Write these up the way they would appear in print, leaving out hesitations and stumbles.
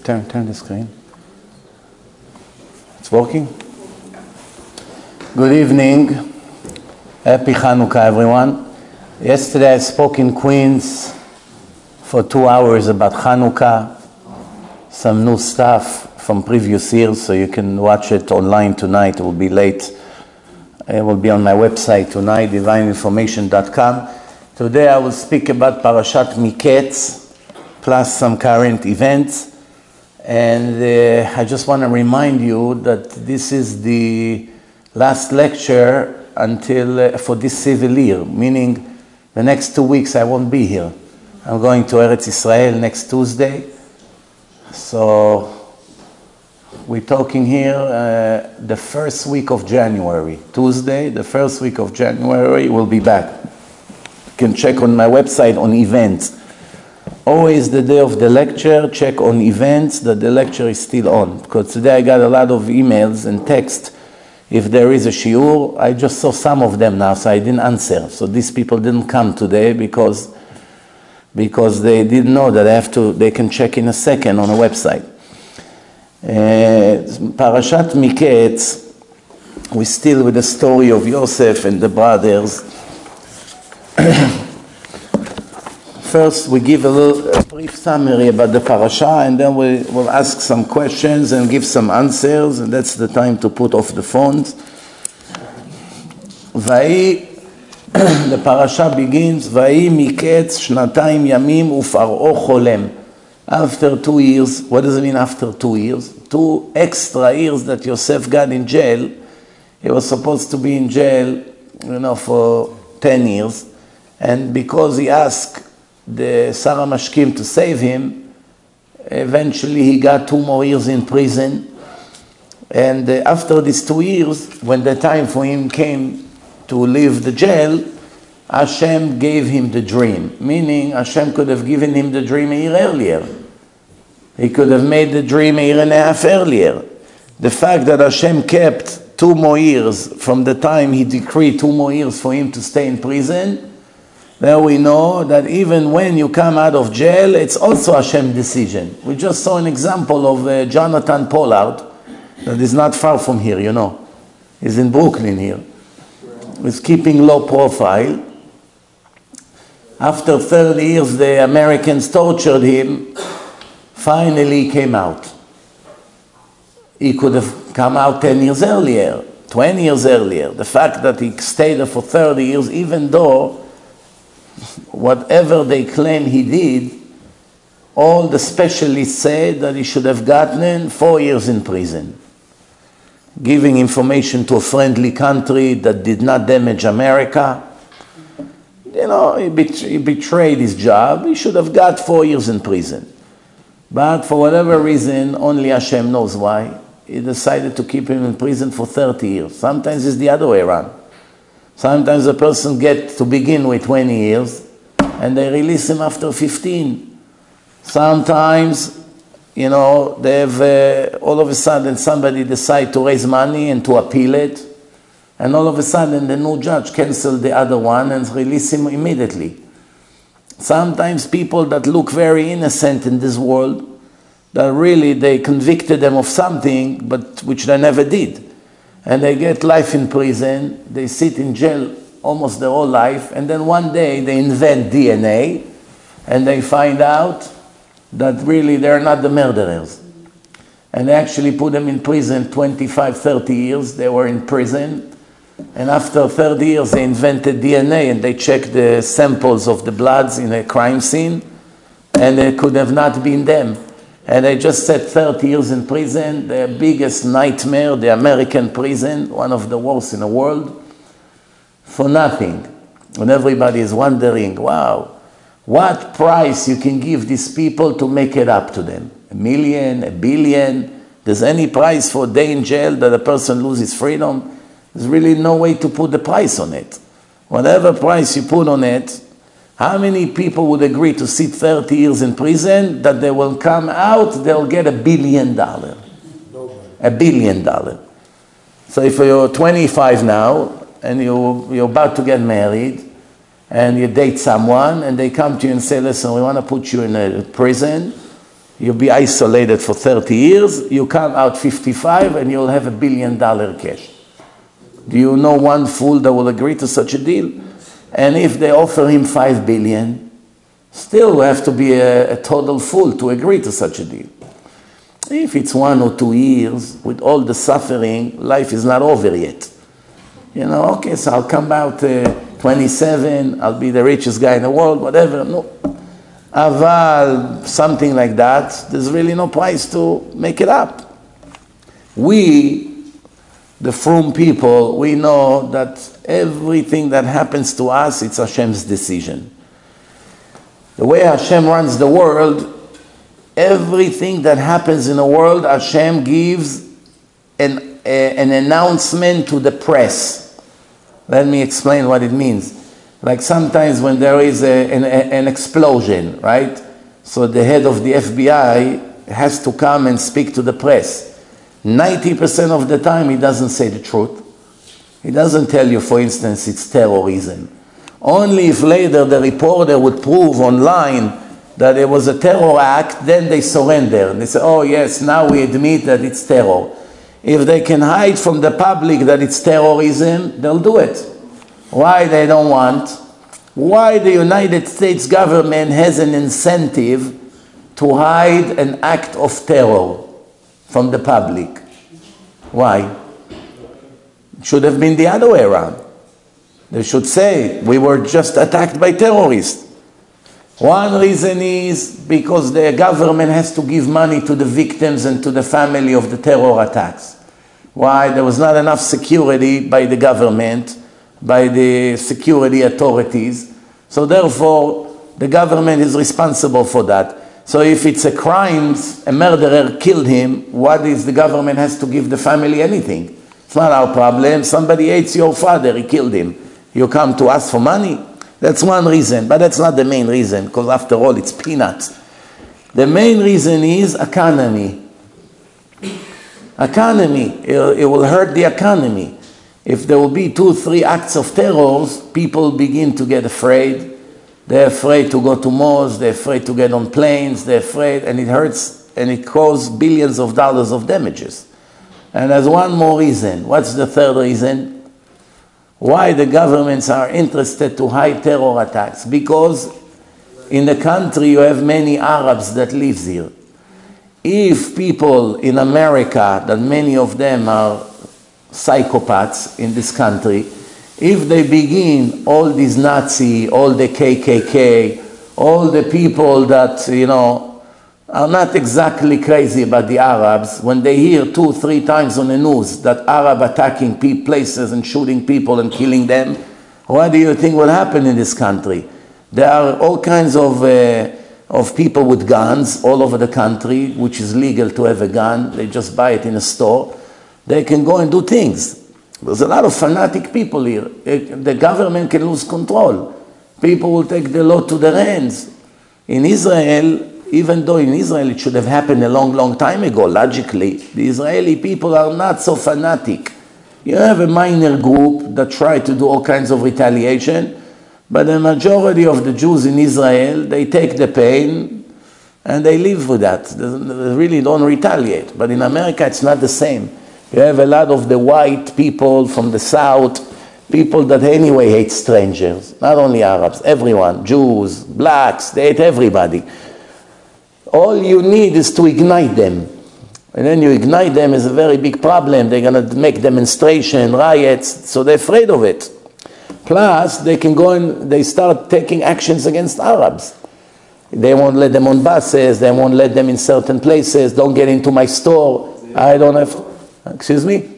turn the screen. It's working? Good evening. Happy Hanukkah, everyone. Yesterday I spoke in Queens for 2 hours about Hanukkah, some new stuff from previous years, so you can watch it online tonight. It will be late. It will be on my website tonight, divineinformation.com. Today I will speak about Parashat Miketz, plus some current events. And I just want to remind you that this is the last lecture until for this civil year, meaning the next 2 weeks I won't be here. I'm going to Eretz Israel next Tuesday. So we're talking here the first week of January. Tuesday, the first week of January, we'll be back. You can check on my website on events. Always the day of the lecture, check on events that the lecture is still on. Because today I got a lot of emails and text. If there is a shiur, I just saw some of them now, so I didn't answer. So these people didn't come today because they didn't know that they can check in a second on a website. Parashat Miketz, we're still with the story of Yosef and the brothers. First, we give a brief summary about the parasha, and then we'll ask some questions and give some answers, and that's the time to put off the phones. The parasha begins, Vayi miketz shnatayim yamim ufar'o cholem. After 2 years, what does it mean after 2 years? 2 extra years that Yosef got in jail. He was supposed to be in jail, for 10 years, and because he asked the Sarah Mashkim to save him, eventually he got 2 more years in prison. And after these 2 years, when the time for him came to leave the jail, Hashem gave him the dream. Meaning Hashem could have given him the dream a year earlier. He could have made the dream a year and a half earlier. The fact that Hashem kept 2 more years from the time he decreed 2 more years for him to stay in prison, there we know that even when you come out of jail, it's also Hashem's decision. We just saw an example of Jonathan Pollard, that is not far from here, He's in Brooklyn here. He's keeping low profile. After 30 years, the Americans tortured him. Finally, he came out. He could have come out 10 years earlier, 20 years earlier. The fact that he stayed there for 30 years, even though whatever they claim he did, all the specialists say that he should have gotten 4 years in prison. Giving information to a friendly country that did not damage America. He betrayed his job. He should have got 4 years in prison. But for whatever reason, only Hashem knows why, he decided to keep him in prison for 30 years. Sometimes it's the other way around. Sometimes a person gets to begin with 20 years and they release him after 15. Sometimes, they have, all of a sudden somebody decide to raise money and to appeal it, and all of a sudden the new judge cancels the other one and release him immediately. Sometimes people that look very innocent in this world, that really they convicted them of something but which they never did. And they get life in prison, they sit in jail almost their whole life, and then one day they invent DNA, and they find out that really they're not the murderers. And they actually put them in prison 25, 30 years, they were in prison, and after 30 years they invented DNA, and they checked the samples of the bloods in a crime scene, and it could have not been them. And they just said 30 years in prison, the biggest nightmare, the American prison, one of the worst in the world, for nothing. And everybody is wondering, wow, what price you can give these people to make it up to them? $1 million, $1 billion? There's any price for a day in jail that a person loses freedom? There's really no way to put the price on it. Whatever price you put on it, how many people would agree to sit 30 years in prison that they will come out, they'll get $1 billion? $1 billion. So if you're 25 now, and you're about to get married, and you date someone, and they come to you and say, listen, we want to put you in a prison, You'll be isolated for 30 years, you come out 55 and you'll have $1 billion cash. Do you know one fool that will agree to such a deal? And if they offer him 5 billion, still we have to be a total fool to agree to such a deal. If it's 1 or 2 years, with all the suffering, life is not over yet. You know, okay, so I'll come out 27, I'll be the richest guy in the world, whatever. No. Aval, something like that, there's really no price to make it up. We, the frum people, we know that everything that happens to us, it's Hashem's decision. The way Hashem runs the world, everything that happens in the world, Hashem gives an announcement to the press. Let me explain what it means. Like sometimes when there is an explosion, right? So the head of the FBI has to come and speak to the press. 90% of the time he doesn't say the truth. He doesn't tell you, for instance, it's terrorism. Only if later the reporter would prove online that it was a terror act, then they surrender. And they say, oh yes, now we admit that it's terror. If they can hide from the public that it's terrorism, they'll do it. Why they don't want? Why the United States government has an incentive to hide an act of terror from the public? Why? It should have been the other way around. They should say, we were just attacked by terrorists. One reason is because the government has to give money to the victims and to the family of the terror attacks. Why? There was not enough security by the government, by the security authorities. So therefore, the government is responsible for that. So if it's a crime, a murderer killed him, what is the government has to give the family anything? It's not our problem. Somebody hates your father, he killed him. You come to ask for money? That's one reason, but that's not the main reason, because after all, it's peanuts. The main reason is economy. Economy. It will hurt the economy. If there will be 2 or 3 acts of terror, people begin to get afraid. They're afraid to go to malls, they're afraid to get on planes, they're afraid, and it hurts, and it causes billions of dollars of damages. And there's one more reason. What's the third reason? Why the governments are interested to hide terror attacks? Because in the country you have many Arabs that live here. If people in America, that many of them are psychopaths in this country, if they begin, all these Nazi, all the KKK, all the people that, you know, are not exactly crazy about the Arabs, when they hear 2 or 3 times on the news that Arab attacking places and shooting people and killing them, what do you think will happen in this country? There are all kinds of people with guns all over the country, which is legal to have a gun. They just buy it in a store. They can go and do things. There's a lot of fanatic people here. The government can lose control. People will take the law to their hands. In Israel, even though in Israel it should have happened a long, long time ago, logically, the Israeli people are not so fanatic. You have a minor group that try to do all kinds of retaliation, but the majority of the Jews in Israel, they take the pain and they live with that. They really don't retaliate. But in America, it's not the same. You have a lot of the white people from the south, people that anyway hate strangers, not only Arabs, everyone, Jews, blacks, they hate everybody. All you need is to ignite them. And then you ignite them is a very big problem. They're going to make demonstration, riots, so they're afraid of it. Plus, they can go and they start taking actions against Arabs. They won't let them on buses, they won't let them in certain places, don't get into my store, I don't have... Excuse me?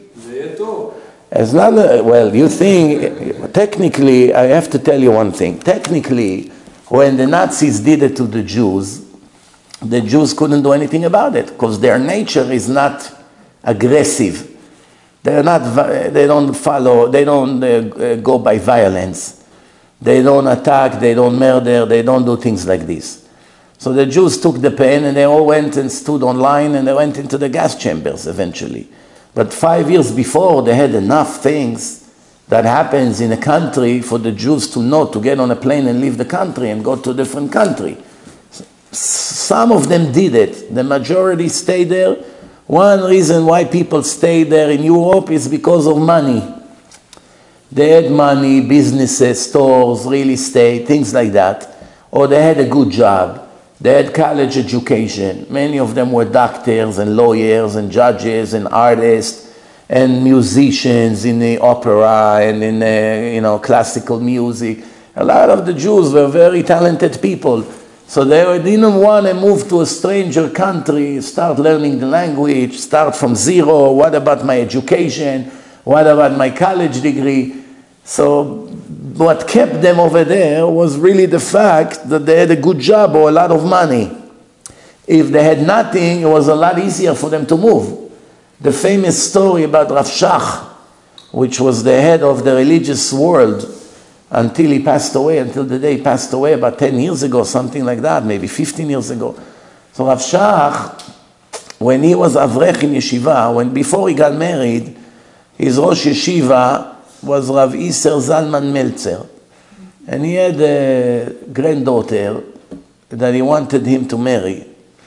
It's not, well, you think, technically, I have to tell you one thing. Technically, when the Nazis did it to the Jews couldn't do anything about it because their nature is not aggressive. They don't go by violence. They don't attack, they don't murder, they don't do things like this. So the Jews took the pain and they all went and stood online and they went into the gas chambers eventually. But 5 years before, they had enough things that happens in a country for the Jews to know to get on a plane and leave the country and go to a different country. Some of them did it. The majority stayed there. One reason why people stay there in Europe is because of money. They had money, businesses, stores, real estate, things like that. Or they had a good job. They had college education. Many of them were doctors and lawyers and judges and artists and musicians in the opera and in classical music. A lot of the Jews were very talented people. So they didn't want to move to a stranger country, start learning the language, start from zero. What about my education? What about my college degree? So what kept them over there was really the fact that they had a good job or a lot of money. If they had nothing, it was a lot easier for them to move. The famous story about Rav Shach, which was the head of the religious world until he passed away, until the day he passed away about 10 years ago, something like that, maybe 15 years ago. So Rav Shach, when he was Avrech in Yeshiva, before he got married, his Rosh Yeshiva was Rav Iser Zalman Meltzer. And he had a granddaughter that he wanted him to marry.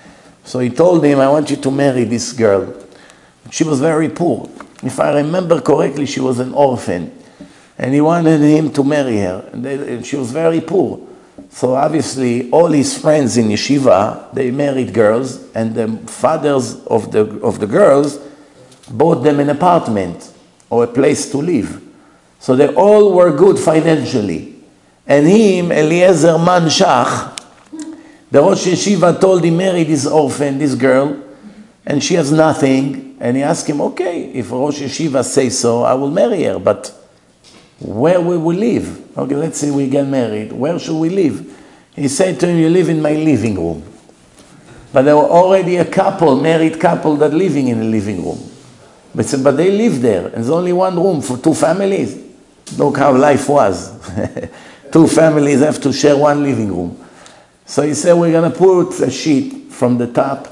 So he told him, I want you to marry this girl. She was very poor. If I remember correctly, she was an orphan. And he wanted him to marry her. And she was very poor. So obviously, all his friends in yeshiva, they married girls, and the fathers of the girls bought them an apartment or a place to live. So they all were good financially. And him, Eliezer Man Shach, the Rosh Yeshiva told him, marry this orphan, this girl, and she has nothing. And he asked him, okay, if Rosh Yeshiva says so, I will marry her, but where will we live? Okay, let's say we get married. Where should we live? He said to him, you live in my living room. But there were already a couple, married couple, that living in the living room. But they live there, and there's only one room for two families. Look how life was. Two families have to share one living room. So he said, we're going to put a sheet from the top.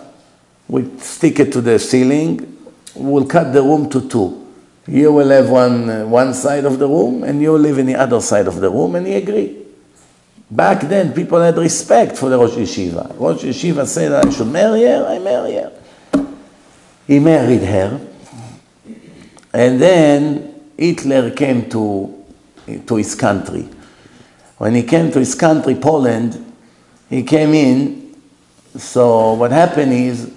We stick it to the ceiling. We'll cut the room to two. You will have one side of the room, and you live in the other side of the room, and he agreed. Back then, people had respect for the Rosh Yeshiva. Rosh Yeshiva said, I should marry her, I marry her. He married her, and then Hitler came to his country. When he came to his country, Poland, he came in. So what happened is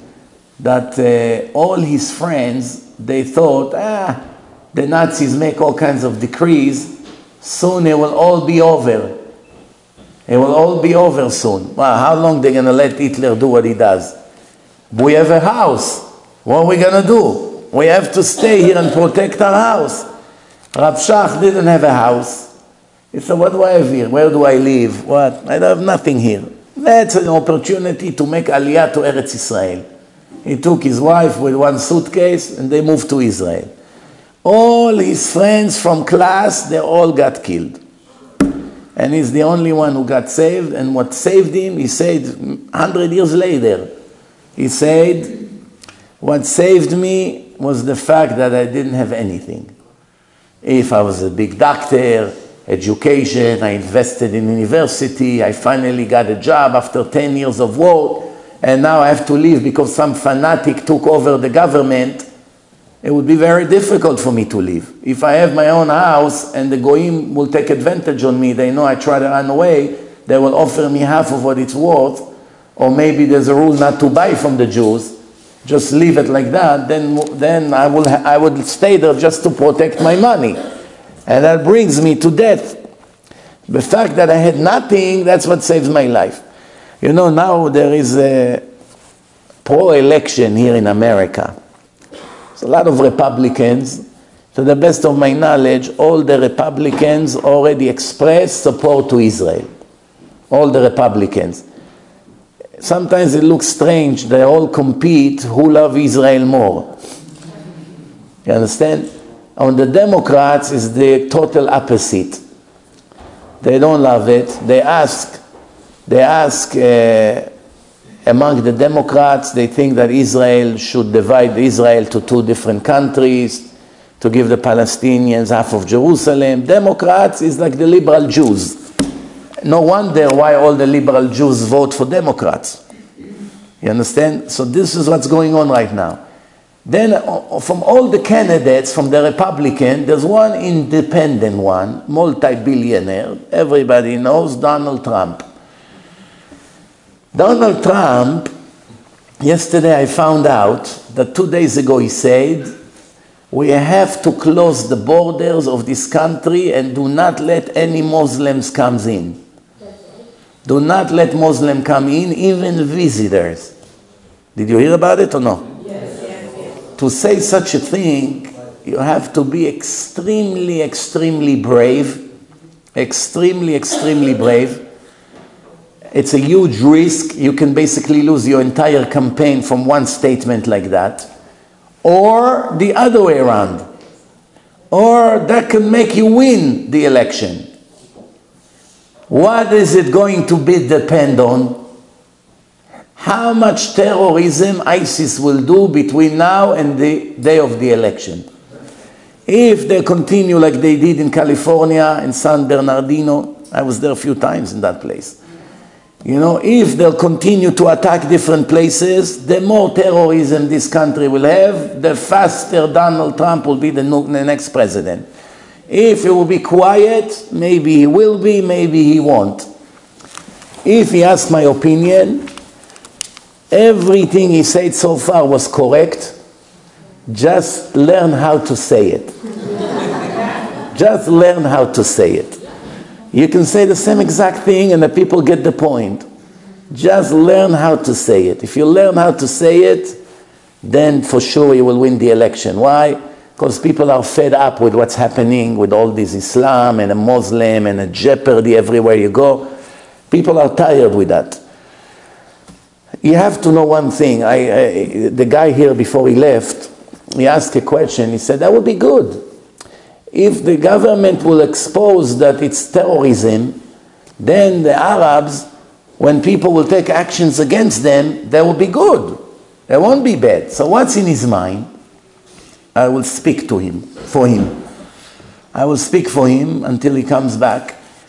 that all his friends, they thought, the Nazis make all kinds of decrees, soon it will all be over. It will all be over soon. Wow, how long are they going to let Hitler do what he does? We have a house. What are we going to do? We have to stay here and protect our house. Rav Shach didn't have a house. He said, what do I have here? Where do I live? What? I don't have nothing here. That's an opportunity to make aliyah to Eretz Israel. He took his wife with one suitcase and they moved to Israel. All his friends from class, they all got killed. And he's the only one who got saved. And what saved him, he said 100 years later, he said, what saved me was the fact that I didn't have anything. If I was a big doctor, education, I invested in university, I finally got a job after 10 years of work, and now I have to leave because some fanatic took over the government, it would be very difficult for me to leave. If I have my own house and the Goyim will take advantage on me, they know I try to run away, they will offer me half of what it's worth, or maybe there's a rule not to buy from the Jews, just leave it like that, then I would stay there just to protect my money. And that brings me to death. The fact that I had nothing, that's what saves my life. You know, now there is a pro-election here in America. There's a lot of Republicans. To the best of my knowledge, all the Republicans already expressed support to Israel. All the Republicans. Sometimes it looks strange, they all compete who love Israel more. You understand? On the Democrats is the total opposite. They don't love it. They ask among the Democrats, they think that Israel should divide Israel to two different countries, to give the Palestinians half of Jerusalem. Democrats is like the liberal Jews. No wonder why all the liberal Jews vote for Democrats. You understand? So this is what's going on right now. Then from all the candidates, from the Republican, there's one independent one, multi-billionaire, everybody knows, Donald Trump. Donald Trump, yesterday I found out that 2 days ago he said, we have to close the borders of this country and do not let any Muslims come in. Do not let Muslims come in, even visitors. Did you hear about it or no? Yes. To say such a thing, you have to be extremely, extremely brave. Extremely, extremely brave. It's a huge risk. You can basically lose your entire campaign from one statement like that. Or the other way around. Or that can make you win the election. What is it going to depend on? How much terrorism ISIS will do between now and the day of the election. If they continue like they did in California, in San Bernardino, I was there a few times in that place. You know, if they'll continue to attack different places, the more terrorism this country will have, the faster Donald Trump will be the next president. If he will be quiet, maybe he will be, maybe he won't. If he asks my opinion, everything he said so far was correct. Just learn how to say it. Just learn how to say it. You can say the same exact thing and the people get the point. Just learn how to say it. If you learn how to say it, then for sure you will win the election. Why? Because people are fed up with what's happening with all this Islam and a Muslim and a jeopardy everywhere you go. People are tired with that. You have to know one thing. The guy here before he left, he asked a question. He said, that would be good. If the government will expose that it's terrorism, then the Arabs, when people will take actions against them, they will be good. They won't be bad. So what's in his mind? I will speak to him, for him. I will speak for him until he comes back.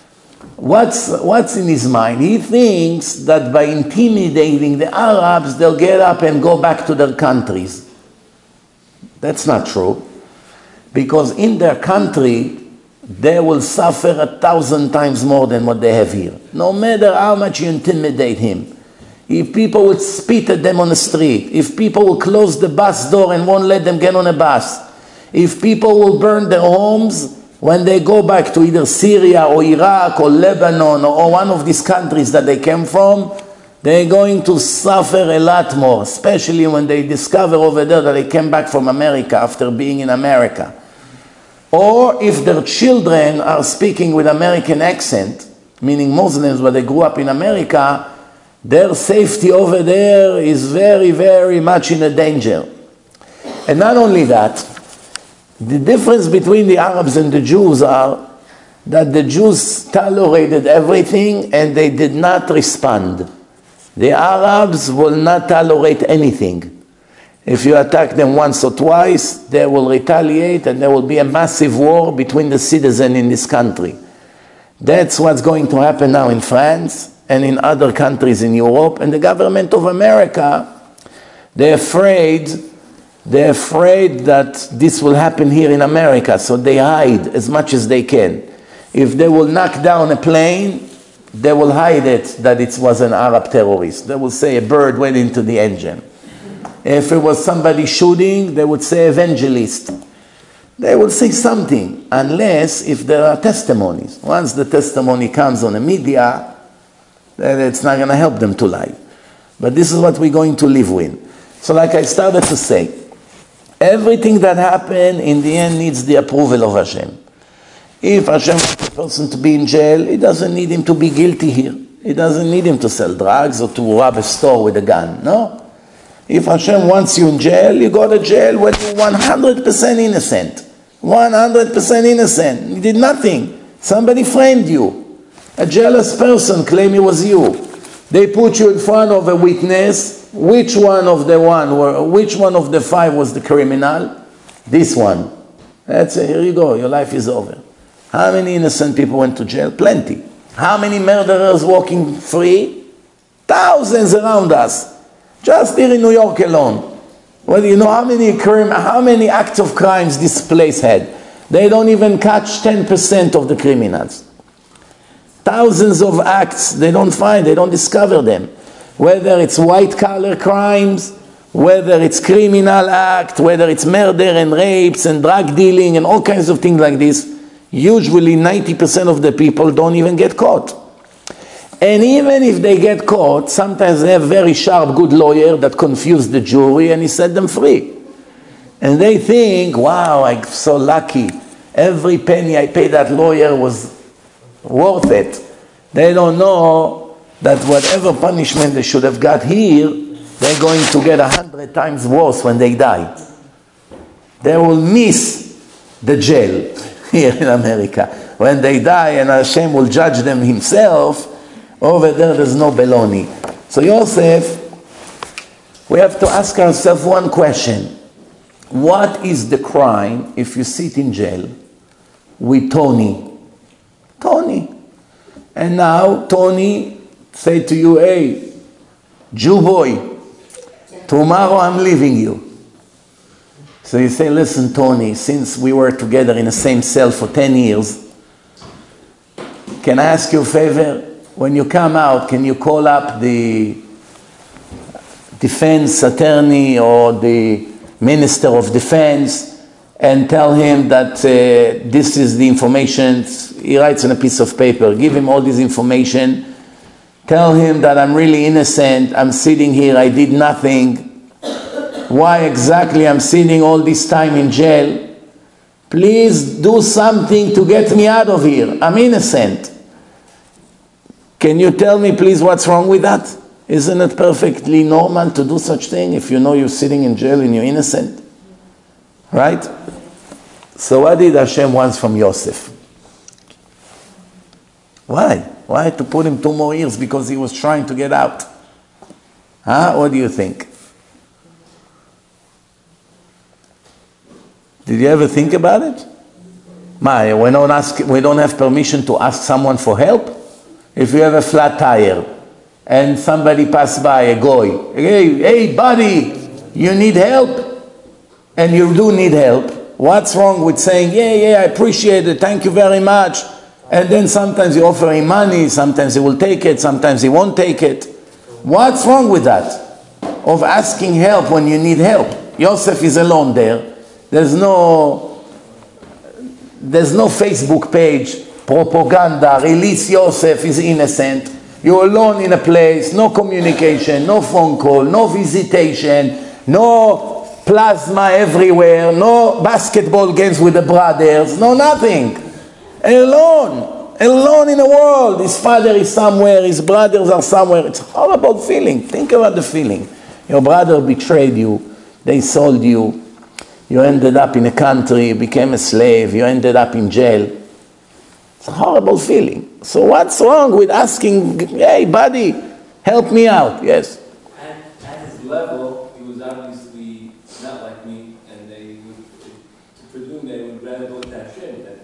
What's in his mind? He thinks that by intimidating the Arabs, they'll get up and go back to their countries. That's not true. Because in their country, they will suffer 1,000 times more than what they have here. No matter how much you intimidate him. If people would spit at them on the street, if people will close the bus door and won't let them get on a bus, if people will burn their homes when they go back to either Syria or Iraq or Lebanon or one of these countries that they came from, they're going to suffer a lot more, especially when they discover over there that they came back from America after being in America. Or if their children are speaking with American accent, meaning Muslims, but they grew up in America, their safety over there is very, very much in a danger. And not only that, the difference between the Arabs and the Jews are that the Jews tolerated everything and they did not respond. The Arabs will not tolerate anything. If you attack them once or twice, they will retaliate and there will be a massive war between the citizens in this country. That's what's going to happen now in France and in other countries in Europe. And the government of America, they're afraid that this will happen here in America, so they hide as much as they can. If they will knock down a plane, they will hide it that it was an Arab terrorist. They will say a bird went into the engine. If it was somebody shooting, they would say evangelist. They will say something, unless if there are testimonies. Once the testimony comes on the media, then it's not going to help them to lie. But this is what we're going to live with. So like I started to say, everything that happened in the end needs the approval of Hashem. If Hashem wants a person to be in jail, he doesn't need him to be guilty here. He doesn't need him to sell drugs or to rob a store with a gun, no? If Hashem wants you in jail, you go to jail when you're 100% innocent. 100% innocent. You did nothing. Somebody framed you. A jealous person claimed it was you. They put you in front of a witness. Which one of the five was the criminal? This one. That's it. Here you go. Your life is over. How many innocent people went to jail? Plenty. How many murderers walking free? Thousands around us. Just here in New York alone. Well, you know how many acts of crimes this place had? They don't even catch 10% of the criminals. Thousands of acts, they don't find, they don't discover them. Whether it's white-collar crimes, whether it's criminal act, whether it's murder and rapes and drug dealing and all kinds of things like this, usually 90% of the people don't even get caught. And even if they get caught, sometimes they have a very sharp, good lawyer that confused the jury and he set them free. And they think, wow, I'm so lucky. Every penny I paid that lawyer was worth it. They don't know that whatever punishment they should have got here, they're going to get 100 times worse when they die. They will miss the jail here in America. When they die and Hashem will judge them himself, over there's no baloney. So Yosef, we have to ask ourselves one question. What is the crime if you sit in jail with Tony? Tony. And now Tony say to you, hey, Jew boy, tomorrow I'm leaving you. So you say, listen, Tony, since we were together in the same cell for 10 years, can I ask you a favor? When you come out, can you call up the defense attorney or the minister of defense and tell him that this is the information? He writes on a piece of paper. Give him all this information. Tell him that I'm really innocent. I'm sitting here. I did nothing. Why exactly I'm sitting all this time in jail? Please do something to get me out of here. I'm innocent. Can you tell me, please, what's wrong with that? Isn't it perfectly normal to do such thing if you know you're sitting in jail and you're innocent? Right? So what did Hashem want from Yosef? Why? Why to put him 2 more years? Because he was trying to get out. Huh? What do you think? Did you ever think about it? We don't have permission to ask someone for help? If you have a flat tire and somebody pass by, a goy, hey buddy, you need help? And you do need help. What's wrong with saying, yeah, I appreciate it, thank you very much. And then sometimes you offer him money, sometimes he will take it, sometimes he won't take it. What's wrong with that? Of asking help when you need help. Yosef is alone there. There's no Facebook page, propaganda, release Yosef is innocent. You're alone in a place, no communication, no phone call, no visitation, no plasma everywhere, no basketball games with the brothers, no nothing. Alone in the world. His father is somewhere, his brothers are somewhere. It's a horrible feeling. Think about the feeling. Your brother betrayed you, they sold you, you ended up in a country, you became a slave, you ended up in jail. It's a horrible feeling. So what's wrong with asking, hey buddy, help me out? Yes. At his level, he was obviously not like me, and they would, to presume they would rather go to Hashem than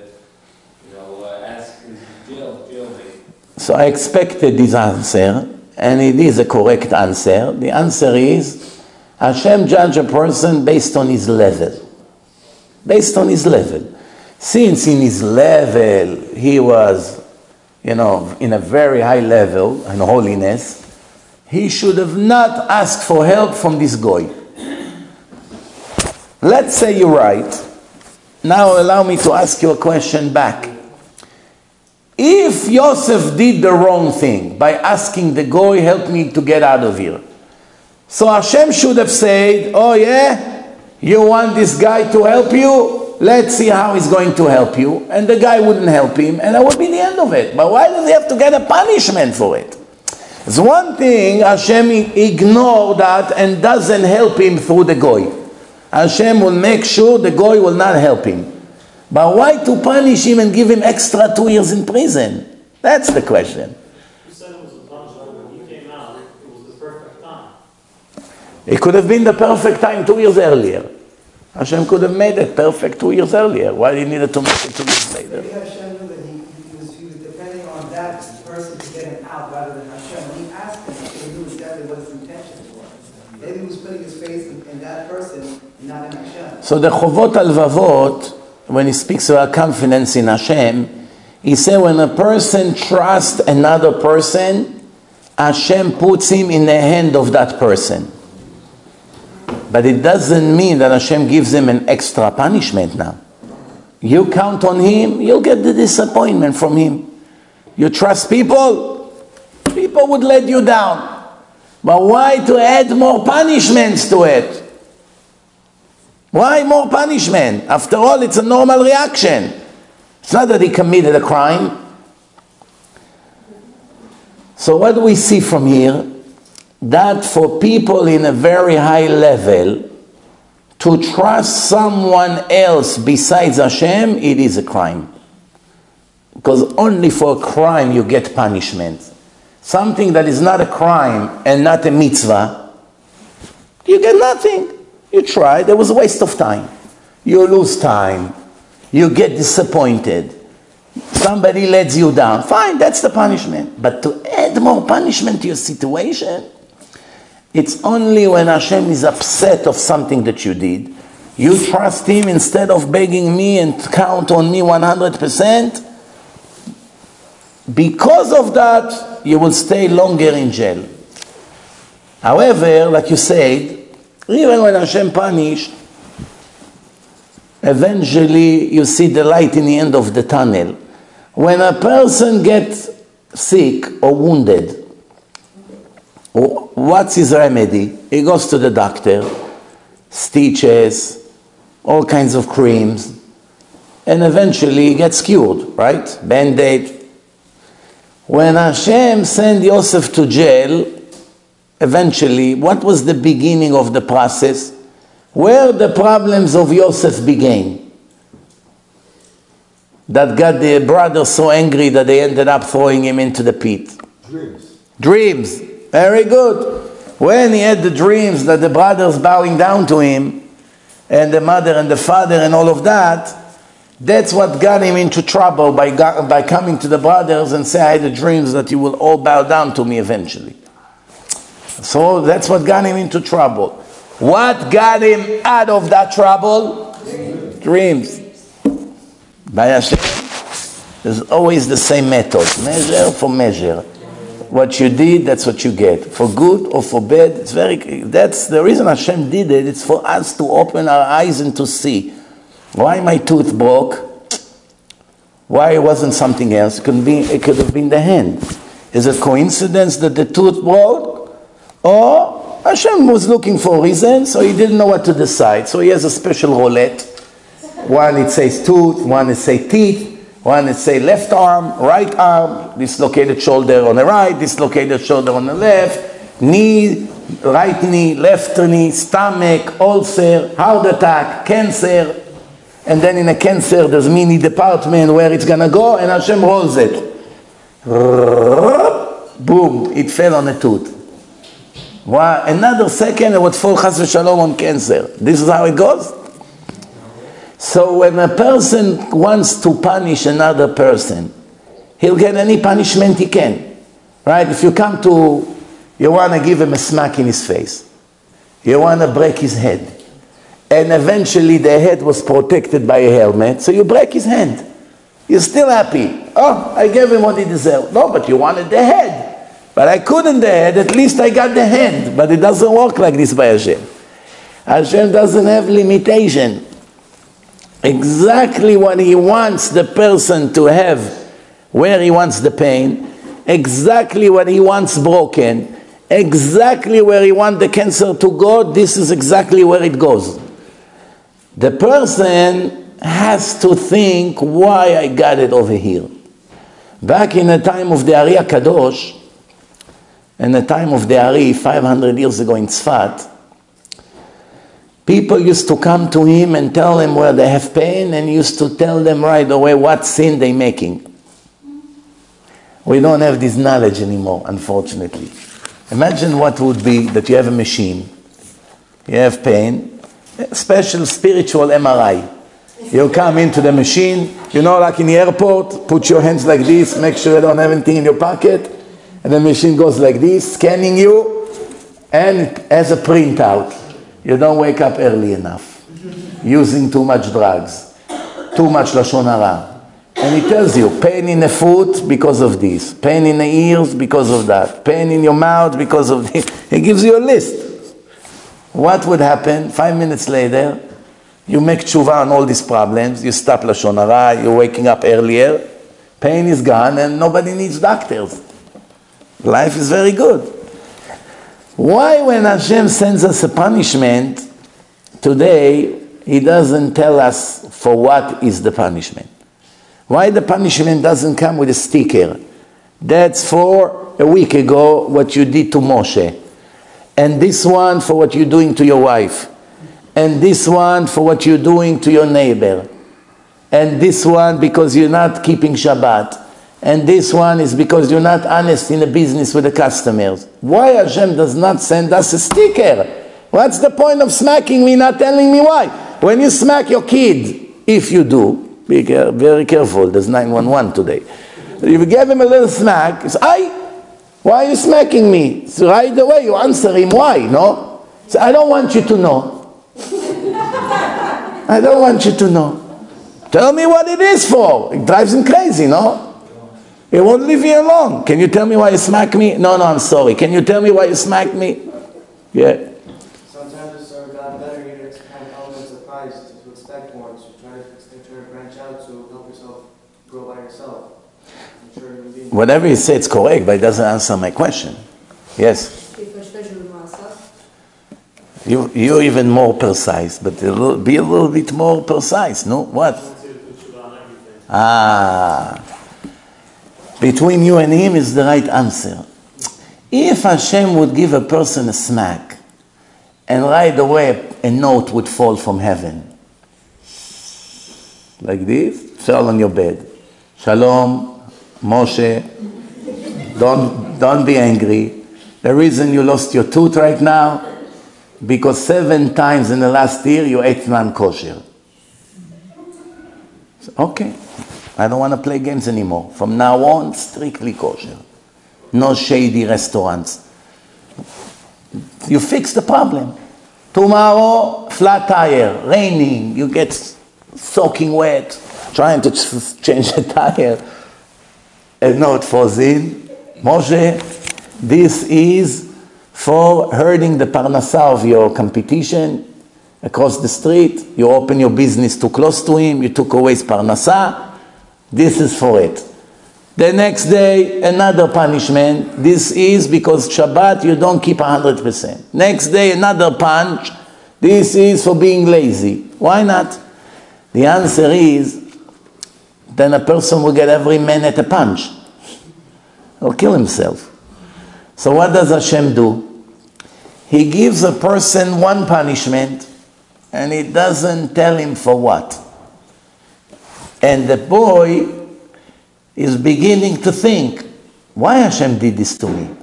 ask his jailmate. So I expected this answer, and it is a correct answer. The answer is, Hashem judge a person based on his level. Based on his level. Since in his level, he was, in a very high level in holiness, he should have not asked for help from this goy. Let's say you're right. Now allow me to ask you a question back. If Yosef did the wrong thing by asking the goy, help me to get out of here. So Hashem should have said, oh yeah, you want this guy to help you? Let's see how he's going to help you. And the guy wouldn't help him, and that would be the end of it. But why does he have to get a punishment for it? It's one thing, Hashem ignore that and doesn't help him through the goy. Hashem will make sure the goy will not help him. But why to punish him and give him extra 2 years in prison? That's the question. You said it was a punishment. When you came out, it was the perfect time. It could have been the perfect time 2 years earlier. Hashem could have made it perfect 2 years earlier. Why he needed to make it 2 years later? Maybe Hashem knew that he was depending on that person to get him out rather than Hashem. When he asked him, he knew exactly what his intentions were. Maybe he was putting his faith in that person and not in Hashem. So the Chovot Alvavot, when he speaks about confidence in Hashem, he said when a person trusts another person, Hashem puts him in the hand of that person. But it doesn't mean that Hashem gives him an extra punishment now. You count on him, you'll get the disappointment from him. You trust people, people would let you down. But why to add more punishments to it? Why more punishment? After all, it's a normal reaction. It's not that he committed a crime. So what do we see from here? That for people in a very high level, to trust someone else besides Hashem, it is a crime. Because only for a crime you get punishment. Something that is not a crime and not a mitzvah, you get nothing. You try, there was a waste of time. You lose time. You get disappointed. Somebody lets you down. Fine, that's the punishment. But to add more punishment to your situation, it's only when Hashem is upset of something that you did. You trust Him instead of begging me and count on me 100%. Because of that, you will stay longer in jail. However, like you said, even when Hashem punished, eventually you see the light in the end of the tunnel. When a person gets sick or wounded, what's his remedy? He goes to the doctor, stitches, all kinds of creams, and eventually he gets cured, right? Band-aid. When Hashem sent Yosef to jail, eventually, what was the beginning of the process? Where the problems of Yosef began? That got the brothers so angry that they ended up throwing him into the pit. Dreams. Dreams. Very good. When he had the dreams that the brothers bowing down to him, and the mother and the father and all of that, that's what got him into trouble by coming to the brothers and say, I had the dreams that you will all bow down to me eventually. So that's what got him into trouble. What got him out of that trouble? Dreams. By Hashem, there's always the same method. Measure for measure. What you did, that's what you get. For good or for bad, that's the reason Hashem did it. It's for us to open our eyes and to see. Why my tooth broke? Why it wasn't something else? It could have been the hand. Is it coincidence that the tooth broke? Or Hashem was looking for a reason, so he didn't know what to decide. So he has a special roulette. One it says tooth, one it says teeth, one it says left arm, right arm, dislocated shoulder on the right, dislocated shoulder on the left, knee, right knee, left knee, stomach, ulcer, heart attack, cancer. And then in a cancer, there's mini department where it's going to go, and Hashem rolls it. Boom, it fell on a tooth. Wow. Another second, it would fall chas v'shalom on cancer. This is how it goes. So when a person wants to punish another person, he'll get any punishment he can. Right? If you come to, you want to give him a smack in his face. You want to break his head. And eventually the head was protected by a helmet, so you break his hand. You're still happy. Oh, I gave him what he deserved. No, but you wanted the head. But I couldn't the head, at least I got the hand. But it doesn't work like this by Hashem. Hashem doesn't have limitation. Exactly what He wants the person to have, where He wants the pain, exactly what He wants broken, exactly where He wants the cancer to go, this is exactly where it goes. The person has to think why I got it over here. Back in the time of the Ari HaKadosh, in the time of the Ari, 500 years ago in Tzfat, people used to come to him and tell him where they have pain, and he used to tell them right away what sin they're making. We don't have this knowledge anymore, unfortunately. Imagine what would be that you have a machine, you have pain, special spiritual MRI. You come into the machine, you know, like in the airport, put your hands like this, make sure you don't have anything in your pocket, and the machine goes like this, scanning you, and as a printout, you don't wake up early enough, using too much drugs, too much Lashon Hara. And he tells you, pain in the foot because of this, pain in the ears because of that, pain in your mouth because of this. He gives you a list. What would happen 5 minutes later? You make tshuva on all these problems, you stop Lashon Hara, you're waking up earlier, pain is gone and nobody needs doctors. Life is very good. Why when Hashem sends us a punishment, today He doesn't tell us for what is the punishment? Why the punishment doesn't come with a sticker? That's for a week ago what you did to Moshe. And this one for what you're doing to your wife. And this one for what you're doing to your neighbor. And this one because you're not keeping Shabbat. And this one is because you're not honest in the business with the customers. Why Hashem does not send us a sticker? What's the point of smacking me, not telling me why? When you smack your kid, if you do, be very careful, there's 911 today. If you give him a little smack, he says, why are you smacking me? So right away you answer him why, no? So I don't want you to know. I don't want you to know. Tell me what it is for. It drives him crazy, no? He won't leave me alone. Can you tell me why you smacked me? No, I'm sorry. Can you tell me why you smacked me? Yeah. Sometimes it's God better you to kind of element of surprise to expect more, to try to branch out to help yourself grow by yourself. I'm sure you'll be. Whatever he said is correct, but it doesn't answer my question. Yes? You're even more precise, but be a little bit more precise. No? What? Between you and him is the right answer. If Hashem would give a person a smack, and right away a note would fall from heaven, like this, fell on your bed. Shalom, Moshe, don't be angry. The reason you lost your tooth right now, because 7 times in the last year you ate non-kosher. So, okay. I don't want to play games anymore. From now on, strictly kosher. No shady restaurants. You fix the problem. Tomorrow, flat tire, raining, you get soaking wet, trying to change the tire. A note falls in. Moshe, this is for hurting the parnasa of your competition across the street. You open your business too close to him, you took away his parnasa. This is for it. The next day, another punishment. This is because Shabbat you don't keep 100%. Next day, another punch. This is for being lazy. Why not? The answer is, then a person will get every minute a punch. He'll kill himself. So what does Hashem do? He gives a person one punishment, and he doesn't tell him for what. And the boy is beginning to think, why Hashem did this to me?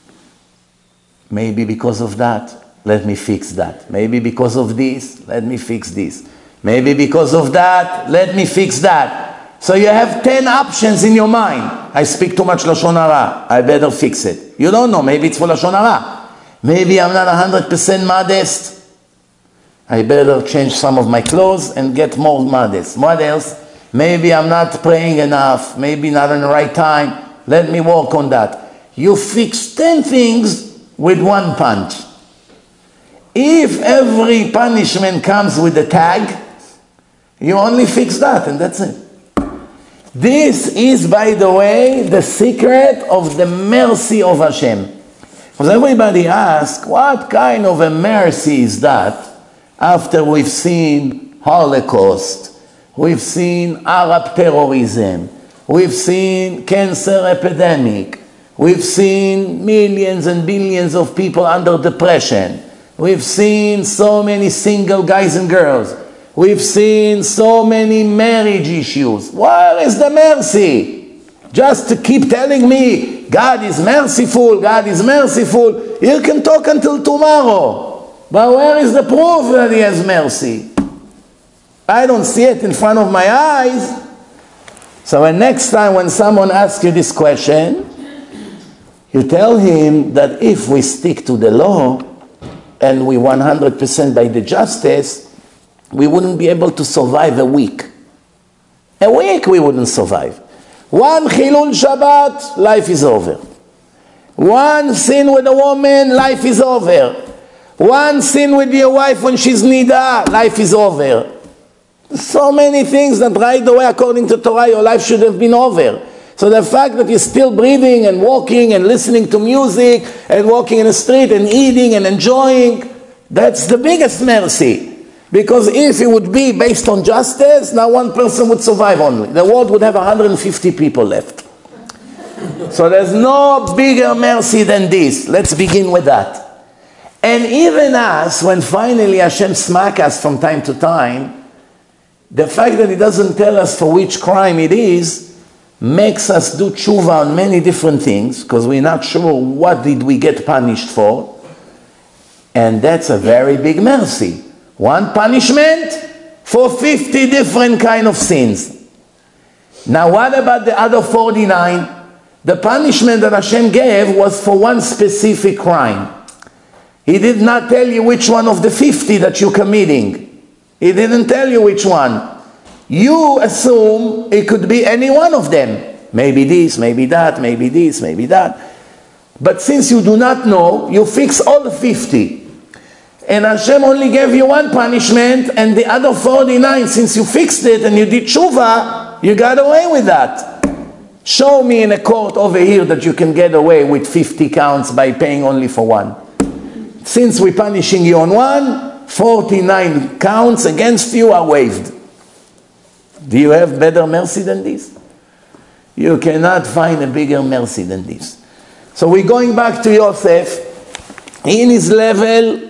Maybe because of that, let me fix that. Maybe because of this, let me fix this. Maybe because of that, let me fix that. So you have 10 options in your mind. I speak too much Lashon Hara, I better fix it. You don't know, maybe it's for Lashon Hara. Maybe I'm not 100% modest. I better change some of my clothes and get more modest. What else? Maybe I'm not praying enough. Maybe not in the right time. Let me work on that. You fix 10 things with one punch. If every punishment comes with a tag, you only fix that and that's it. This is, by the way, the secret of the mercy of Hashem. Because everybody asks, what kind of a mercy is that after we've seen Holocaust? We've seen Arab terrorism. We've seen cancer epidemic. We've seen millions and billions of people under depression. We've seen so many single guys and girls. We've seen so many marriage issues. Where is the mercy? Just to keep telling me, God is merciful, God is merciful. You can talk until tomorrow. But where is the proof that He has mercy? I don't see it in front of my eyes. So the next time when someone asks you this question, you tell him that if we stick to the law, and we 100% by the justice, we wouldn't be able to survive a week. A week we wouldn't survive. One Chilul Shabbat, life is over. One sin with a woman, life is over. One sin with your wife when she's nida, life is over. So many things that right away, according to Torah, your life should have been over. So the fact that you're still breathing and walking and listening to music and walking in the street and eating and enjoying, that's the biggest mercy. Because if it would be based on justice, now one person would survive only. The world would have 150 people left. So there's no bigger mercy than this. Let's begin with that. And even us, when finally Hashem smack us from time to time, the fact that He doesn't tell us for which crime it is, makes us do tshuva on many different things, because we're not sure what did we get punished for. And that's a very big mercy. One punishment for 50 different kind of sins. Now what about the other 49? The punishment that Hashem gave was for one specific crime. He did not tell you which one of the 50 that you're committing. He didn't tell you which one. You assume it could be any one of them. Maybe this, maybe that, maybe this, maybe that. But since you do not know, you fix all the 50. And Hashem only gave you one punishment, and the other 49, since you fixed it and you did tshuva, you got away with that. Show me in a court over here that you can get away with 50 counts by paying only for one. Since we're punishing you on one, 49 counts against you are waived. Do you have better mercy than this? You cannot find a bigger mercy than this. So we're going back to Yosef. In his level,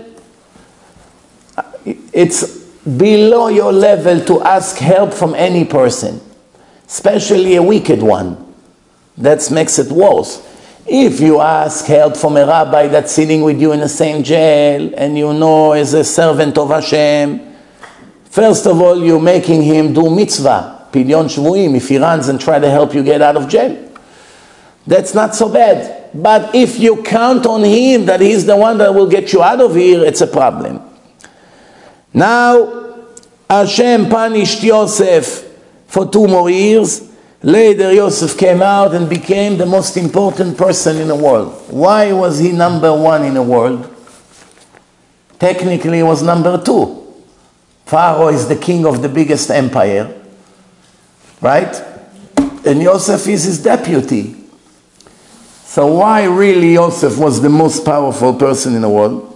it's below your level to ask help from any person, especially a wicked one. That makes it worse. If you ask help from a rabbi that's sitting with you in the same jail, and you know is a servant of Hashem, first of all, you're making him do mitzvah, pidyon shvuim, if he runs and try to help you get out of jail. That's not so bad. But if you count on him that he's the one that will get you out of here, it's a problem. Now, Hashem punished Yosef for 2 more years. Later, Yosef came out and became the most important person in the world. Why was he number 1 in the world? Technically, he was number 2. Pharaoh is the king of the biggest empire, right? And Yosef is his deputy. So why really Yosef was the most powerful person in the world?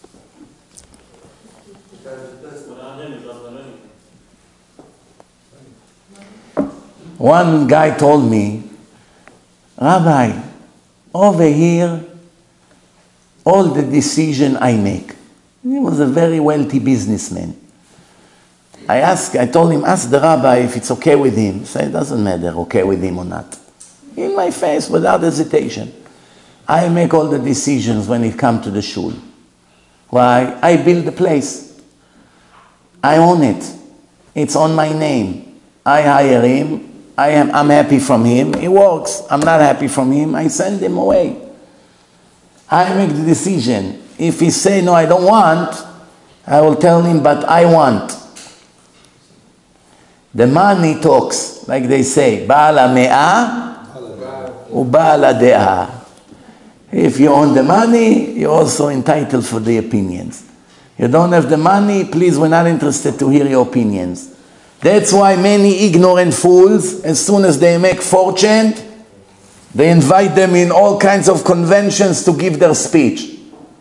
One guy told me, Rabbi, over here, all the decision I make. He was a very wealthy businessman. I told him, ask the rabbi if it's okay with him. He said, it doesn't matter, okay with him or not. In my face, without hesitation. I make all the decisions when it comes to the shul. Why? I build the place. I own it. It's on my name. I hire him. I'm happy from him. He works. I'm not happy from him. I send him away. I make the decision. If he say, no, I don't want, I will tell him, but I want. The money talks, like they say, Ba'ala me'ah, u'ba'ala de'ah. If you own the money, you're also entitled for the opinions. You don't have the money, please, we're not interested to hear your opinions. That's why many ignorant fools, as soon as they make fortune, they invite them in all kinds of conventions to give their speech.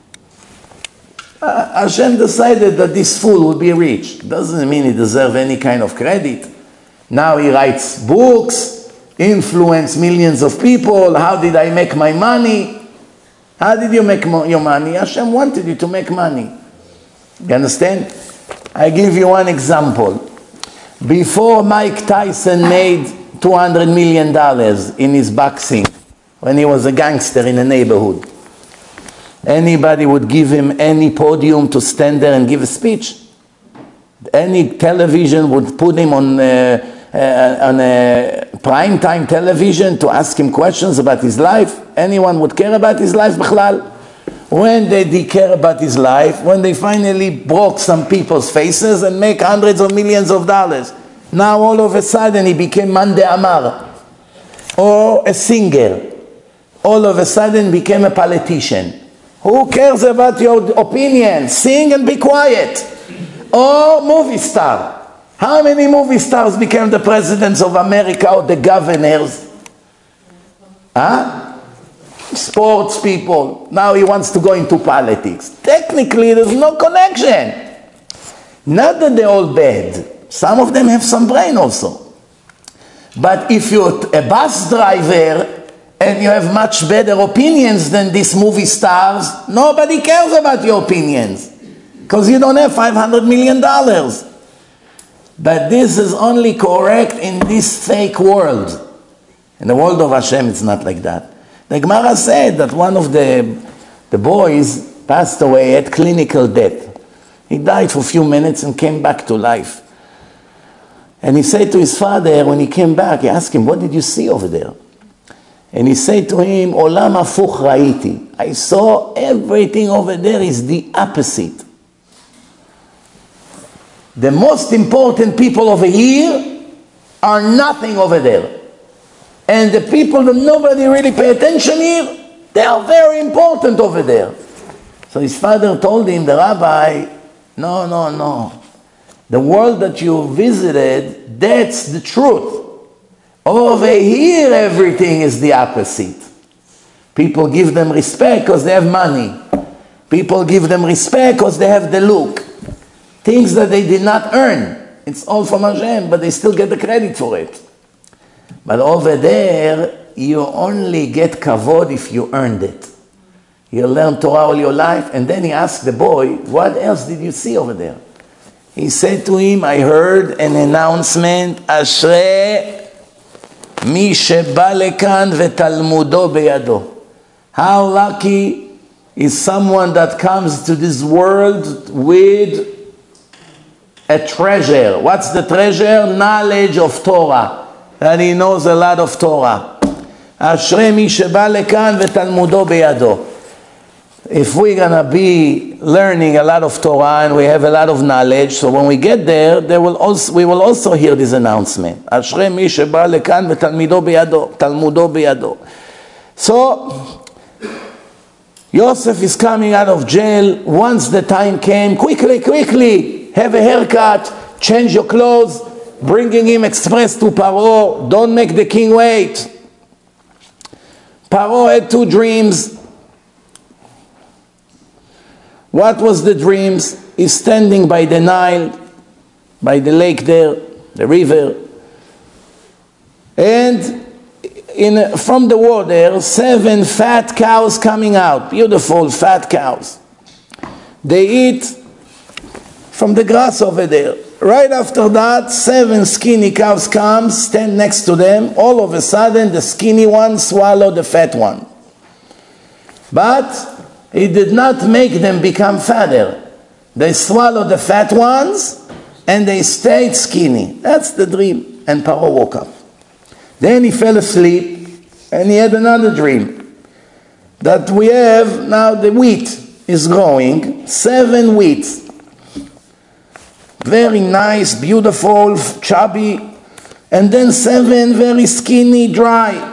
Hashem decided that this fool will be rich. Doesn't mean he deserves any kind of credit. Now he writes books, influence millions of people. How did I make my money? How did you make your money? Hashem wanted you to make money. You understand? I give you one example. Before Mike Tyson made $200 million in his boxing, when he was a gangster in a neighborhood, anybody would give him any podium to stand there and give a speech. Any television would put him on a prime-time television to ask him questions about his life. Anyone would care about his life, bichlal. When did he care about his life? When they finally broke some people's faces and make hundreds of millions of dollars. Now all of a sudden he became Man de Amar, or a singer. All of a sudden became a politician. Who cares about your opinion? Sing and be quiet. Or movie star. How many movie stars became the presidents of America or the governors? Huh? Sports people. Now he wants to go into politics. Technically, there's no connection. Not that they're all bad. Some of them have some brain also. But if you're a bus driver and you have much better opinions than these movie stars, nobody cares about your opinions because you don't have $500 million. But this is only correct in this fake world. In the world of Hashem, it's not like that. The Gemara said that one of the boys passed away at clinical death. He died for a few minutes and came back to life. And he said to his father, when he came back, he asked him, what did you see over there? And he said to him, Olam hafuch raiti. I saw everything over there is the opposite. The most important people over here are nothing over there. And the people that nobody really pay attention here, they are very important over there. So his father told him, the rabbi, no. The world that you visited, that's the truth. Over here, everything is the opposite. People give them respect because they have money. People give them respect because they have the look. Things that they did not earn. It's all from Hashem, but they still get the credit for it. But over there, you only get kavod if you earned it. You learn Torah all your life, and then he asked the boy, what else did you see over there? He said to him, I heard an announcement, Ashrei mi sheba lekan vetalmudo beyado. How lucky is someone that comes to this world with a treasure. What's the treasure? Knowledge of Torah. And he knows a lot of Torah. Ashrei mi sheba lekan vetalmudo beyado. If we're going to be learning a lot of Torah and we have a lot of knowledge, so when we get there, we will also hear this announcement. Ashrei mi sheba lekan vetalmudo beyado. So, Yosef is coming out of jail. Once the time came, quickly, have a haircut, change your clothes, bringing him express to Paro. Don't make the king wait. Paro had two dreams. What was the dreams? He's standing by the Nile, by the lake there, the river. And from the water, 7 fat cows coming out. Beautiful fat cows. They eat from the grass over there. Right after that, 7 skinny cows come, stand next to them. All of a sudden, the skinny one swallowed the fat one. But it did not make them become fatter. They swallowed the fat ones, and they stayed skinny. That's the dream. And Paro woke up. Then he fell asleep, and he had another dream. That we have, now the wheat is growing, 7 wheats. Very nice, beautiful, chubby, and then 7 very skinny, dry.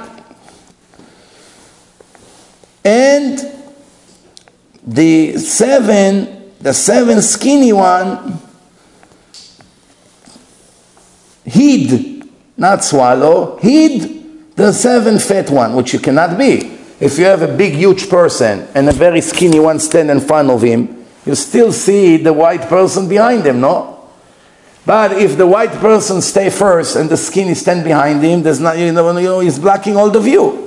And the 7 skinny one hid, not swallow, hid the 7 fat one, which you cannot be. If you have a big, huge person and a very skinny one stand in front of him, you still see the white person behind him, no? But if the white person stay first and the skinny stand behind him, there's not, he's blocking all the view.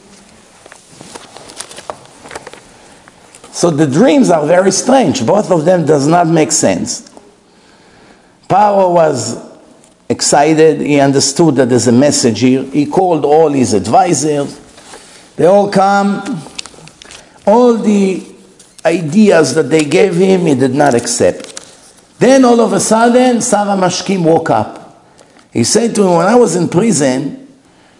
So the dreams are very strange. Both of them does not make sense. Paro was excited. He understood that there's a message here. He called all his advisors. They all come. All the ideas that they gave him, he did not accept. Then all of a sudden, Sarah Mashkim woke up. He said to him, when I was in prison,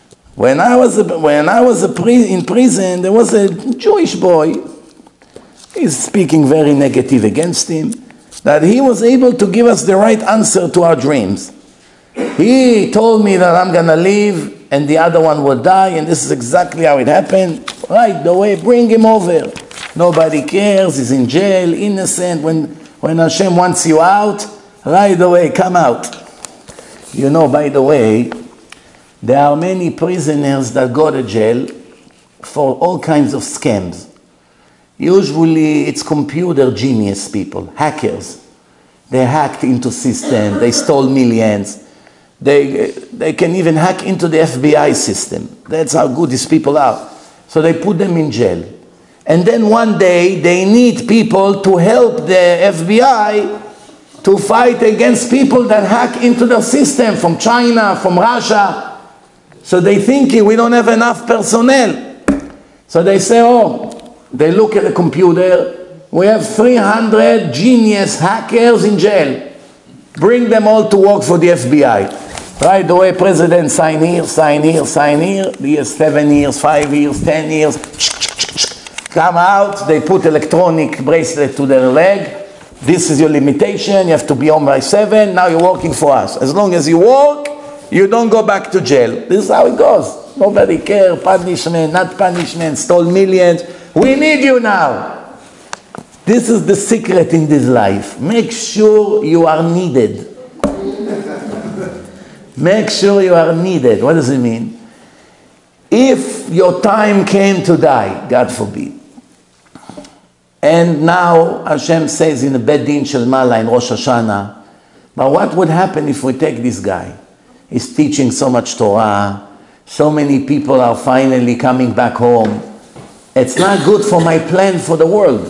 in prison, there was a Jewish boy. He's speaking very negative against him, that he was able to give us the right answer to our dreams. He told me that I'm going to leave and the other one will die, and this is exactly how it happened. Right away, bring him over. Nobody cares, he's in jail, innocent. When Hashem wants you out, right away, come out. You know, by the way, there are many prisoners that go to jail for all kinds of scams. Usually it's computer genius people, hackers. They hacked into system, they stole millions. They can even hack into the FBI system. That's how good these people are. So they put them in jail. And then one day they need people to help the FBI to fight against people that hack into the system from China, from Russia. So they thinking we don't have enough personnel. So they say, they look at the computer, we have 300 genius hackers in jail. Bring them all to work for the FBI. Right away, President, sign here, sign here, sign here. Here's 7 years, 5 years, 10 years. Come out, they put electronic bracelet to their leg. This is your limitation, you have to be home by 7, now you're working for us. As long as you work, you don't go back to jail. This is how it goes. Nobody cares, punishment, not punishment, stole millions. We need you now. This is the secret in this life. Make sure you are needed. Make sure you are needed. What does it mean? If your time came to die, God forbid, and now Hashem says in the Bet Din Shel Mala in Rosh Hashanah, but what would happen if we take this guy? He's teaching so much Torah, so many people are finally coming back home. It's not good for my plan for the world.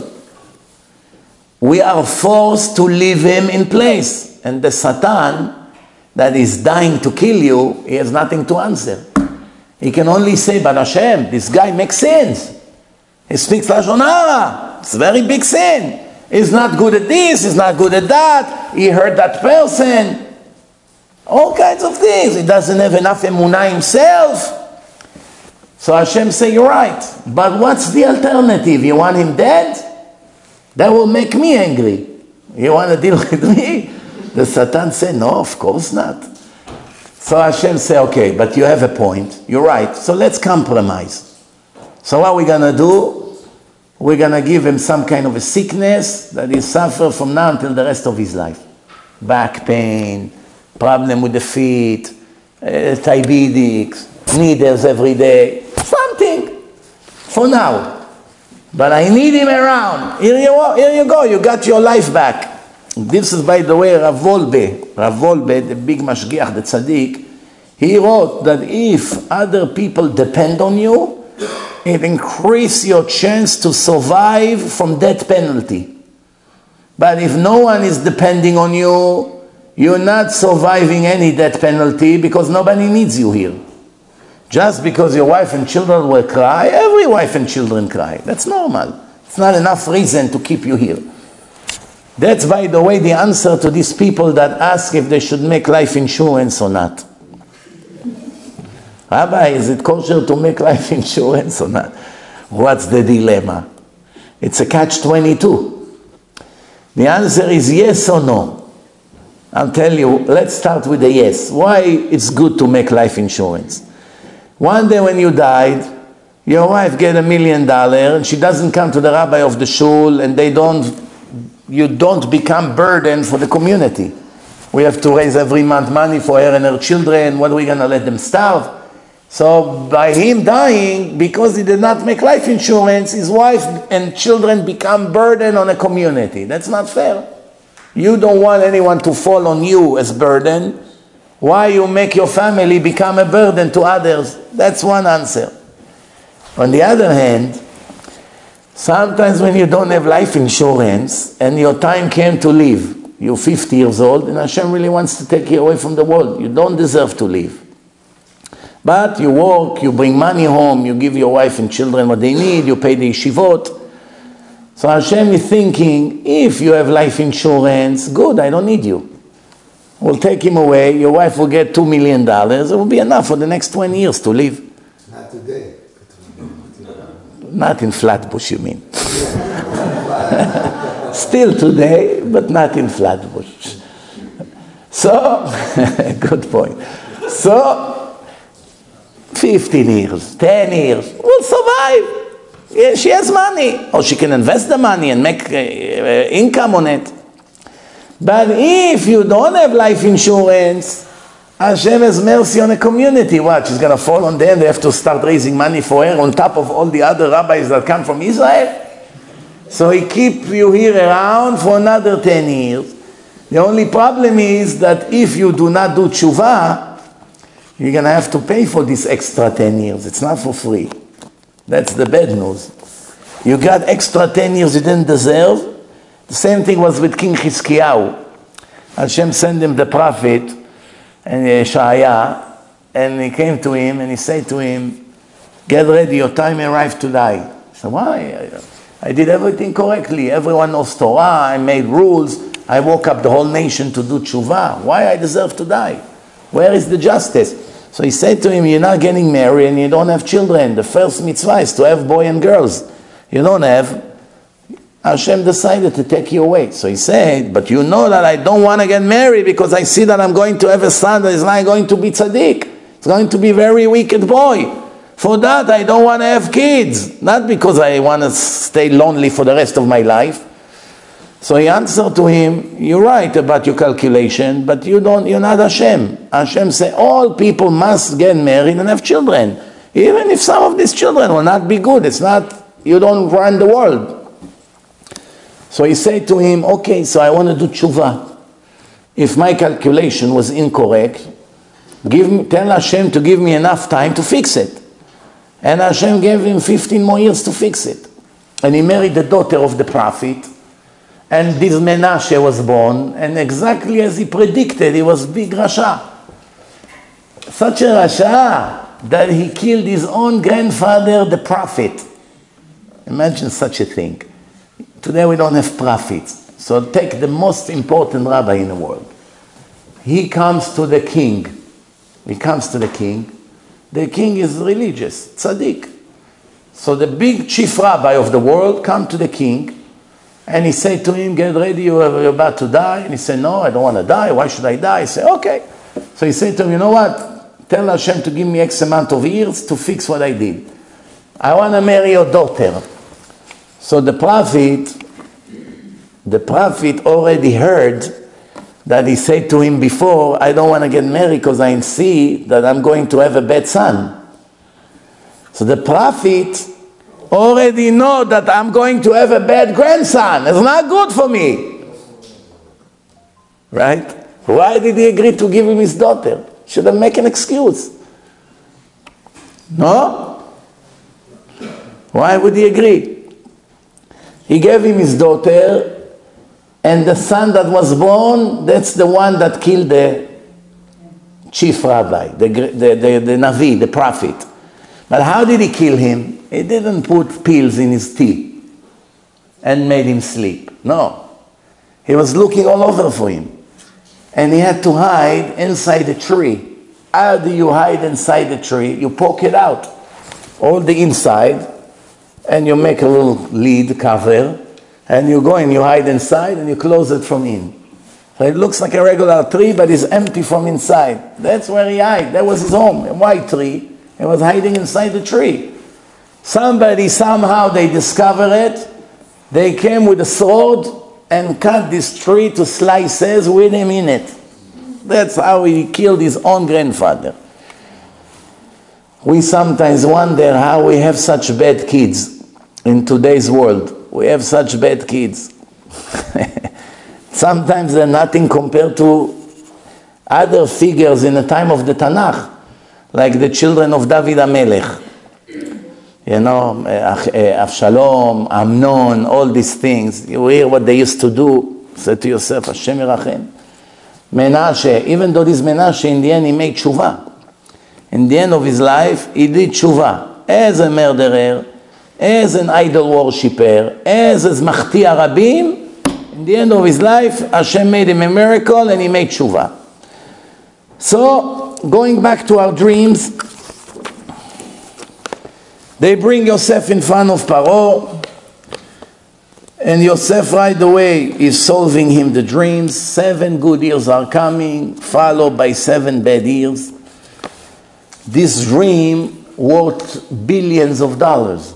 We are forced to leave him in place. And the Satan that is dying to kill you, he has nothing to answer. He can only say, but Hashem, this guy makes sins. He speaks Lashon Hara. It's a very big sin. He's not good at this, he's not good at that. He hurt that person. All kinds of things. He doesn't have enough emunah himself. So Hashem say, you're right. But what's the alternative? You want him dead? That will make me angry. You want to deal with me? The Satan say, no, of course not. So Hashem say, okay, but you have a point. You're right. So let's compromise. So what are we going to do? We're going to give him some kind of a sickness that he suffer from now until the rest of his life. Back pain, problem with the feet, diabetes, needles every day. Something for now. But I need him around. Here you go. You got your life back. This is, by the way, Rav Wolbe, the big mashgiach, the tzaddik, he wrote that if other people depend on you, it increases your chance to survive from death penalty. But if no one is depending on you, you're not surviving any death penalty because nobody needs you here. Just because your wife and children will cry, every wife and children cry. That's normal. It's not enough reason to keep you here. That's, by the way, the answer to these people that ask if they should make life insurance or not. Rabbi, is it kosher to make life insurance or not? What's the dilemma? It's a catch-22. The answer is yes or no. I'll tell you, let's start with the yes. Why it's good to make life insurance? One day when you died, your wife get $1 million and she doesn't come to the rabbi of the shul and you don't become burden for the community. We have to raise every month money for her and her children. What are we going to let them starve? So by him dying, because he did not make life insurance, his wife and children become burden on a community. That's not fair. You don't want anyone to fall on you as burden. Why you make your family become a burden to others? That's one answer. On the other hand, sometimes when you don't have life insurance and your time came to leave, you're 50 years old and Hashem really wants to take you away from the world. You don't deserve to leave. But you work, you bring money home, you give your wife and children what they need, you pay the yeshivot. So Hashem is thinking, if you have life insurance, good, I don't need you. We'll take him away, your wife will get $2 million, it will be enough for the next 20 years to live. Not today. Not in Flatbush, you mean. Still today, but not in Flatbush. So, good point. So, 15 years, 10 years, will survive. Yeah, she has money, or she can invest the money and make income on it. But if you don't have life insurance, Hashem has mercy on a community. What, she's going to fall on them? They have to start raising money for her on top of all the other rabbis that come from Israel? So he keep you here around for another 10 years. The only problem is that if you do not do tshuva, you're going to have to pay for this extra 10 years. It's not for free. That's the bad news. You got extra 10 years you didn't deserve. The same thing was with King Chizkiyahu. Hashem sent him the prophet, and Yeshaya, and he came to him and he said to him, get ready, your time arrived to die. He said, why? I did everything correctly. Everyone knows Torah. I made rules. I woke up the whole nation to do tshuva. Why I deserve to die? Where is the justice? So he said to him, you're not getting married and you don't have children. The first mitzvah is to have boys and girls. You don't have. Hashem decided to take you away. So he said, but you know that I don't want to get married because I see that I'm going to have a son that is not going to be tzaddik. It's going to be a very wicked boy. For that, I don't want to have kids. Not because I want to stay lonely for the rest of my life. So he answered to him, you're right about your calculation, but you're not Hashem. Hashem said, all people must get married and have children. Even if some of these children will not be good. It's not, you don't run the world. So he said to him, okay, so I want to do tshuva. If my calculation was incorrect, tell Hashem to give me enough time to fix it. And Hashem gave him 15 more years to fix it. And he married the daughter of the prophet. And this Menashe was born. And exactly as he predicted, he was big Rasha. Such a Rasha that he killed his own grandfather, the prophet. Imagine such a thing. Today we don't have prophets. So take the most important rabbi in the world. He comes to the king. He comes to the king. The king is religious, tzaddik. So the big chief rabbi of the world come to the king and he said to him, get ready, you're about to die. And he said, no, I don't want to die. Why should I die? He said, okay. So he said to him, you know what? Tell Hashem to give me X amount of years to fix what I did. I want to marry your daughter. So the prophet already heard that he said to him before, I don't want to get married because I see that I'm going to have a bad son. So the prophet already know that I'm going to have a bad grandson. It's not good for me. Right? Why did he agree to give him his daughter? Should have made an excuse. No? Why would he agree? He gave him his daughter, and the son that was born, that's the one that killed the chief rabbi, the Navi, the prophet. But how did he kill him? He didn't put pills in his tea and made him sleep. No. He was looking all over for him. And he had to hide inside a tree. How do you hide inside the tree? You poke it out. All the inside. And you make a little lid cover. And you go and you hide inside and you close it from in. So it looks like a regular tree, but it's empty from inside. That's where he hid. That was his home, a white tree. He was hiding inside the tree. Somebody, somehow, they discovered it. They came with a sword and cut this tree to slices with him in it. That's how he killed his own grandfather. We sometimes wonder how we have such bad kids in today's world. We have such bad kids. Sometimes they're nothing compared to other figures in the time of the Tanakh, like the children of David HaMelech. You know, Avshalom, Amnon, all these things. You hear what they used to do. Say to yourself, Hashem Yerachem. Menashe, even though this Menashe, in the end, he made tshuva. In the end of his life, he did tshuva. As a murderer, as an idol worshipper, as Machti Arabim, in the end of his life, Hashem made him a miracle and he made tshuva. So, going back to our dreams, they bring Yosef in front of Paro, And Yosef right away is solving him the dreams. 7 good years are coming, followed by 7 bad years. This dream worth billions of dollars.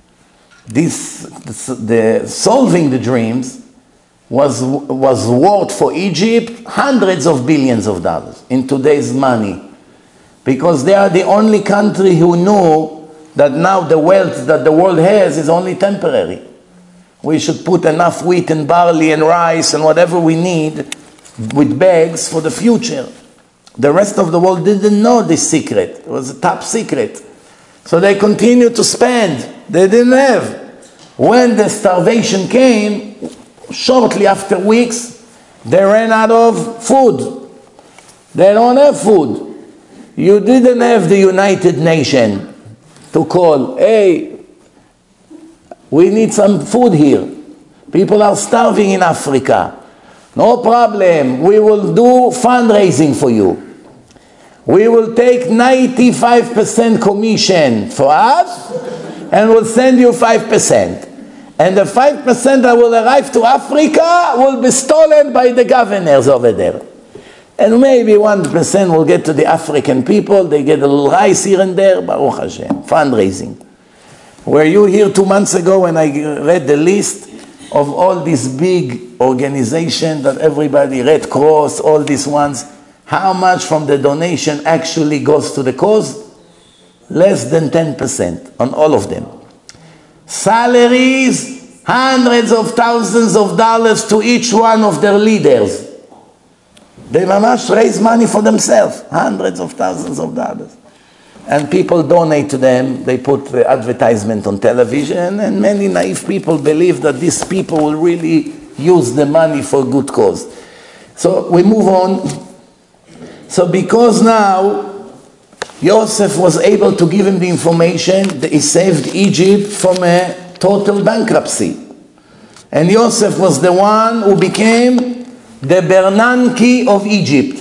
The solving the dreams was worth for Egypt hundreds of billions of dollars in today's money. Because they are the only country who know that now the wealth that the world has is only temporary. We should put enough wheat and barley and rice and whatever we need with bags for the future. The rest of the world didn't know this secret. It was a top secret. So they continued to spend. They didn't have. When the starvation came, shortly after weeks, they ran out of food. They don't have food. You didn't have the United Nations to call, hey, we need some food here. People are starving in Africa. No problem. We will do fundraising for you. We will take 95% commission for us and we'll send you 5%. And the 5% that will arrive to Africa will be stolen by the governors over there. And maybe 1% will get to the African people. They get a little rice here and there. Baruch Hashem. Fundraising. Were you here 2 months ago when I read the list of all these big organizations that everybody, Red Cross, all these ones, how much from the donation actually goes to the cause? Less than 10% on all of them. Salaries, hundreds of thousands of dollars to each one of their leaders. They mamash raise money for themselves, hundreds of thousands of dollars. And people donate to them, they put the advertisement on television, and many naive people believe that these people will really use the money for good cause. So we move on. So because now Yosef was able to give him the information that he saved Egypt from a total bankruptcy. And Yosef was the one who became the Bernanke of Egypt.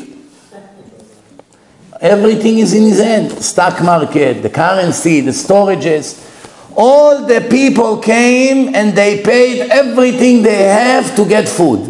Everything is in his hand. Stock market, the currency, the storages. All the people came and they paid everything they have to get food.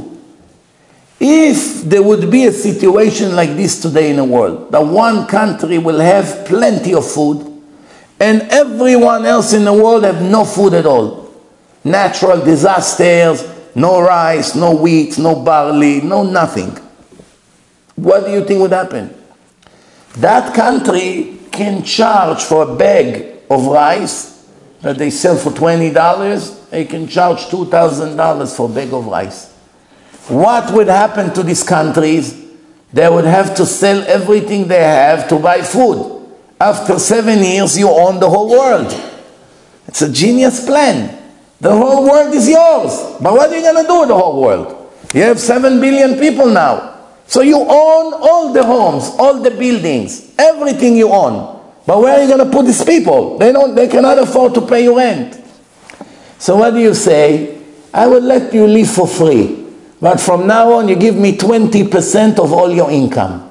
If there would be a situation like this today in the world, that one country will have plenty of food and everyone else in the world have no food at all. Natural disasters, no rice, no wheat, no barley, no nothing. What do you think would happen? That country can charge for a bag of rice that they sell for $20, they can charge $2,000 for a bag of rice. What would happen to these countries? They would have to sell everything they have to buy food. After 7 years, you own the whole world. It's a genius plan. The whole world is yours. But what are you going to do with the whole world? You have 7 billion people now. So you own all the homes, all the buildings, everything you own. But where are you going to put these people? They cannot afford to pay you rent. So what do you say? I will let you live for free. But from now on, you give me 20% of all your income.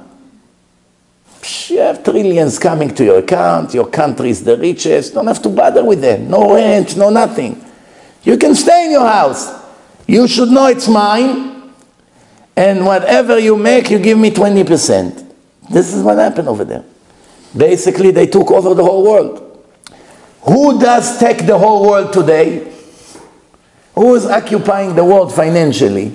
You have trillions coming to your account. Your country is the richest. Don't have to bother with them. No rent, no nothing. You can stay in your house. You should know it's mine. And whatever you make, you give me 20%. This is what happened over there. Basically, they took over the whole world. Who does take the whole world today? Who is occupying the world financially?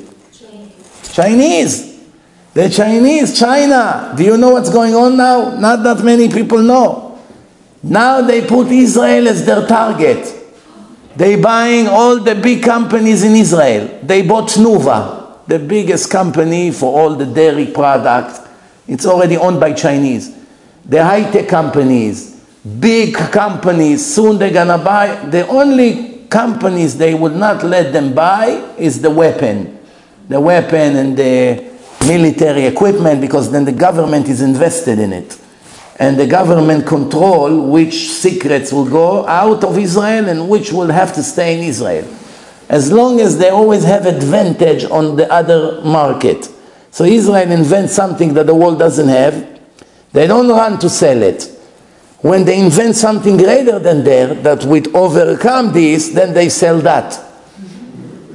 Chinese. The Chinese, China. Do you know what's going on now? Not that many people know. Now they put Israel as their target. They're buying all the big companies in Israel. They bought Tnuva, the biggest company for all the dairy products. It's already owned by Chinese. The high-tech companies, big companies, soon they're gonna buy. The only companies they would not let them buy is the weapon. The weapon and the military equipment, because then the government is invested in it. And the government control which secrets will go out of Israel and which will have to stay in Israel. As long as they always have advantage on the other market. So Israel invents something that the world doesn't have. They don't run to sell it. When they invent something greater than that would overcome this, then they sell that.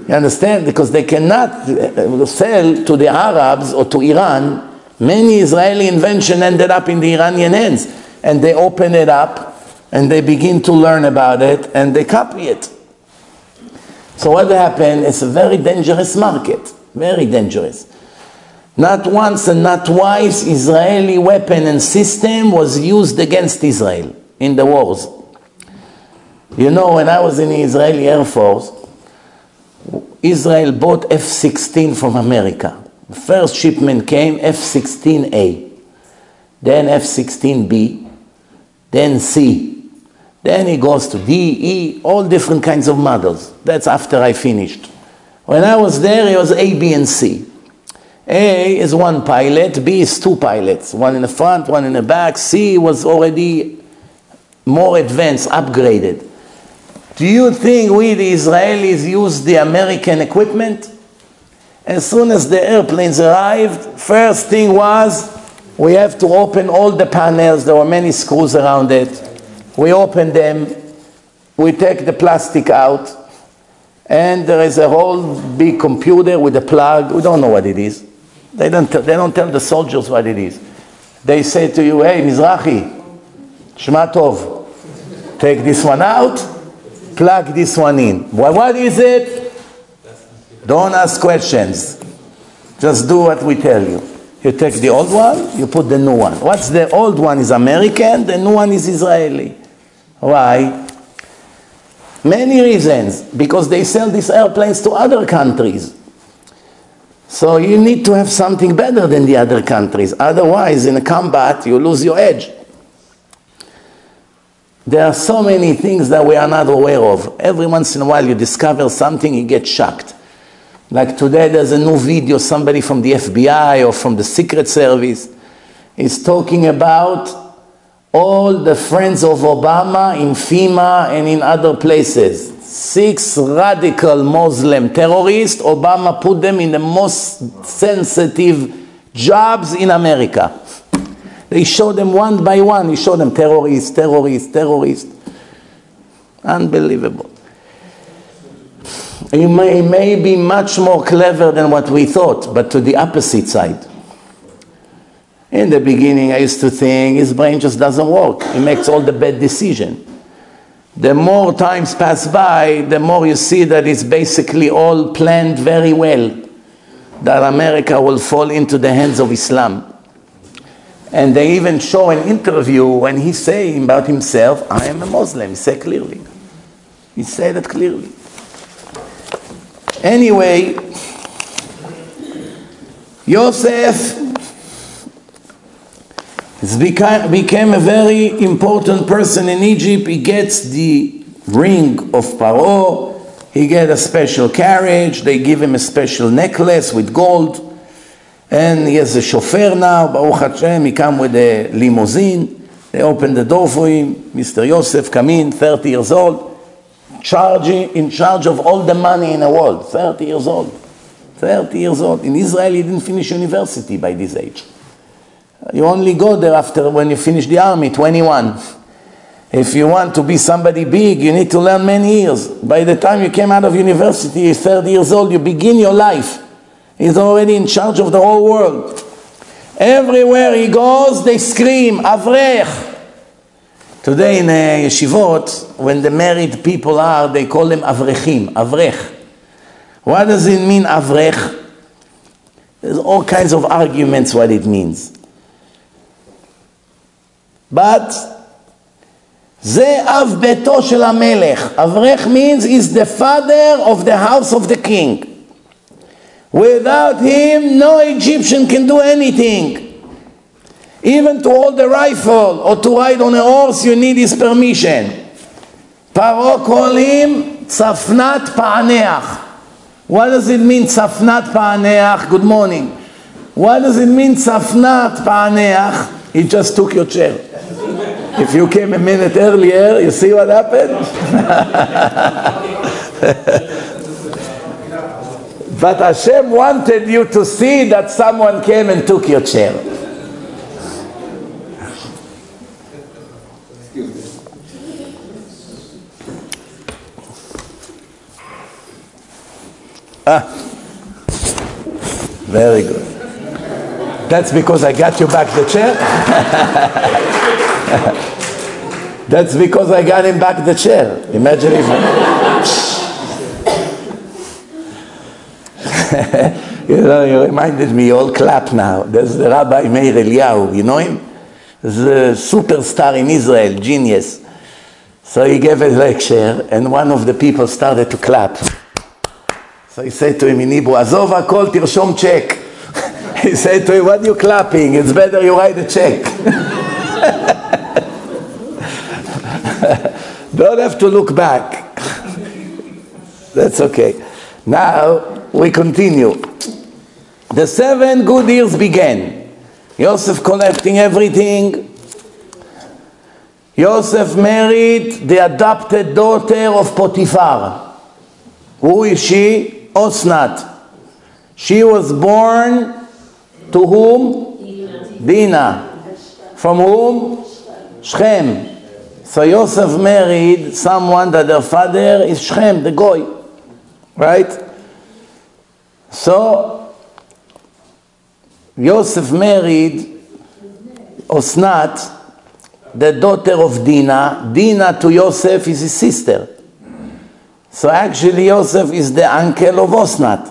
You understand? Because they cannot sell to the Arabs or to Iran. Many Israeli invention ended up in the Iranian hands. And they open it up and they begin to learn about it and they copy it. So what happened? It's a very dangerous market. Very dangerous. Not once and not twice Israeli weapon and system was used against Israel in the wars. You know, when I was in the Israeli Air Force, Israel bought F-16 from America. The first shipment came F-16A, then F-16B, then C. Then it goes to D, E, all different kinds of models. That's after I finished. When I was there, it was A, B, and C. A is one pilot, B is two pilots, one in the front, one in the back. C was already more advanced, upgraded. Do you think we, the Israelis, used the American equipment? As soon as the airplanes arrived, first thing was, we have to open all the panels. There were many screws around it. We open them, we take the plastic out, and there is a whole big computer with a plug. We don't know what it is. They don't tell the soldiers what it is. They say to you, hey, Mizrahi, Shema Tov, take this one out, plug this one in. What is it? Don't ask questions. Just do what we tell you. You take the old one, you put the new one. What's the old one is American, the new one is Israeli. Why? Many reasons. Because they sell these airplanes to other countries. So you need to have something better than the other countries. Otherwise, in a combat, you lose your edge. There are so many things that we are not aware of. Every once in a while you discover something, you get shocked. Like today there's a new video, somebody from the FBI or from the Secret Service is talking about all the friends of Obama in FEMA and in other places. 6 radical Muslim terrorists, Obama put them in the most sensitive jobs in America. They show them one by one. He showed them terrorists, terrorists, terrorists. Unbelievable. He may be much more clever than what we thought, but to the opposite side. In the beginning, I used to think his brain just doesn't work. He makes all the bad decisions. The more times pass by, the more you see that it's basically all planned very well, that America will fall into the hands of Islam. And they even show an interview when he's saying about himself, I am a Muslim. He said clearly. He said it clearly. Anyway, Yosef became a very important person in Egypt. He gets the ring of Paro. He gets a special carriage. They give him a special necklace with gold. And he has a chauffeur now, Baruch Hashem. He comes with a limousine. They open the door for him. Mr. Yosef come in, 30 years old. In charge of all the money in the world. 30 years old. 30 years old. In Israel, he didn't finish university by this age. You only go there after when you finish the army, 21. If you want to be somebody big, you need to learn many years. By the time you came out of university, you're 30 years old, you begin your life. He's already in charge of the whole world. Everywhere he goes, they scream, Avrech. Today in yeshivot, when the married people are, they call them Avrechim, Avrech. What does it mean, Avrech? There's all kinds of arguments what it means. But זה אב ביתו של המלך. Avrech means he's the father of the house of the king. Without him, no Egyptian can do anything. Even to hold a rifle or to ride on a horse, you need his permission. Paro call him Tzafnat Pa'aneach. What does it mean, Tzafnat Pa'aneach? Good morning. What does it mean, Tzafnat Pa'aneach? He just took your chair. If you came a minute earlier, you see what happened? But Hashem wanted you to see that someone came and took your chair. Very good. That's because I got you back the chair? That's because I got him back the chair. Imagine if... you reminded me, you all clap now. There's the Rabbi Meir Eliyahu, you know him? He's a superstar in Israel, genius. So he gave a lecture, and one of the people started to clap. So he said to him in Hebrew, Azov hakol tirshom check. He said to him, what are you clapping? It's better you write a check. Don't have to look back. That's okay. Now, we continue. The 7 good years began. Yosef collecting everything. Yosef married the adopted daughter of Potiphar. Who is she? Osnat. She was born to whom? Dinah. From whom? Shechem. So Yosef married someone that their father is Shechem, the Goy. Right? So Yosef married Osnat, the daughter of Dinah. Dinah to Yosef is his sister. So actually Yosef is the uncle of Osnat.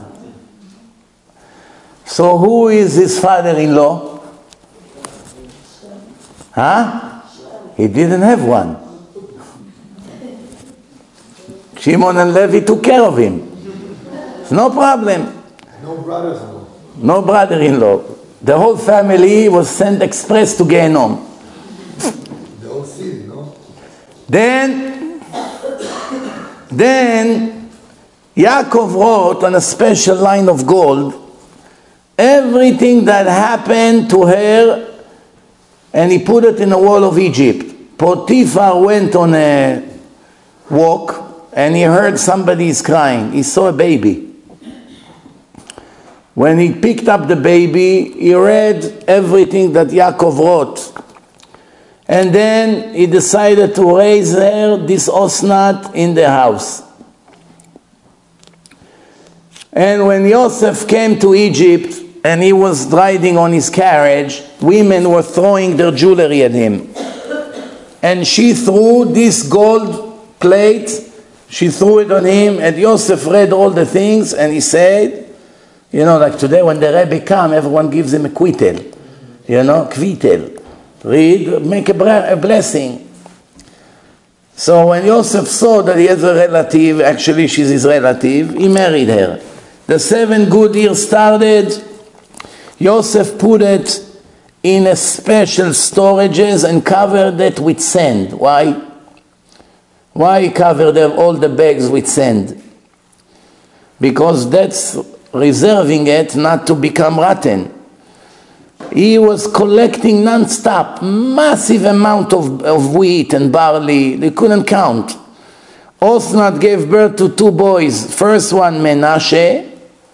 So who is his father-in-law? Huh? He didn't have one. Shimon and Levi took care of him. It's no problem. No brothers-in-law. No brother-in-law. The whole family was sent express to Gehenom. The whole city, no? Then Yaakov wrote on a special line of gold everything that happened to her, and he put it in the wall of Egypt. Potiphar went on a walk and he heard somebody is crying. He saw a baby. When he picked up the baby, he read everything that Yaakov wrote. And then he decided to raise her, this Osnat, in the house. And when Yosef came to Egypt and he was riding on his carriage, women were throwing their jewelry at him. And she threw this gold plate, she threw it on him, and Yosef read all the things, and he said, you know, like today when the Rebbe come, everyone gives him a quittel. You know, kvittel. Read, make a blessing. So when Yosef saw that he has a relative, actually she's his relative, he married her. The 7 good years started. Yosef put it in a special storages and covered it with sand. Why? Why he covered all the bags with sand? Because that's reserving it not to become rotten. He was collecting non-stop, massive amount of wheat and barley. They couldn't count. Osnat gave birth to 2 boys. First one, Menashe.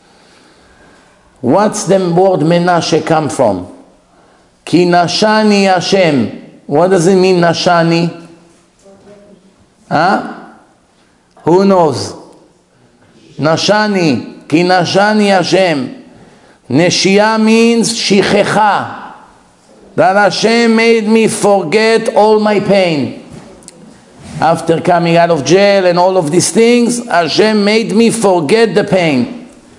What's the word Menashe come from? Ki nashani Hashem. What does it mean, nashani? Huh? Who knows? Nashani. Ki nashani Hashem. Neshia means shichecha. That Hashem made me forget all my pain. After coming out of jail and all of these things, Hashem made me forget the pain.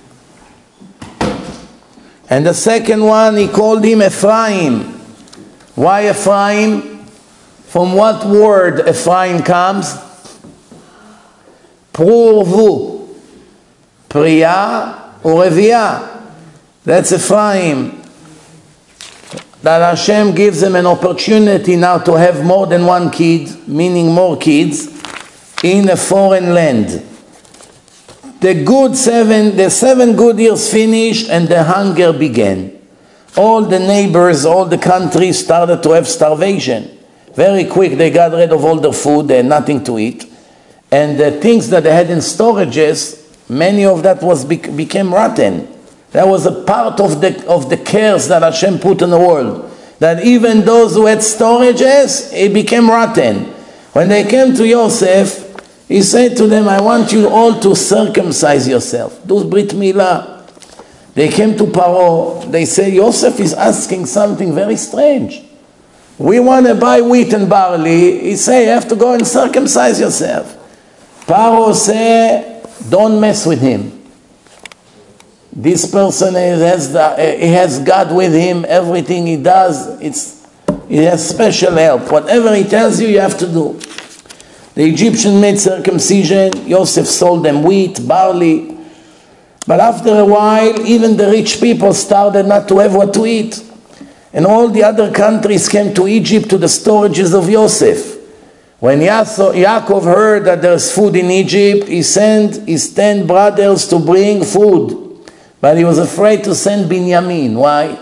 And the second one, he called him Ephraim. Why Ephraim? From what word Ephraim comes? Purvu. Priya or Reviah. That's Ephraim. That Hashem gives them an opportunity now to have more than one kid, meaning more kids, in a foreign land. The 7 good years finished and the hunger began. All the neighbors, all the countries started to have starvation. Very quick they got rid of all their food, they had nothing to eat. And the things that they had in storages, many of that became rotten. That was a part of the cares that Hashem put in the world. That even those who had storages, it became rotten. When they came to Yosef, He said to them, I want you all to circumcise yourself. Do Brit Milah. They came to Paro. They say, Yosef is asking something very strange. We want to buy wheat and barley. He say, you have to go and circumcise yourself. Paro say, don't mess with him. This person he has God with him. Everything he does, he has special help. Whatever he tells you, you have to do. The Egyptian made circumcision. Yosef sold them wheat, barley. But after a while, even the rich people started not to have what to eat. And all the other countries came to Egypt to the storages of Yosef. When Yaakov heard that there's food in Egypt, he sent his 10 brothers to bring food. But he was afraid to send Binyamin. Why?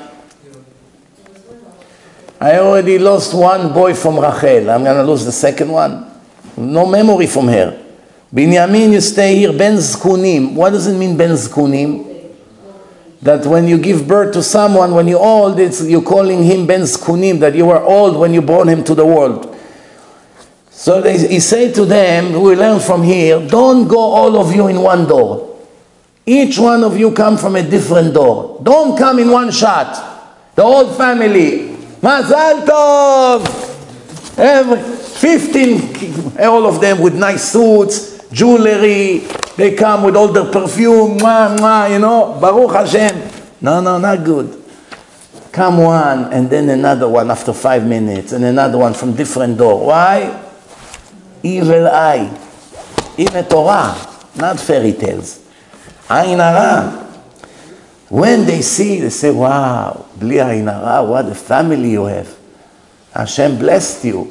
I already lost one boy from Rachel. I'm going to lose the second one. No memory from her. Binyamin, you stay here. Ben Zkunim. What does it mean, Ben Zkunim? That when you give birth to someone, when you're old, you're calling him Ben Zkunim, that you were old when you brought him to the world. So he said to them, we learn from here, don't go all of you in one door. Each one of you come from a different door. Don't come in one shot. The whole family. Mazal Tov! 15, all of them with nice suits, jewelry. They come with all their perfume, you know, Baruch Hashem. No, not good. Come one, and then another one after 5 minutes, and another one from different door. Why? Evil eye. In the Torah, not fairy tales. Ayin hara. When they see, they say, wow, bli ayin hara, what a family you have. Hashem blessed you.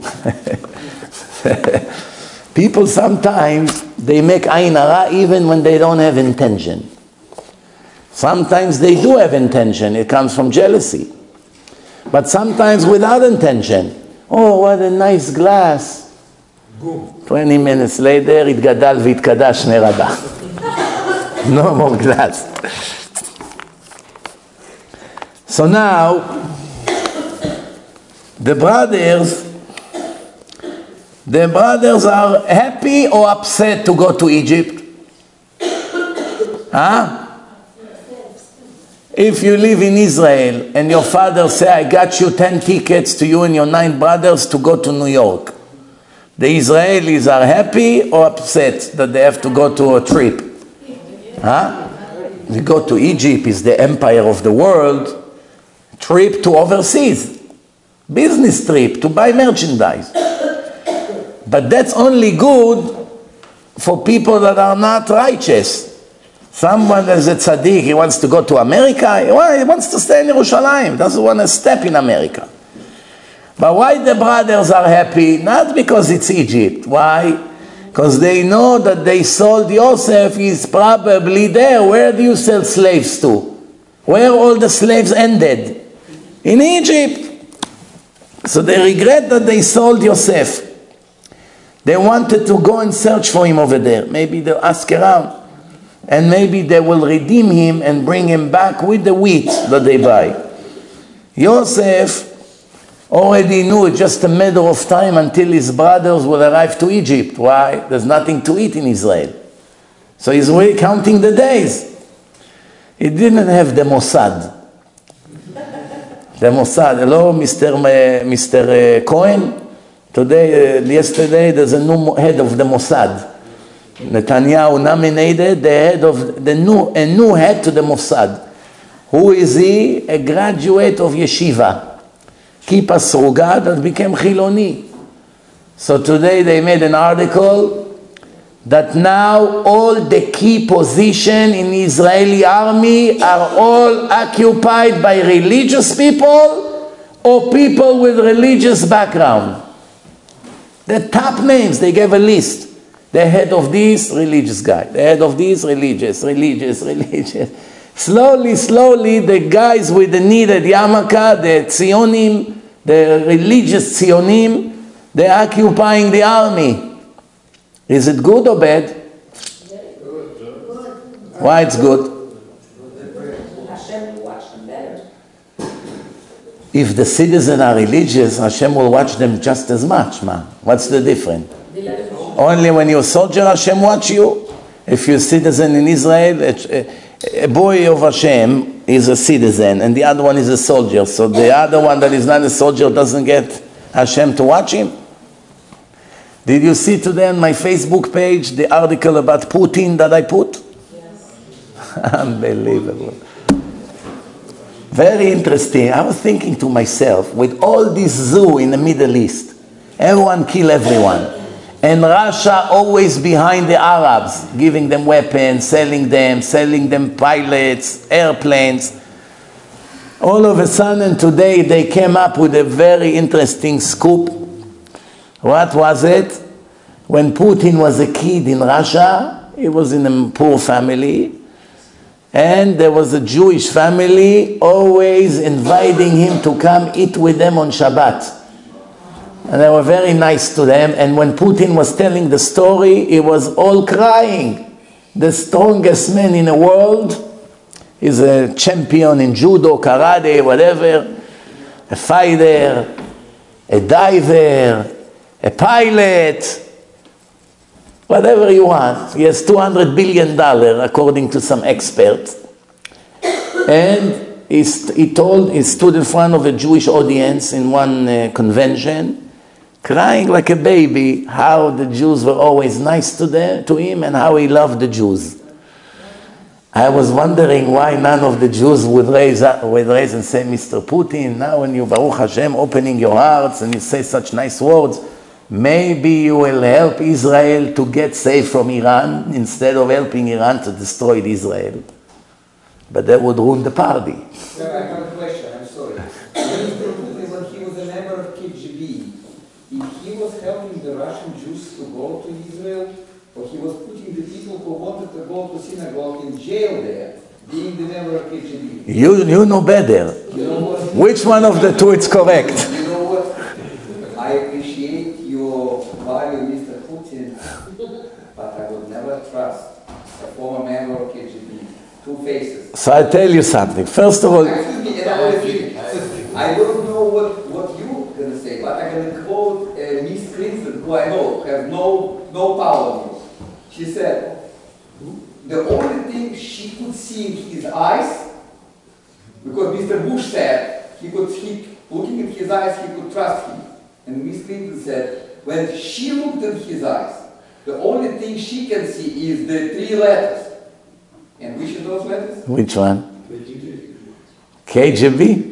People sometimes, they make ayin hara even when they don't have intention. Sometimes they do have intention. It comes from jealousy. But sometimes without intention. Oh, what a nice glass. Boom. 20 minutes later, התגדל והתקדש נרדה. No more glass. So now, the brothers are happy or upset to go to Egypt? Huh? If you live in Israel and your father say, I got you 10 tickets to you and your 9 brothers to go to New York, the Israelis are happy or upset that they have to go to a trip? Huh? You go to Egypt, is the empire of the world. Trip to overseas. Business trip to buy merchandise. But that's only good for people that are not righteous. Someone that's a tzaddik, he wants to go to America, he wants to stay in Yerushalayim, he doesn't want to step in America. But why the brothers are happy? Not because it's Egypt. Why? Because they know that they sold Yosef, he's probably there. Where do you sell slaves to? Where all the slaves ended? In Egypt. So they regret that they sold Yosef. They wanted to go and search for him over there. Maybe they'll ask around. And maybe they will redeem him and bring him back with the wheat that they buy. Yosef already knew it's just a matter of time until his brothers will arrive to Egypt. Why? There's nothing to eat in Israel. So he's really counting the days. He didn't have the Mossad. The Mossad. Hello, Mr. Cohen. Yesterday, there's a new head of the Mossad. Netanyahu nominated the head of a new head to the Mossad. Who is he? A graduate of yeshiva. Kippa Sruga that became Chiloni. So today they made an article that now all the key positions in the Israeli army are all occupied by religious people or people with religious background. The top names, they gave a list. The head of this, religious guy. The head of this, religious. Slowly, the guys with the needed yarmulke, the Zionim, the religious Zionim, they're occupying the army. Is it good or bad? Why it's good? Hashem will watch them better. If the citizens are religious, Hashem will watch them just as much, ma. What's the difference? They live Only when you're a soldier, Hashem watch you. If you're a citizen in Israel, a boy of Hashem is a citizen, and the other one is a soldier. So the other one that is not a soldier doesn't get Hashem to watch him. Did you see today on my Facebook page the article about Putin that I put? Yes. Unbelievable. Very interesting. I was thinking to myself, with all this zoo in the Middle East, everyone kill everyone. And Russia always behind the Arabs, giving them weapons, selling them pilots, airplanes. All of a sudden today they came up with a very interesting scoop. What was it? When Putin was a kid in Russia, he was in a poor family, and there was a Jewish family always inviting him to come eat with them on Shabbat. And they were very nice to them, and when Putin was telling the story, he was all crying. The strongest man in the world, he's a champion in judo, karate, whatever, a fighter, a diver, a pilot, whatever you want. He has $200 billion, according to some experts. And he stood in front of a Jewish audience in one convention, crying like a baby, how the Jews were always nice to him and how he loved the Jews. I was wondering why none of the Jews would raise and say, Mr. Putin, now when you, Baruch Hashem, opening your hearts and you say such nice words, maybe you will help Israel to get safe from Iran instead of helping Iran to destroy Israel. But that would ruin the party. Sir, I have a question, I'm sorry. Mr. Putin, when he was a member of KGB, if he was helping the Russian Jews to go to Israel, or he was putting the people who wanted to go to synagogue in jail there, being the member of KGB? You know better. You know what? Which one of the two is correct? You know what? I appreciate your value, Mr. Putin, but I would never trust a former member of KGB. Two faces. So I'll tell you something. First of all, Excuse me, I don't know what you're going to say, but I'm going to quote Miss Clinton, who I know has no power on you. She said, the only thing she could see in his eyes, because Mr. Bush said looking at his eyes, he could trust him. And Miss Clinton said, when she looked at his eyes, the only thing she can see is the 3 letters. And which of those letters? Which one? KGB?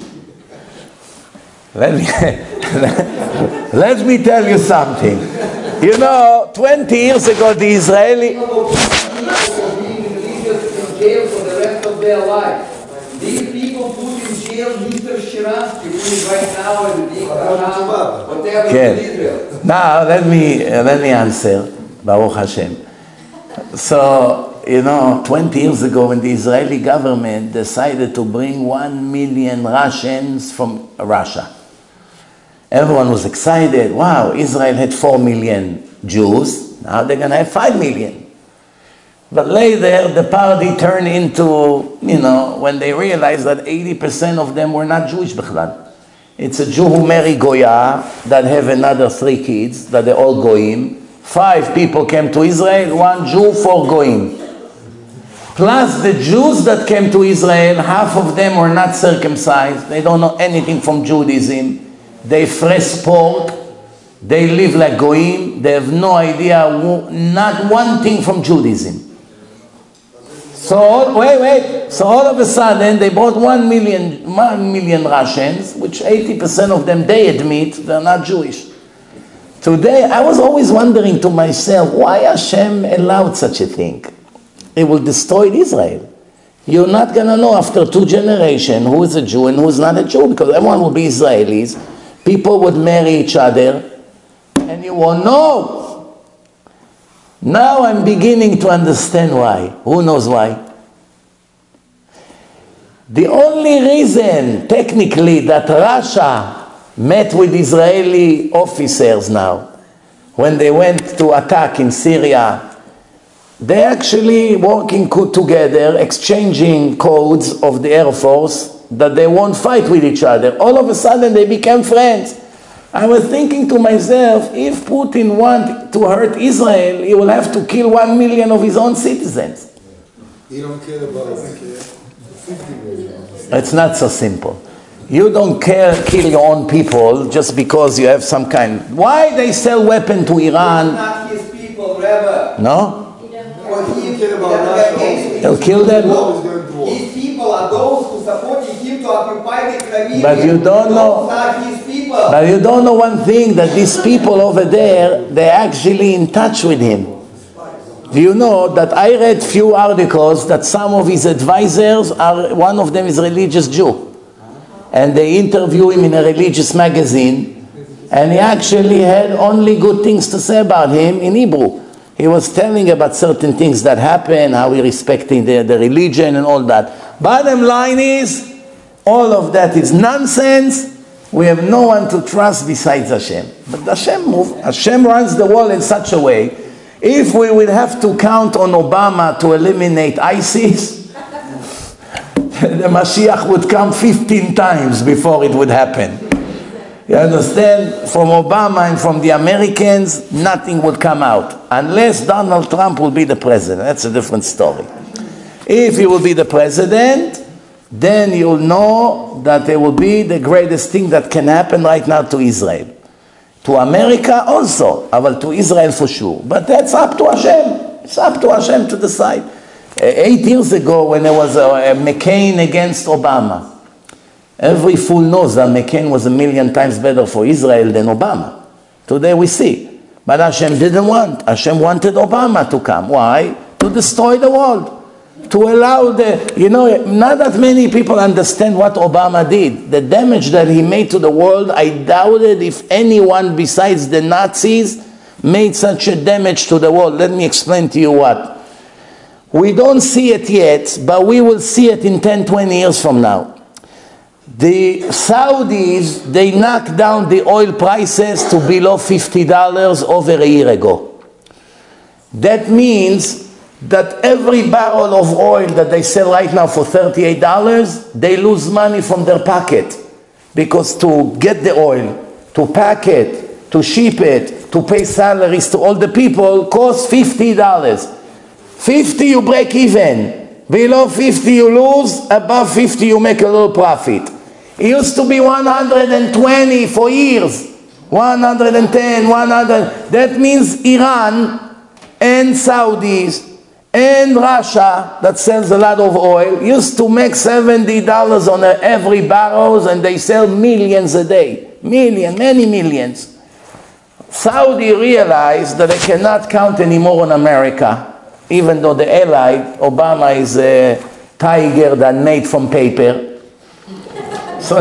Let me tell you something. You know, 20 years ago, the Israeli... People being in jail for the rest of their life. These people put in jail Mr. Shiransky, who is right now in the whatever in Israel. Now, let me answer, Baruch Hashem. So, you know, 20 years ago when the Israeli government decided to bring 1 million Russians from Russia, everyone was excited. Wow, Israel had 4 million Jews, now they're going to have 5 million. But later the party turned into, you know, when they realized that 80% of them were not Jewish bichlal. It's a Jew who married Goya that have another 3 kids, that they're all Goyim. 5 people came to Israel, 1 Jew, 4 Goyim. Plus the Jews that came to Israel, half of them were not circumcised. They don't know anything from Judaism. They fresh pork. They live like Goyim. They have no idea, not one thing from Judaism. So, wait. So all of a sudden, they brought 1 million Russians, which 80% of them, they admit they're not Jewish. Today, I was always wondering to myself, why Hashem allowed such a thing? It will destroy Israel. You're not going to know after 2 generations who is a Jew and who is not a Jew, because everyone will be Israelis. People would marry each other, and you won't know. Now I'm beginning to understand why. Who knows why? The only reason, technically, that Russia met with Israeli officers now, when they went to attack in Syria, they actually working together, exchanging codes of the Air Force, that they won't fight with each other. All of a sudden they became friends. I was thinking to myself, if Putin wants to hurt Israel, he will have to kill 1 million of his own citizens. He don't care about 50 million. It's not so simple. You don't kill your own people just because you have some kind. Why they sell weapons to Iran? Not his people, Rebbe. No? Well, he care about Russia also. They'll kill them. His people are those who supported him to occupy the Crimea. But you don't know. Those are his people. But you don't know one thing, that these people over there, they're actually in touch with him. Do you know that I read few articles that some of his advisors are, one of them is a religious Jew. And they interview him in a religious magazine, and he actually had only good things to say about him in Hebrew. He was telling about certain things that happened, how he respecting the religion and all that. Bottom line is, all of that is nonsense. We have no one to trust besides Hashem. But Hashem runs the world in such a way, if we would have to count on Obama to eliminate ISIS, the Mashiach would come 15 times before it would happen. You understand? From Obama and from the Americans, nothing would come out. Unless Donald Trump will be the president. That's a different story. If he will be the president, then you'll know that it will be the greatest thing that can happen right now to Israel. To America also, but to Israel for sure. But that's up to Hashem. It's up to Hashem to decide. 8 years ago, when there was a McCain against Obama, every fool knows that McCain was 1,000,000 times better for Israel than Obama. Today we see. But Hashem didn't want. Hashem wanted Obama to come. Why? To destroy the world. To allow not that many people understand what Obama did. The damage that he made to the world, I doubted if anyone besides the Nazis made such a damage to the world. Let me explain to you what. We don't see it yet, but we will see it in 10, 20 years from now. The Saudis, they knocked down the oil prices to below $50 over a year ago. That means that every barrel of oil that they sell right now for $38, they lose money from their pocket. Because to get the oil, to pack it, to ship it, to pay salaries to all the people costs $50. 50 you break even. Below 50 you lose, above 50 you make a little profit. It used to be 120 for years. 110, 100. That means Iran and Saudis and Russia, that sells a lot of oil, used to make $70 on every barrel, and they sell millions a day. Many millions. Saudi realized that they cannot count anymore on America, even though the ally, Obama, is a tiger that made from paper. So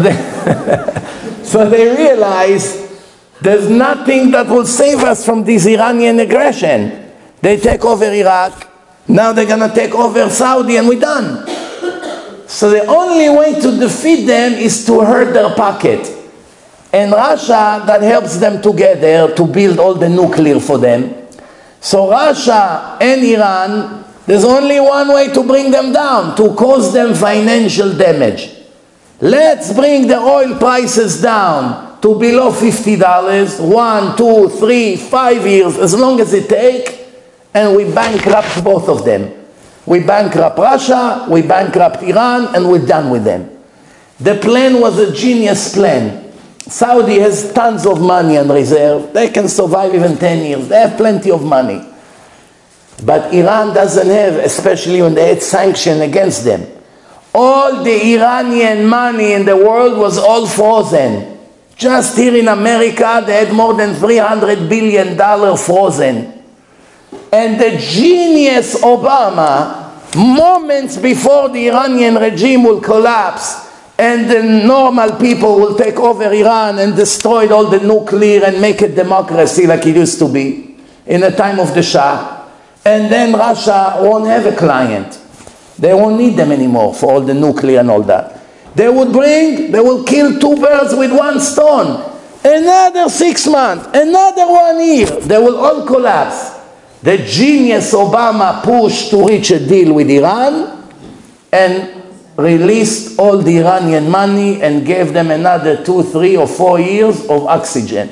they realized there's nothing that will save us from this Iranian aggression. They take over Iraq. Now they're going to take over Saudi and we're done. So the only way to defeat them is to hurt their pocket. And Russia, that helps them together to build all the nuclear for them. So Russia and Iran, there's only one way to bring them down, to cause them financial damage. Let's bring the oil prices down to below $50, 1, 2, 3, 5 years, as long as it takes, and we bankrupt both of them. We bankrupt Russia, we bankrupt Iran, and we're done with them. The plan was a genius plan. Saudi has tons of money in reserve. They can survive even 10 years. They have plenty of money. But Iran doesn't have, especially when they had sanctions against them. All the Iranian money in the world was all frozen. Just here in America, they had more than $300 billion frozen. And the genius Obama, moments before the Iranian regime will collapse and the normal people will take over Iran and destroy all the nuclear and make it democracy like it used to be in the time of the Shah. And then Russia won't have a client. They won't need them anymore for all the nuclear and all that. They will kill 2 birds with 1 stone. Another 6 months, another 1 year, they will all collapse. The genius Obama pushed to reach a deal with Iran, and released all the Iranian money and gave them another 2, 3, or 4 years of oxygen.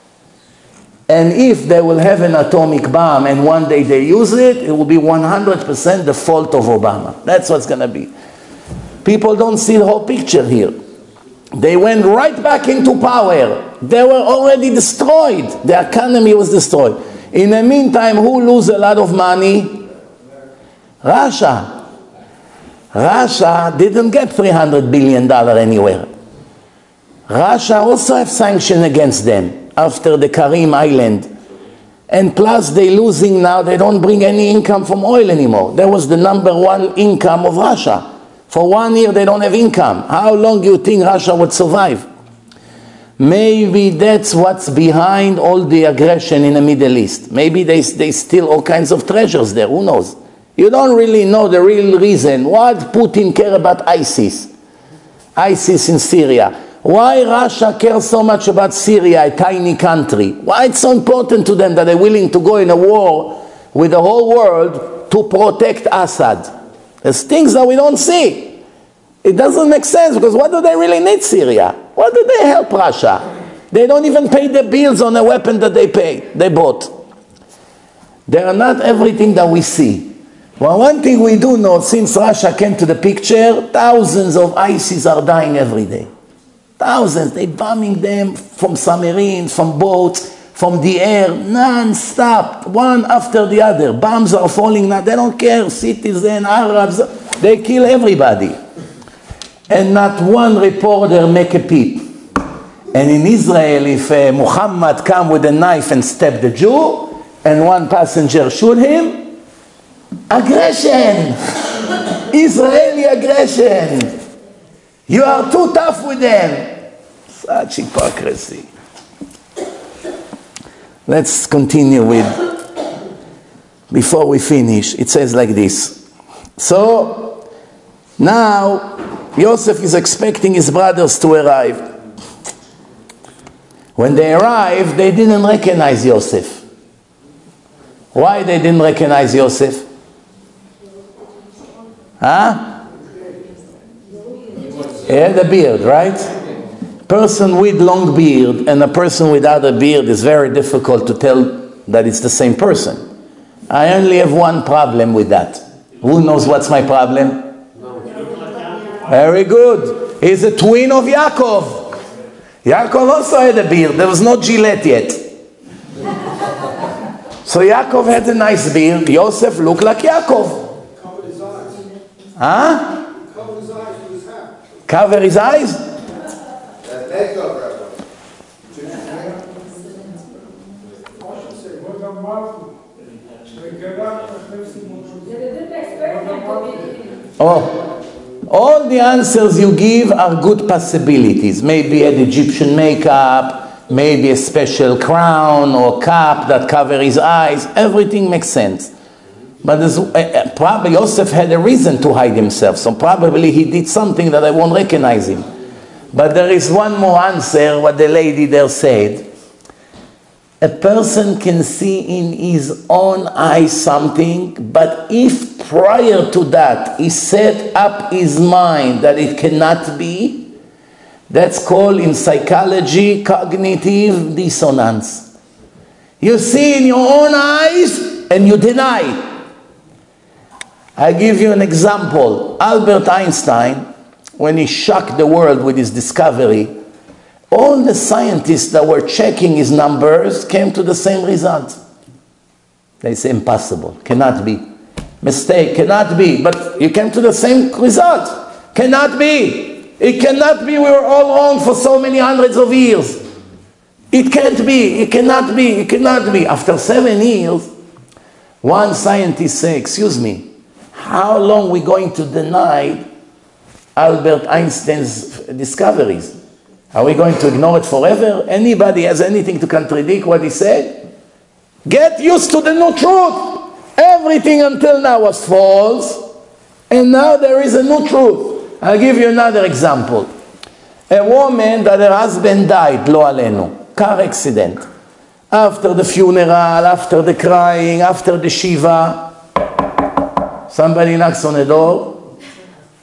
And if they will have an atomic bomb and one day they use it, it will be 100% the fault of Obama. That's what's going to be. People don't see the whole picture here. They went right back into power. They were already destroyed. The economy was destroyed. In the meantime, who lose a lot of money? Russia. Russia didn't get $300 billion anywhere. Russia also have sanctions against them after the Karim Island. And plus they're losing now, they don't bring any income from oil anymore. That was the #1 income of Russia. For 1 year they don't have income. How long do you think Russia would survive? Maybe that's what's behind all the aggression in the Middle East. Maybe they steal all kinds of treasures there, who knows? You don't really know the real reason. Why Putin care about ISIS? ISIS in Syria. Why Russia cares so much about Syria, a tiny country? Why it's so important to them that they're willing to go in a war with the whole world to protect Assad? There's things that we don't see. It doesn't make sense, because what do they really need Syria? What do they help Russia? They don't even pay the bills on a weapon that they bought. They are not everything that we see. Well, one thing we do know, since Russia came to the picture, thousands of ISIS are dying every day. Thousands. They're bombing them from submarines, from boats, from the air, non-stop, one after the other. Bombs are falling now. They don't care, citizens, Arabs, they kill everybody. And not one reporter make a peep. And in Israel, if Muhammad come with a knife and stab the Jew, and one passenger shoot him, aggression! Israeli aggression! You are too tough with them! Such hypocrisy. Let's continue with, before we finish, it says like this. So, now, Yosef is expecting his brothers to arrive. When they arrived, they didn't recognize Yosef. Why they didn't recognize Yosef? Huh? He had a beard, right? Person with long beard and a person without a beard is very difficult to tell that it's the same person. I only have one problem with that. Who knows what's my problem? Very good. He's a twin of Yaakov. Yaakov also had a beard. There was no Gillette yet. So Yaakov had a nice beard. Yosef looked like Yaakov. Cover his eyes. Huh? Cover his eyes with his hat. Cover his eyes? Oh, all the answers you give are good possibilities. Maybe an Egyptian makeup, maybe a special crown or cap that cover his eyes. Everything makes sense. But probably Yosef had a reason to hide himself, so probably he did something that I won't recognize him. But there is one more answer, what the lady there said. A person can see in his own eyes something, but if prior to that he set up his mind that it cannot be, that's called in psychology cognitive dissonance. You see in your own eyes and you deny. I give you an example. Albert Einstein, when he shocked the world with his discovery, all the scientists that were checking his numbers came to the same result. They say impossible, cannot be. Mistake, cannot be. But you came to the same result. Cannot be. It cannot be. We were all wrong for so many hundreds of years. It can't be. It cannot be. It cannot be. After 7 years, one scientist said, excuse me, how long are we going to deny Albert Einstein's discoveries? Are we going to ignore it forever? Anybody has anything to contradict what he said? Get used to the new truth. Everything until now was false, and now there is a new truth. I'll give you another example. A woman that her husband died, lo alenu, car accident. After the funeral, after the crying, after the shiva, somebody knocks on the door.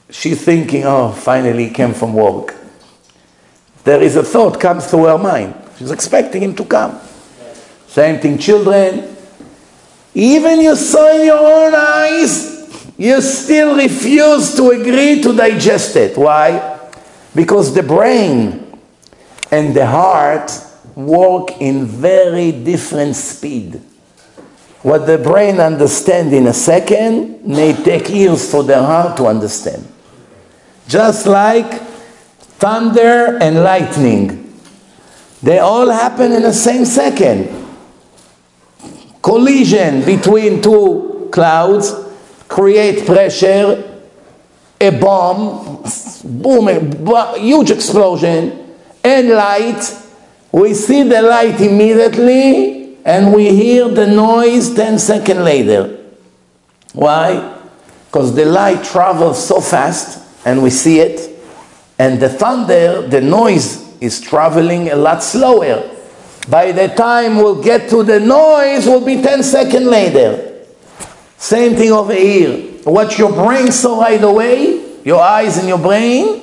she's thinking, oh, finally he came from work. There is a thought comes through her mind. She's expecting him to come. Same thing, children. Even you saw in your own eyes, you still refuse to agree to digest it. Why? Because the brain and the heart work in very different speed. What the brain understands in a second may take years for the heart to understand. Just like thunder and lightning. They all happen in the same second. Collision between two clouds create pressure, a bomb, boom, a huge explosion, and light. We see the light immediately and we hear the noise 10 seconds later. Why? Because the light travels so fast and we see it, and the thunder, the noise is traveling a lot slower. By the time we'll get to the noise, will be 10 seconds later. Same thing over here. What your brain saw right away, your eyes and your brain,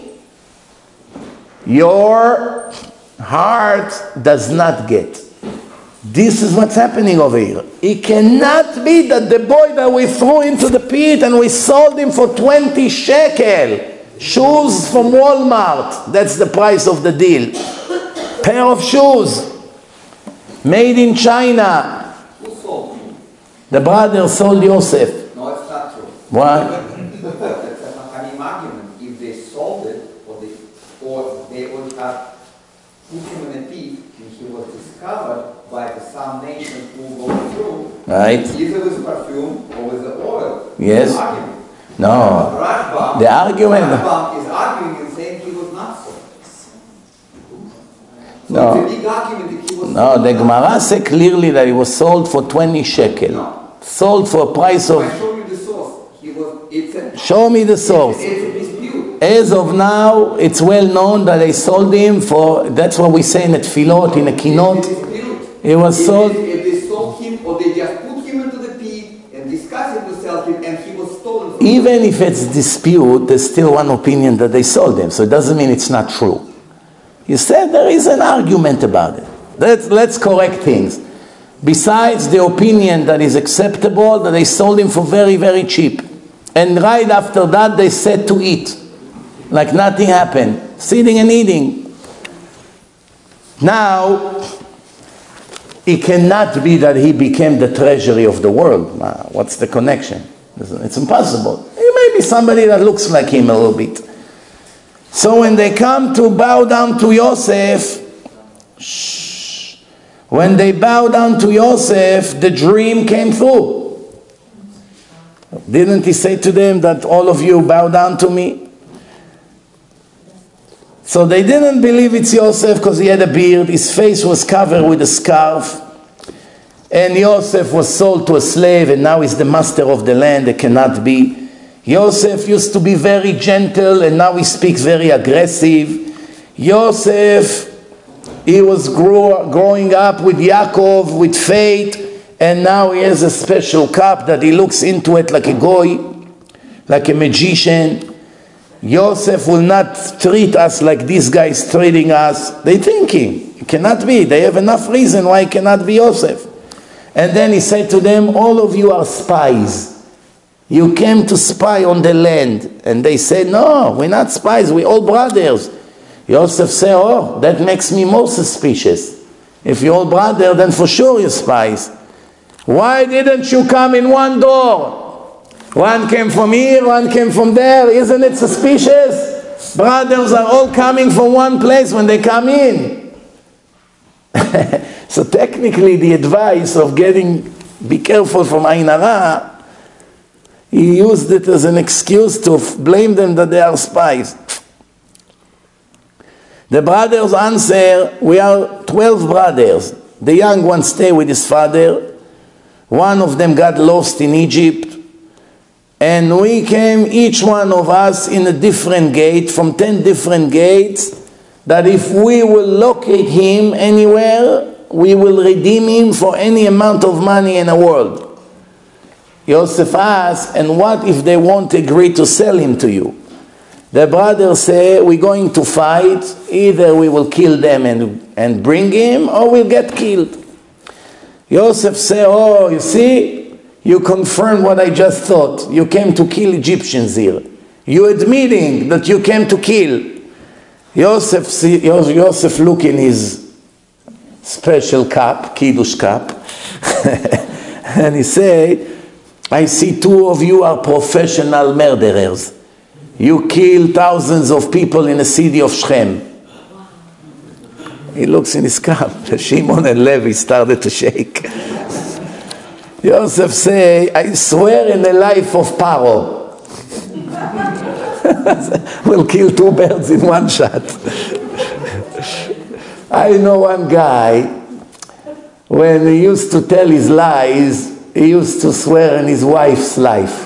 your heart does not get. This is what's happening over here. It cannot be that the boy that we threw into the pit and we sold him for 20 shekel, shoes from Walmart, that's the price of the deal. Pair of shoes, made in China. Who sold him? The brother sold Yosef. No, it's not true. Why? That's a Hakanim argument. If they sold it, or they would have put him in a pit, and he was discovered by some nation who go through, Right. either with perfume or with the oil. Yes. The argument. No. Rashbam, The argument. Rashbam is arguing and saying he was not sold. So No. it's a big argument that he was No, sold. the Gemara said clearly that it was sold for 20 shekel. No. Sold for a price I of... show you the source. It's a, Show me the source. It's a dispute. As of now, it's well known that they sold him for, that's what we say in the Tfilot, in the It's Kinot. a dispute. It was sold... If they sold him or they just put him into the pit and discussed it to sell him and he was stolen from Even if it's dispute, there's still one opinion that they sold him, so it doesn't mean it's not true. You said there is an argument about it. Let's correct things. Besides the opinion that is acceptable, that they sold him for very, very cheap. And right after that, they said to eat. Like nothing happened. Sitting and eating. Now, it cannot be that he became the treasury of the world. What's the connection? It's impossible. He may be somebody that looks like him a little bit. So when they come to bow down to Yosef, when they bow down to Yosef, the dream came through. Didn't he say to them that all of you bow down to me? So they didn't believe it's Yosef because he had a beard, his face was covered with a scarf, and Yosef was sold to a slave and now he's the master of the land. It cannot be. Yosef used to be very gentle and now he speaks very aggressive. Yosef, he was growing up with Yaakov, with faith, and now he has a special cup that he looks into it like a goy, like a magician. Yosef will not treat us like these guys treating us. They thinking, it cannot be. They have enough reason why it cannot be Yosef. And then he said to them, all of you are spies. You came to spy on the land. And they said, no, we're not spies, we're all brothers. Yosef said, oh, that makes me more suspicious. If you're all brothers, then for sure you're spies. Why didn't you come in one door? One came from here, one came from there. Isn't it suspicious? Brothers are all coming from one place when they come in. So technically the advice of be careful from Ayin Hara, he used it as an excuse to blame them that they are spies. The brothers answer, we are 12 brothers. The young one stayed with his father. One of them got lost in Egypt. And we came, each one of us, in a different gate, from 10 different gates, that if we will locate him anywhere, we will redeem him for any amount of money in the world. Yosef asked, and what if they won't agree to sell him to you? The brothers say, we're going to fight, either we will kill them and bring him, or we'll get killed. Yosef say, oh, you see, you confirm what I just thought. You came to kill Egyptians here. You admitting that you came to kill. Yosef look in his special cup, Kiddush cup, and he say, I see two of you are professional murderers. You kill thousands of people in the city of Shechem. He looks in his cup. Shimon and Levi started to shake. Yosef say, I swear in the life of Paro, we'll kill two birds in one shot. I know one guy, when he used to tell his lies, he used to swear in his wife's life.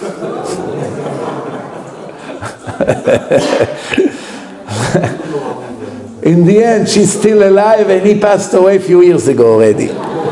In the end, she's still alive and he passed away a few years ago already.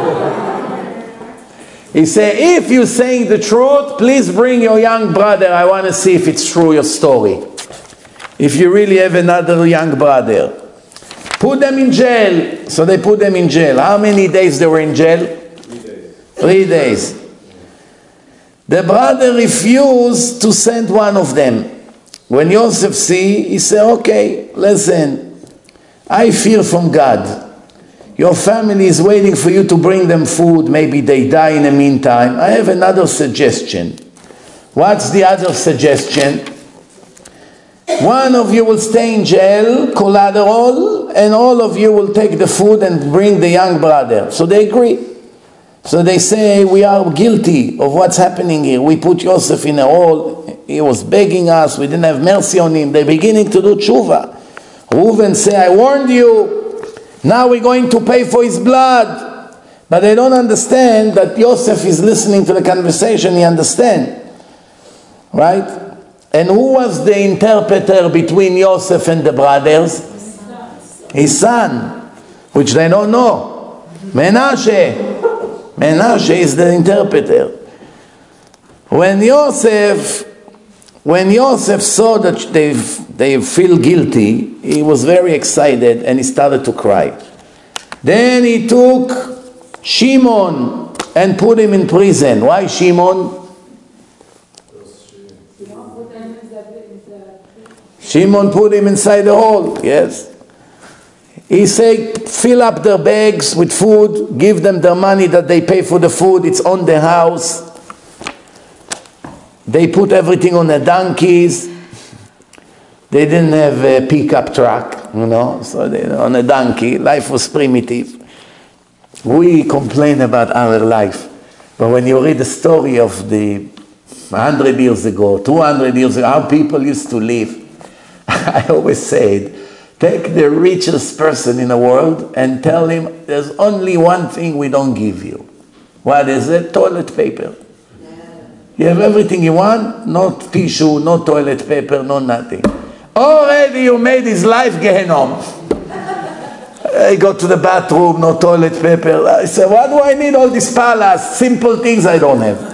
He said, if you're saying the truth, please bring your young brother. I want to see if it's true, your story. If you really have another young brother. Put them in jail. So they put them in jail. How many days they were in jail? 3 days. 3 days. The brother refused to send one of them. When Yosef see, he said, okay, listen, I fear from God. Your family is waiting for you to bring them food. Maybe they die in the meantime. I have another suggestion. What's the other suggestion? One of you will stay in jail, collateral, and all of you will take the food and bring the young brother. So they agree. So they say, we are guilty of what's happening here. We put Yosef in a hole. He was begging us. We didn't have mercy on him. They're beginning to do tshuva. Reuven say, I warned you. Now we're going to pay for his blood. But they don't understand that Yosef is listening to the conversation. He understands. Right? And who was the interpreter between Yosef and the brothers? His son, which they don't know. Menashe. Menashe is the interpreter. When Yosef saw that they feel guilty, he was very excited and he started to cry. Then he took Shimon and put him in prison. Why Shimon? Shimon put him inside the hole, yes. He said, fill up their bags with food, give them their money that they pay for the food, it's on the house. They put everything on the donkeys. They didn't have a pickup truck, you know, so on a donkey. Life was primitive. We complain about our life, but when you read the story of the 100 years ago, 200 years ago, how people used to live, I always said, take the richest person in the world and tell him there's only one thing we don't give you. What is it? Toilet paper. You have everything you want, no tissue, no toilet paper, no nothing. Already you made his life Gehenom. I go to the bathroom, no toilet paper. I say, why do I need all this palace? Simple things I don't have.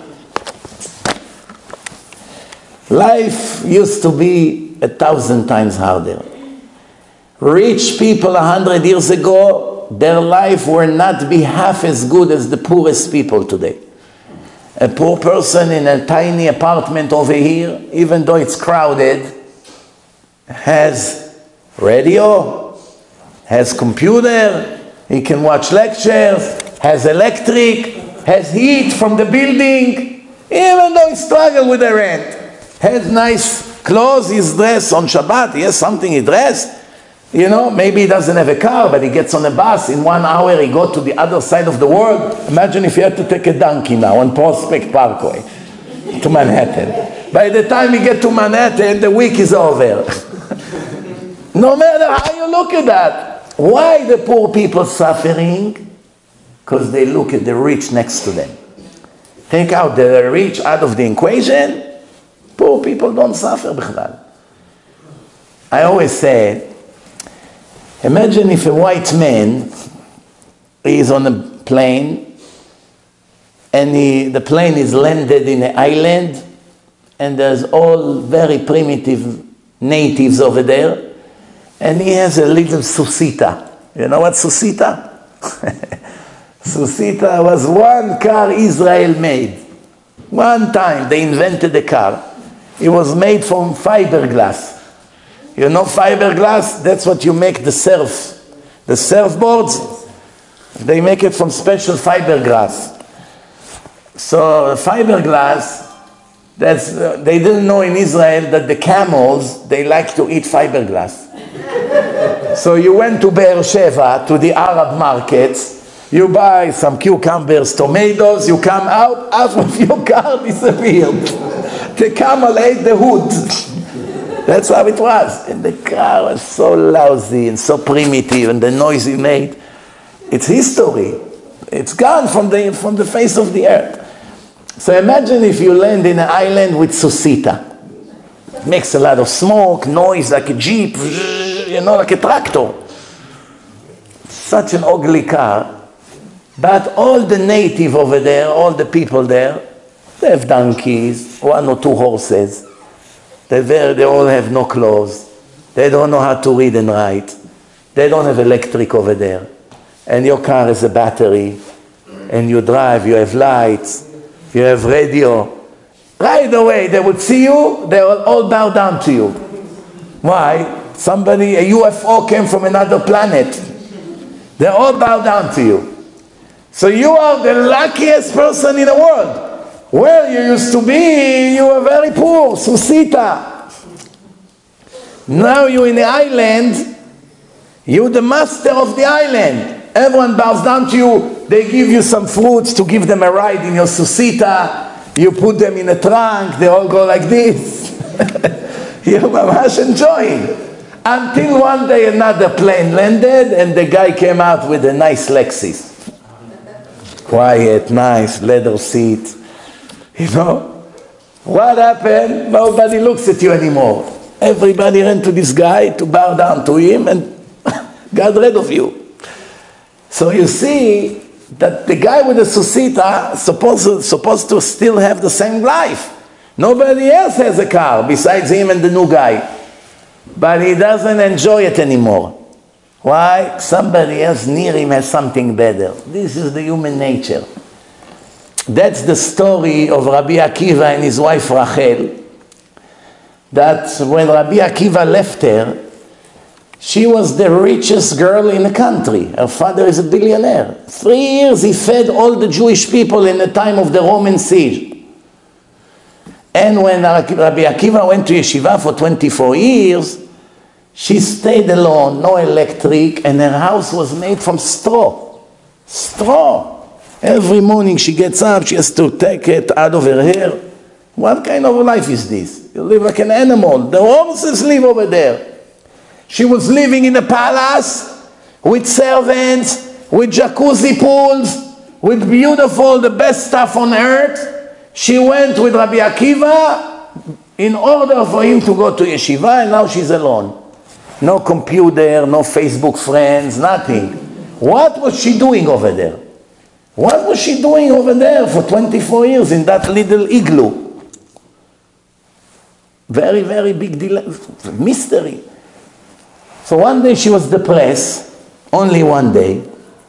Life used to be 1,000 times harder. Rich people 100 years ago, their life will not be half as good as the poorest people today. A poor person in a tiny apartment over here, even though it's crowded, has radio, has computer, he can watch lectures, has electric, has heat from the building, even though he struggles with the rent, has nice clothes, he's dressed on Shabbat, he has something he dressed. You know, maybe he doesn't have a car, but he gets on a bus. In 1 hour, he goes to the other side of the world. Imagine if you had to take a donkey now on Prospect Parkway to Manhattan. By the time you get to Manhattan, the week is over. No matter how you look at that. Why the poor people suffering? Because they look at the rich next to them. Take out the rich out of the equation, poor people don't suffer bichlal. I always say, imagine if a white man is on a plane and the plane is landed in an island and there's all very primitive natives over there, and he has a little Susita. You know what Susita? Susita was one car Israel made. One time they invented a car. It was made from fiberglass. You know fiberglass? That's what you make the surf. The surfboards, they make it from special fiberglass. So fiberglass, they didn't know in Israel that the camels, they like to eat fiberglass. So you went to Be'er Sheva, to the Arab markets, you buy some cucumbers, tomatoes, you come out, half of your car disappeared. The camel ate the hood. That's how it was. And the car was so lousy and so primitive, and the noise it made. It's history. It's gone from the face of the earth. So imagine if you land in an island with Susita. It makes a lot of smoke, noise, like a jeep, you know, like a tractor. Such an ugly car. But all the native over there, all the people there, they have donkeys, 1 or 2 horses. They all have no clothes. They don't know how to read and write. They don't have electric over there. And your car is a battery. And you drive, you have lights, you have radio. Right away, they would see you, they will all bow down to you. Why? A UFO came from another planet. They all bow down to you. So you are the luckiest person in the world. Where you used to be, you were very poor, Susita. Now you're in the island, you're the master of the island. Everyone bows down to you. They give you some fruits to give them a ride in your Susita. You put them in a trunk, they all go like this. You're mamash enjoying. Until one day another plane landed and the guy came out with a nice Lexus. Quiet, nice, leather seat. You know? What happened? Nobody looks at you anymore. Everybody ran to this guy to bow down to him and got rid of you. So you see that the guy with the Susita supposed to still have the same life. Nobody else has a car besides him and the new guy. But he doesn't enjoy it anymore. Why? Somebody else near him has something better. This is the human nature. That's the story of Rabbi Akiva and his wife Rachel. That when Rabbi Akiva left her, she was the richest girl in the country. Her father is a billionaire. 3 years he fed all the Jewish people in the time of the Roman siege. And when Rabbi Akiva went to yeshiva for 24 years, she stayed alone, no electric, and her house was made from straw. Straw. Every morning she gets up, she has to take it out of her hair. What kind of life is this? You live like an animal. The horses live over there. She was living in a palace with servants, with jacuzzi pools, with beautiful, the best stuff on earth. She went with Rabbi Akiva in order for him to go to yeshiva, and now she's alone. No computer, no Facebook friends, nothing. What was she doing over there? What was she doing over there for 24 years in that little igloo? Very, very big mystery. So one day she was depressed, only one day.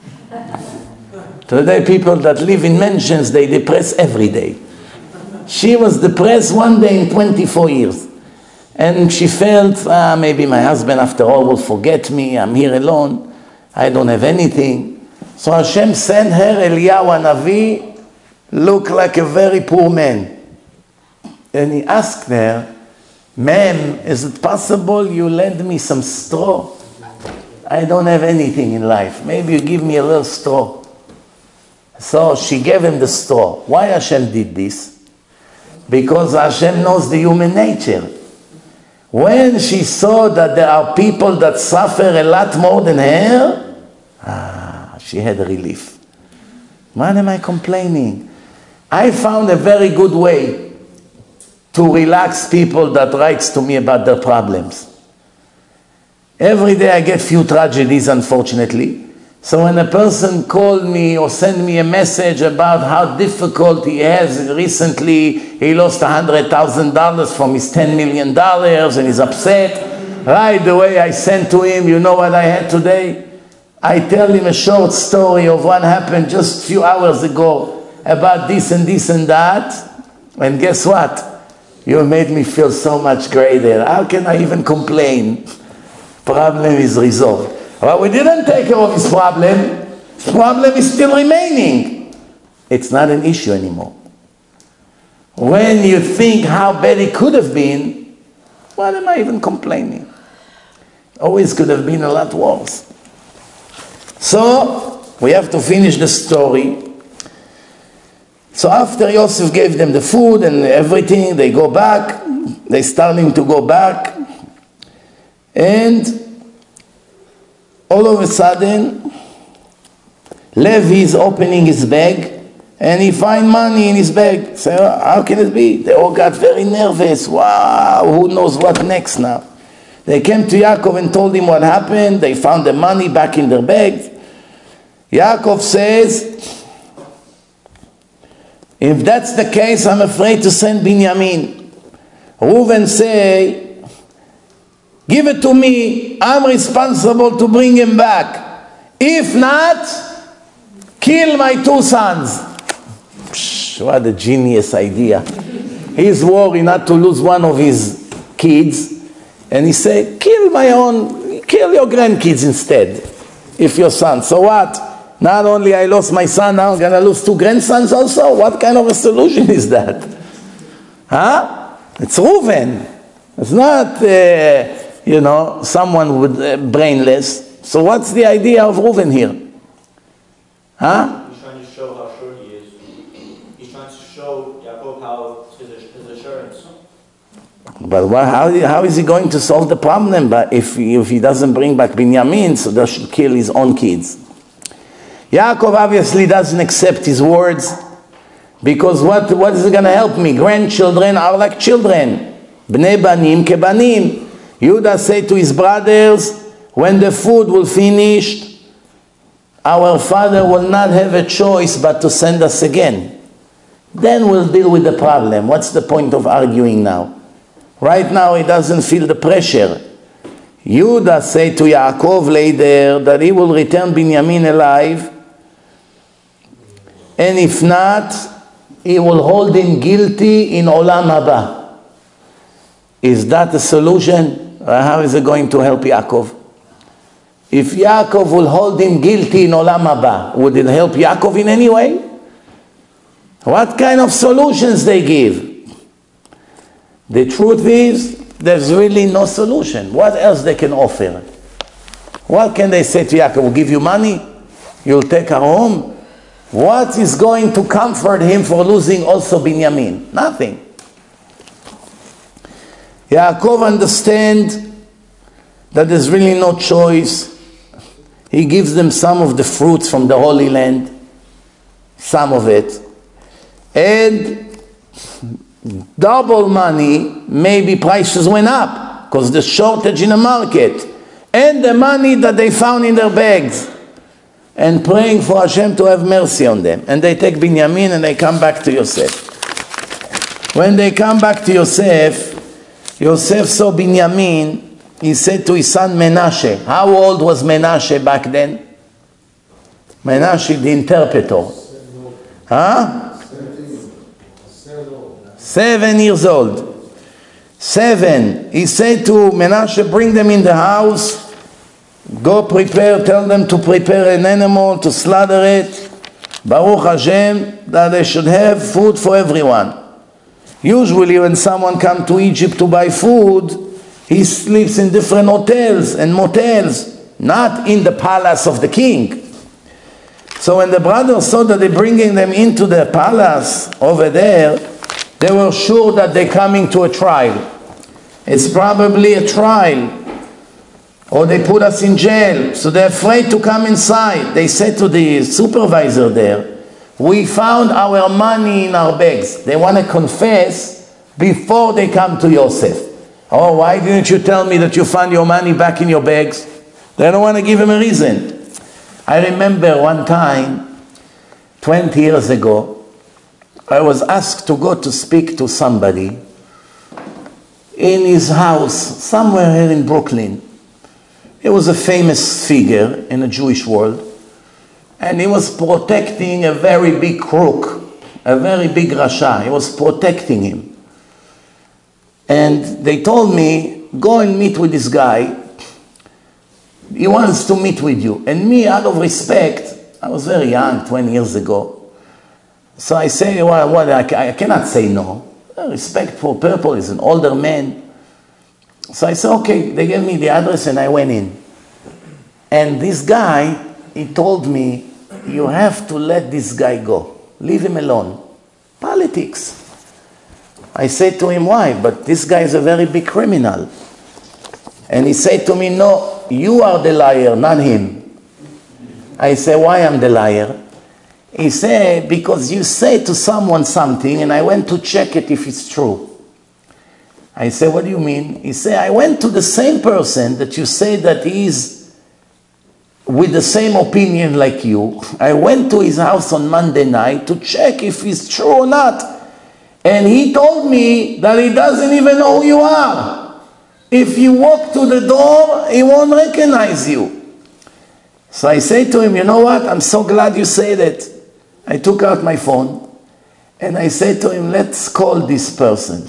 Today people that live in mansions, they depress every day. She was depressed one day in 24 years. And she felt, maybe my husband after all will forget me, I'm here alone, I don't have anything. So Hashem sent her Eliyahu Hanavi, looked like a very poor man. And he asked her, ma'am, is it possible you lend me some straw? I don't have anything in life. Maybe you give me a little straw. So she gave him the straw. Why Hashem did this? Because Hashem knows the human nature. When she saw that there are people that suffer a lot more than her, she had a relief. Why am I complaining? I found a very good way to relax people that writes to me about their problems. Every day I get few tragedies, unfortunately, So when a person called me or sent me a message about how difficult he has recently, he lost $100,000 from his $10 million and he's upset, right away I sent to him, you know what I had today? I tell him a short story of what happened just a few hours ago about this and this and that, and guess what? You made me feel so much greater. How can I even complain? Problem is resolved. But we didn't take care of his problem. His problem is still remaining. It's not an issue anymore. When you think how bad it could have been, what am I even complaining? Always could have been a lot worse. So, we have to finish the story. So after Yosef gave them the food and everything, they go back. They're starting to go back. And all of a sudden, Levi is opening his bag and he finds money in his bag. So how can it be? They all got very nervous. Wow, who knows what next now? They came to Yaakov and told him what happened. They found the money back in their bags. Yaakov says, if that's the case, I'm afraid to send Binyamin. Reuven say, give it to me, I'm responsible to bring him back. If not, kill my two sons. Psh, what a genius idea. He's worried not to lose one of his kids. And he said, kill your grandkids instead, if your son. So what? Not only I lost my son, now I'm going to lose two grandsons also? What kind of a solution is that? Huh? It's Reuven. It's not, someone with brainless. So what's the idea of Reuven here? Huh? He's trying to show how sure he is. He's trying to show Yaakov how his assurance. But how is he going to solve the problem? But if he doesn't bring back Binyamin, so they should kill his own kids. Yaakov obviously doesn't accept his words, because what is going to help me? Grandchildren are like children. Bnei banim kebanim. Yehuda said to his brothers, when the food will finish, our father will not have a choice but to send us again. Then we'll deal with the problem. What's the point of arguing now? Right now he doesn't feel the pressure. Yehuda said to Yaakov later that he will return Binyamin alive, and if not, he will hold him guilty in Olam Haba. Is that a solution? How is it going to help Yaakov? If Yaakov will hold him guilty in Olam Haba, would it help Yaakov in any way? What kind of solutions they give? The truth is, there's really no solution. What else they can offer? What can they say to Yaakov? We'll give you money, you'll take our home. What is going to comfort him for losing also Binyamin? Nothing. Yaakov understands that there's really no choice. He gives them some of the fruits from the Holy Land, some of it, and double money, maybe prices went up because there's shortage in the market, and the money that they found in their bags, and praying for Hashem to have mercy on them. And they take Binyamin and they come back to Yosef. When they come back to Yosef, Yosef saw Binyamin. He said to his son Menashe. How old was Menashe back then? Menashe, the interpreter. Huh? 7 years old. 7. He said to Menashe, bring them in the house. Go prepare, tell them to prepare an animal, to slaughter it. Baruch Hashem, that they should have food for everyone. Usually when someone comes to Egypt to buy food, he sleeps in different hotels and motels, not in the palace of the king. So when the brothers saw that they're bringing them into the palace over there, they were sure that they're coming to a trial. It's probably a trial. Or they put us in jail. So they're afraid to come inside. They said to the supervisor there, we found our money in our bags. They want to confess before they come to Yosef. Oh, why didn't you tell me that you found your money back in your bags? They don't want to give him a reason. I remember one time, 20 years ago, I was asked to go to speak to somebody in his house, somewhere here in Brooklyn. He was a famous figure in the Jewish world, and he was protecting a very big crook, a very big Rasha. He was protecting him. And they told me, go and meet with this guy. He wants to meet with you. And me, out of respect, I was very young, 20 years ago. So I say, well, I cannot say no. Respect for people, he's an older man. So I said, okay, they gave me the address and I went in. And this guy, he told me, you have to let this guy go. Leave him alone. Politics. I said to him, why? But this guy is a very big criminal. And he said to me, no, you are the liar, not him. I said, why am the liar? He said, because you say to someone something and I went to check it if it's true. I said, what do you mean? He said, I went to the same person that you say that he is with the same opinion like you. I went to his house on Monday night to check if it's true or not. And he told me that he doesn't even know who you are. If you walk to the door, he won't recognize you. So I say to him, you know what? I'm so glad you say that. I took out my phone and I said to him, let's call this person.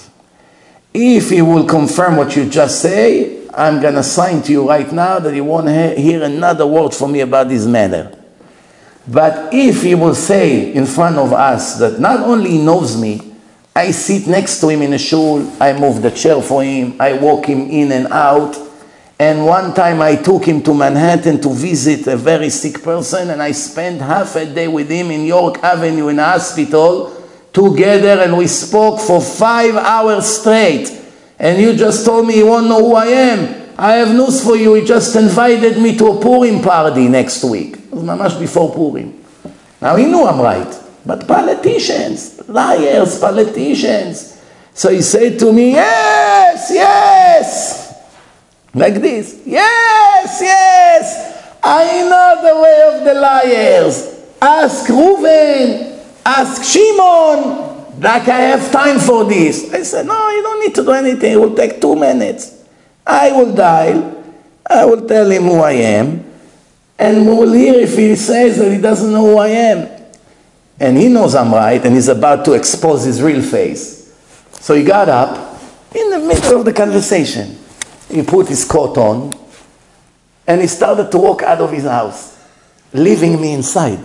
If he will confirm what you just say, I'm going to sign to you right now that he won't hear another word from me about this matter. But if he will say in front of us that not only he knows me, I sit next to him in a shul, I move the chair for him, I walk him in and out. And one time I took him to Manhattan to visit a very sick person and I spent half a day with him in York Avenue in a hospital together and we spoke for 5 hours straight. And you just told me you won't know who I am. I have news for you, he just invited me to a Purim party next week. It was mamash before Purim. Now he knew I'm right. But politicians, liars, politicians. So he said to me, yes, yes. Like this, yes, yes, I know the way of the liars. Ask Reuven, ask Shimon, like I have time for this. I said, no, you don't need to do anything, it will take 2 minutes. I will dial, I will tell him who I am, and we will hear if he says that he doesn't know who I am. And he knows I'm right, and he's about to expose his real face. So he got up in the middle of the conversation. He put his coat on and he started to walk out of his house, leaving me inside.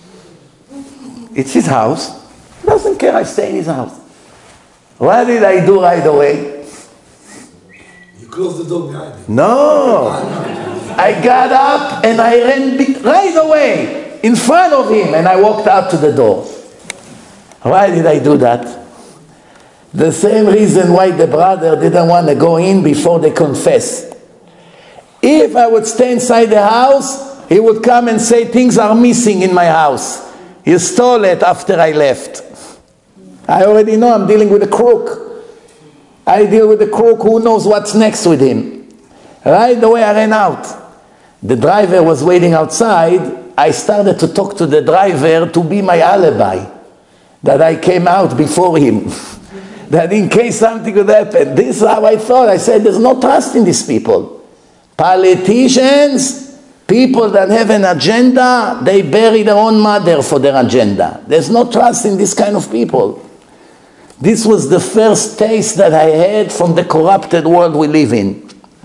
It's his house. He doesn't care I stay in his house. What did I do right away? You closed the door behind him. No. I got up and I ran right away in front of him and I walked out to the door. Why did I do that? The same reason why the brother didn't want to go in before they confess. If I would stay inside the house, he would come and say, things are missing in my house. You stole it after I left. I already know I'm dealing with a crook. I deal with a crook who knows what's next with him. Right away I ran out. The driver was waiting outside. I started to talk to the driver to be my alibi, that I came out before him. That in case something would happen. This is how I thought. I said, there's no trust in these people. Politicians, people that have an agenda, they bury their own mother for their agenda. There's no trust in this kind of people. This was the first taste that I had from the corrupted world we live in.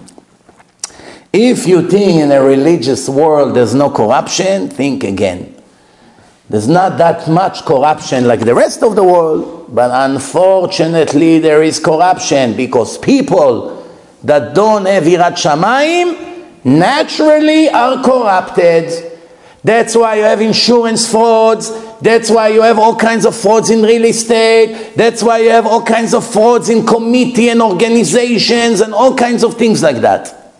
If you think in a religious world there's no corruption, think again. There's not that much corruption like the rest of the world, but unfortunately there is corruption because people that don't have Yirat Shamayim naturally are corrupted. That's why you have insurance frauds. That's why you have all kinds of frauds in real estate. That's why you have all kinds of frauds in committee and organizations and all kinds of things like that.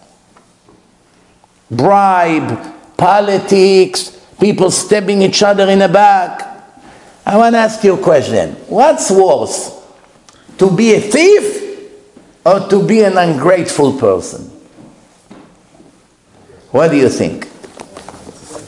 Bribe, politics, people stabbing each other in the back. I want to ask you a question. What's worse? To be a thief or to be an ungrateful person? What do you think?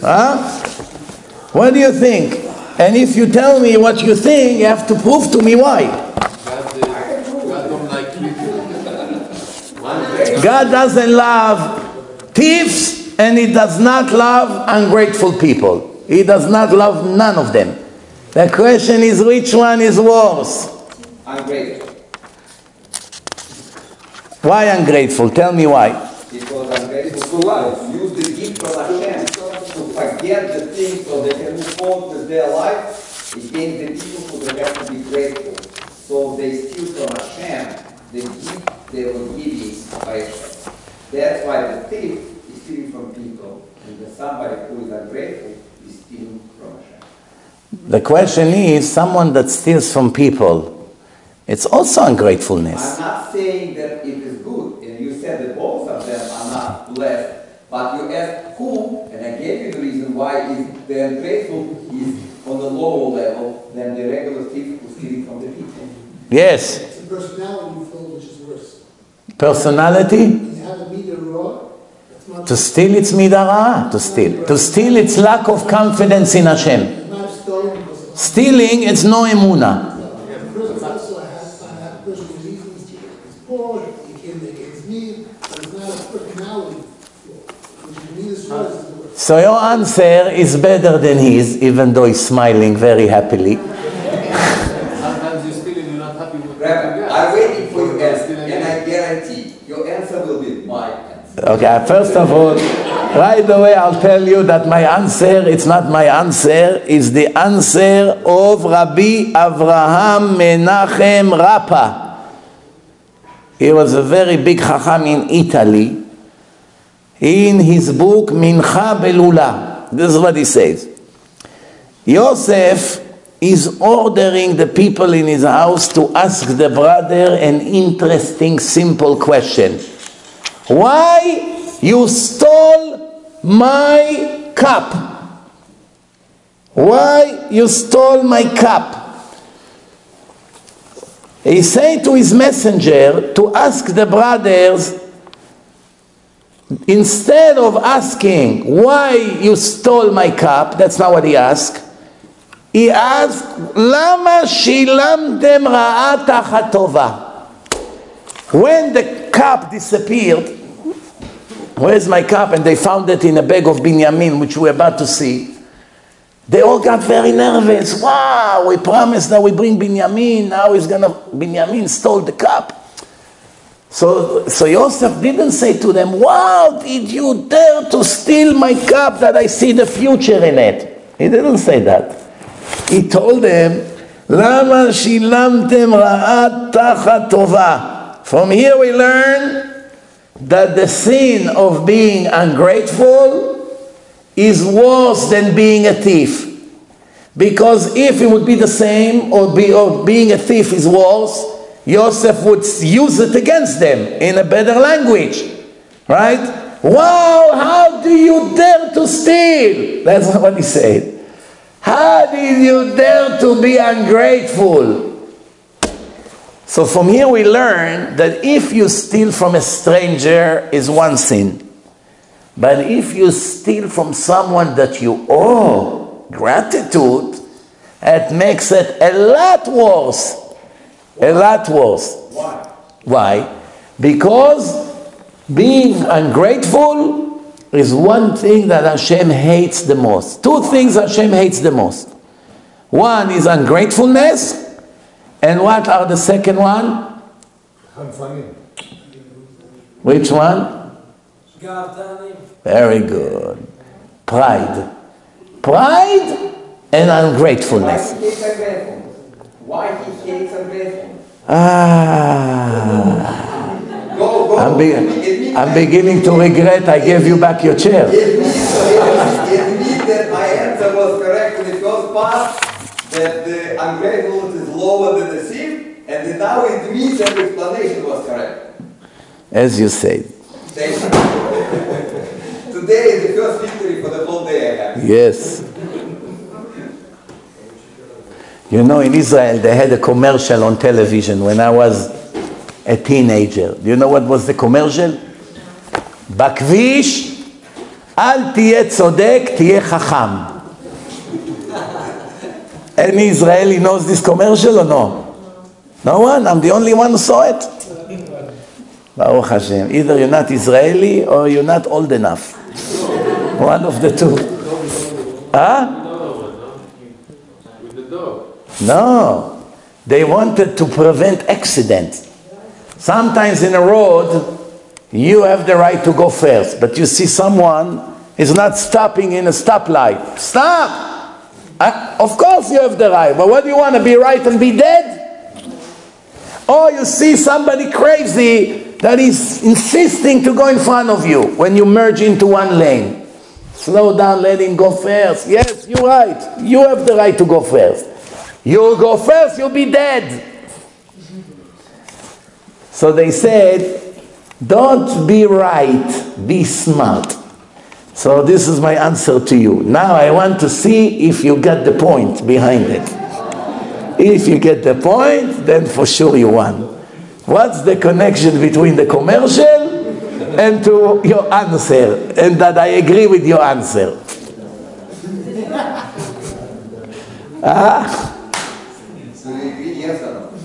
Huh? What do you think? And if you tell me what you think, you have to prove to me why. God don't like God doesn't love thieves and He does not love ungrateful people. He does not love none of them. The question is, which one is worse? Ungrateful. Why ungrateful? Tell me why. Because ungrateful to life. Use the gift from Hashem to forget the things so they can move forward with their life. Against the people who they have to be grateful. So they steal from Hashem the gift they were giving by Hashem. That's why the thief is stealing from people, and somebody who is ungrateful is stealing from Hashem. The question is, someone that steals from people, it's also ungratefulness. I'm not saying that it is good, and you said that both of them are not blessed, but you asked who, and I gave you the reason why is the ungrateful is on the lower level than the regular thief who's stealing from the people. Yes. It's a personality flaw which is worse. Personality? You have a meter raw. That's not To steal, it's midara. To steal. To steal, it's lack of confidence in Hashem. it's not stolen because of Stealing, it's no emuna. the person also has a person who's easily is poor, he can make ends meet, but it's not a personality flaw. Which you need is worse is the worst. So your answer is better than his, even though he's smiling very happily. Sometimes you steal and you're not happy with what you Rabbi, get. I'm waiting for your answer, and I guarantee your answer will be my answer. Okay, first of all, right away I'll tell you that my answer, it's not my answer, it's the answer of Rabbi Avraham Menachem Rapa. He was a very big Chacham in Italy. In his book Mincha Belula, this is what he says. Yosef is ordering the people in his house to ask the brother an interesting, simple question. Why you stole my cup? Why you stole my cup? He said to his messenger to ask the brothers, instead of asking why you stole my cup, that's not what he asked. He asked, Lama shilamtem ra'at tova? When the cup disappeared, where's my cup? And they found it in a bag of Binyamin, which we're about to see. They all got very nervous. Wow, we promised that we bring Binyamin. Now Binyamin stole the cup. So Yosef didn't say to them, wow, did you dare to steal my cup that I see the future in it? He didn't say that. He told them, Lama shilamtem ra'at tachat tova? From here we learn that the sin of being ungrateful is worse than being a thief. Because if it would be the same, or being a thief is worse, Yosef would use it against them in a better language. Right? Wow, how do you dare to steal? That's what he said. How did you dare to be ungrateful? So from here we learn that if you steal from a stranger is one sin. But if you steal from someone that you owe gratitude, it makes it a lot worse. A lot worse. Why? Why? Because being ungrateful is one thing that Hashem hates the most. Two things Hashem hates the most. One is ungratefulness, and what are the second one? Which one? Very good. Pride. Pride and ungratefulness. Why he hates ungratefulness? Go. I'm beginning to regret I gave you back your chair. Admit that my answer was correct in the first part, that the ungratefulness is lower than the sin, and then now it means that the explanation was correct. As you said. Thank you. Today is the first victory for the whole day I have. Yes. You know, in Israel, they had a commercial on television when I was a teenager. Do you know what was the commercial? Bakvish, אל תהיה צודק, תהיה חכם. Any Israeli knows this commercial or no? No one? I'm the only one who saw it. Baruch Hashem. Either you're not Israeli or you're not old enough. One of the two. Huh? With the dog. No. They wanted to prevent accidents. Sometimes in a road, you have the right to go first, but you see someone is not stopping in a stoplight. Stop! Of course you have the right, but what do you want, to be right and be dead? Or you see somebody crazy that is insisting to go in front of you when you merge into one lane. Slow down, let him go first. Yes, you're right. You have the right to go first. You'll go first, you'll be dead. So they said, don't be right, be smart. So this is my answer to you. Now I want to see if you get the point behind it. If you get the point, then for sure you won. What's the connection between the commercial and to your answer? And that I agree with your answer. So you agree, yes or no?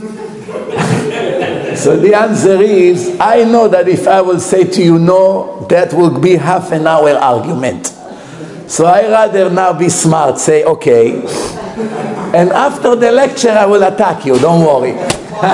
So the answer is, I know that if I will say to you no, that will be half an hour argument. So I rather now be smart, say okay. And after the lecture I will attack you, don't worry. Fine,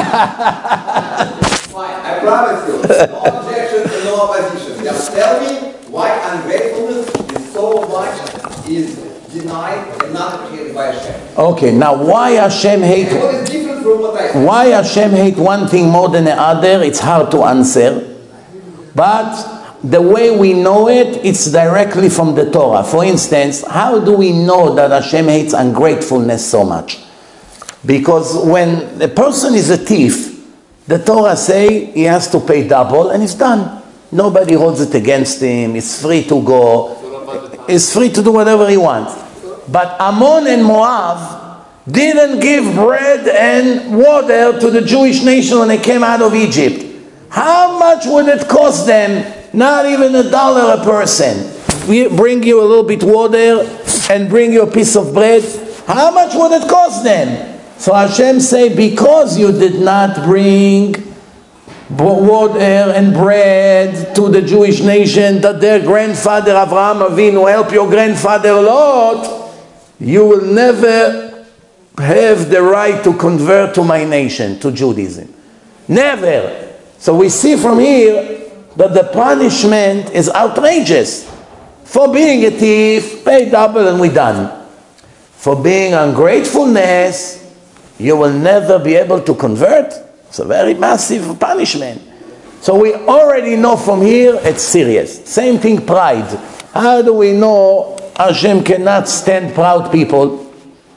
I promise you. No objections and no opposition. Just tell me why ungratefulness is so much is denied and not appreciated by Hashem. Okay, now why Hashem hate? And what is different from what I said? Why Hashem hate one thing more than the other? It's hard to answer. But the way we know it, it's directly from the Torah. For instance, how do we know that Hashem hates ungratefulness so much? Because when a person is a thief, the Torah say he has to pay double and it's done. Nobody holds it against him. It's free to go. It's free to do whatever he wants. But Ammon and Moab didn't give bread and water to the Jewish nation when they came out of Egypt. How much would it cost them? Not even $1 a person. We bring you a little bit water and bring you a piece of bread. How much would it cost them? So Hashem say, because you did not bring water and bread to the Jewish nation, that their grandfather Avraham Avinu helped your grandfather Lot, you will never have the right to convert to my nation, to Judaism. Never. So we see from here that the punishment is outrageous. For being a thief, pay double and we're done. For being ungratefulness, you will never be able to convert. It's a very massive punishment. So we already know from here it's serious. Same thing, pride. How do we know Hashem cannot stand proud people?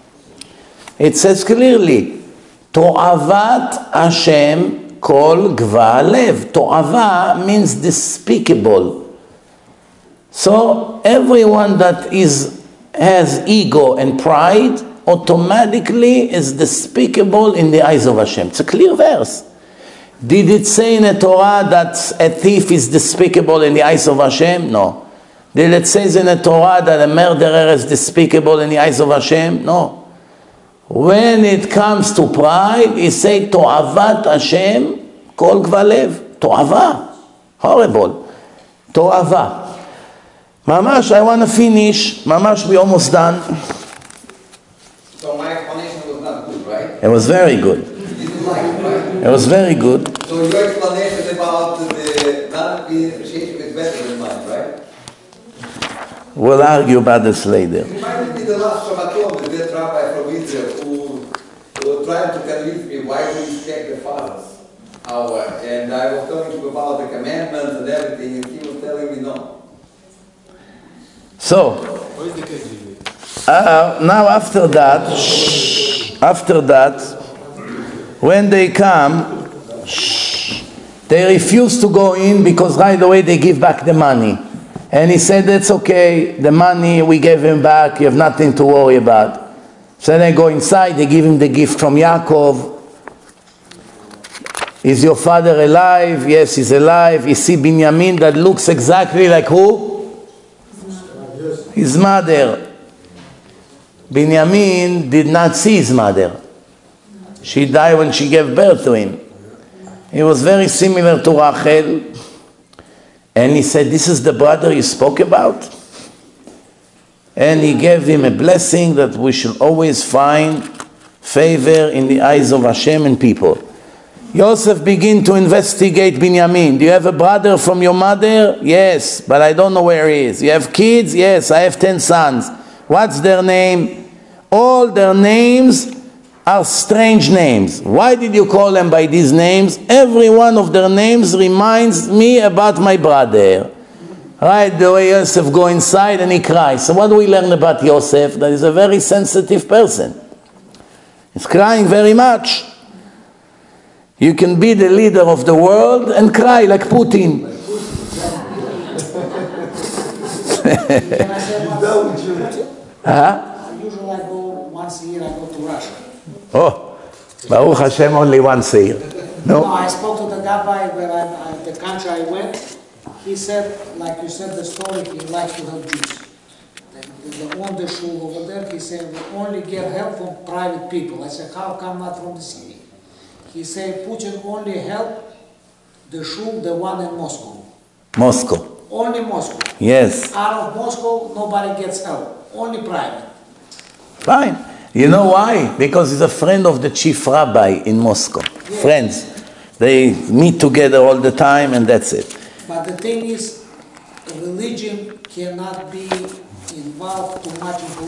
It says clearly, To'avat Hashem kol gva lev. To'ava means despicable. So everyone that has ego and pride automatically is despicable in the eyes of Hashem. It's a clear verse. Did it say in the Torah that a thief is despicable in the eyes of Hashem? No. Did it say in the Torah that a murderer is despicable in the eyes of Hashem? No. When it comes to pride, he say, To'avat Hashem kol gvalev. To'ava. Horrible. To'ava. Mamash, I want to finish. Mamash, we almost done. So my explanation was not good, right? It was very good. You didn't like it, right? It was very good. So your explanation about the not being appreciation is better than mine, right? We'll argue about this later. It reminded me the last Shabbaton with that rabbi from Israel who tried to convince me why we respect the fathers. And I was telling him about the commandments and everything, and he was telling me no. So, now after that, when they come, they refuse to go in because right away they give back the money. And he said, that's okay, the money we gave him back, you have nothing to worry about. So they go inside, they give him the gift from Yaakov. Is your father alive? Yes, he's alive. You see Binyamin that looks exactly like who? his mother, Binyamin, did not see his mother. She died when she gave birth to him. He was very similar to Rachel. And he said, this is the brother you spoke about? And he gave him a blessing that we should always find favor in the eyes of Hashem and people. Yosef began to investigate Binyamin. Do you have a brother from your mother? Yes, but I don't know where he is. You have kids? Yes, I have 10 sons. What's their name? All their names are strange names. Why did you call them by these names? Every one of their names reminds me about my brother. Right, the way Yosef go inside and he cries. So what do we learn about Yosef? That he's a very sensitive person. He's crying very much. You can be the leader of the world and cry like Putin. Usually I go once a year, I go to Russia. Oh, Baruch Hashem, only once a year. No, No? I spoke to the rabbi where the country I went. He said, like you said the story, he likes to help Jews. The on the shul over there, he said, we only get help from private people. I said, how come not from the city? He said, Putin only help the shul, the one in Moscow. Moscow. Only Moscow. Yes. Out of Moscow, nobody gets help. Only private. Fine. You know why? Because he's a friend of the chief rabbi in Moscow. Yes. Friends. They meet together all the time and that's it. But the thing is, religion cannot be involved too much in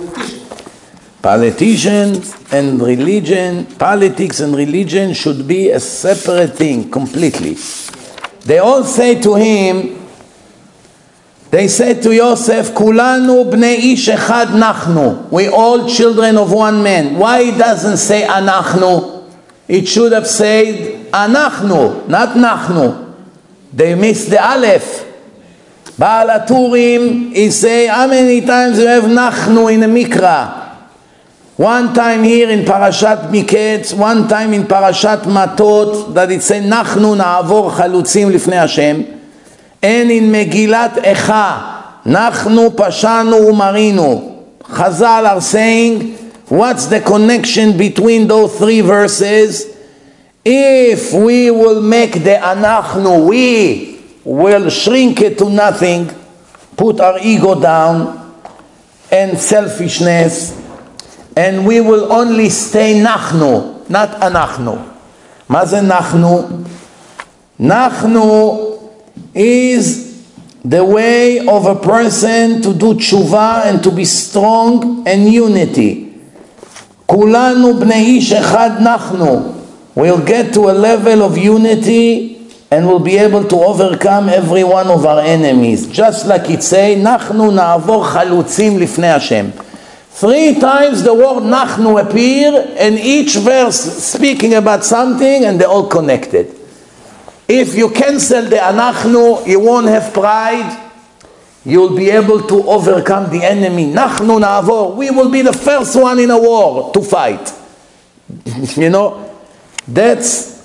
politics. Politics and religion should be a separate thing completely. They all say to him, they said to Yosef, Kulanu bnei ish echad nachnu. We all children of one man. Why it doesn't say anachnu? It should have said anachnu, not nachnu. They missed the aleph. Baal HaTurim, he say, how many times you have nachnu in the mikra? One time here in Parashat Miketz, one time in Parashat Matot, that it say nachnu na'avor chalutzim lifnei Hashem. And in Megillat Echa, nachnu pashanu umarinu. Chazal are saying, what's the connection between those three verses? If we will make the anachnu, we will shrink it to nothing, put our ego down and selfishness, and we will only stay nachnu, not anachnu. Ma ze nachnu? Nachnu is the way of a person to do tshuva and to be strong and unity. Kulanu bnei ish echad nachnu. We'll get to a level of unity and we'll be able to overcome every one of our enemies. Just like it say, Nachnu na'avor chalutzim lifnei Hashem. 3 times the word Nachnu appear, and each verse speaking about something, and they're all connected. If you cancel the Anachnu, you won't have pride. You'll be able to overcome the enemy. Nachnu na'avor. We will be the first one in a war to fight. You know, that's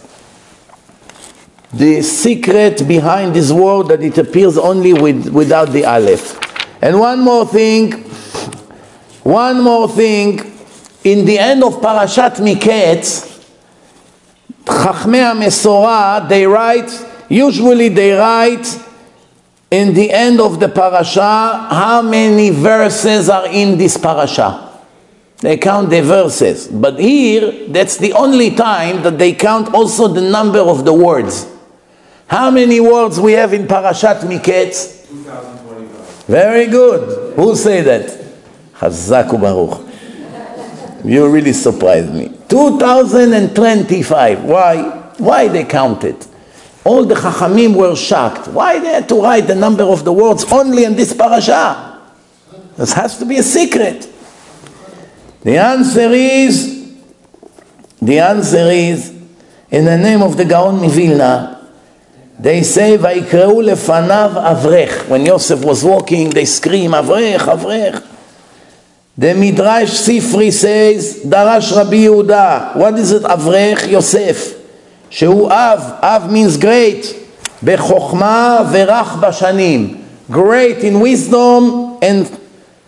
the secret behind this word, that it appears only without the aleph. And one more thing, in the end of Parashat Miketz, Chachmei HaMesorah, usually they write in the end of the parasha how many verses are in this parasha. They count the verses. But here, that's the only time that they count also the number of the words. How many words we have in Parashat Miketz? 2025. Very good. Who say that? Chazak u'baruch. You really surprised me. 2025. Why they count it? All the Chachamim were shocked. Why they had to write the number of the words only in this parasha? This has to be a secret. The answer is, in the name of the Gaon Mivilna, they say, Vaikreu lefanav avrech. When Yosef was walking, they scream, Avrech, Avrech. The Midrash Sifri says, Darash Rabbi Yehuda. What is it, Avrech? Yosef. Shehu Av. Av means great. Bechokma verach bashanim. Great in wisdom and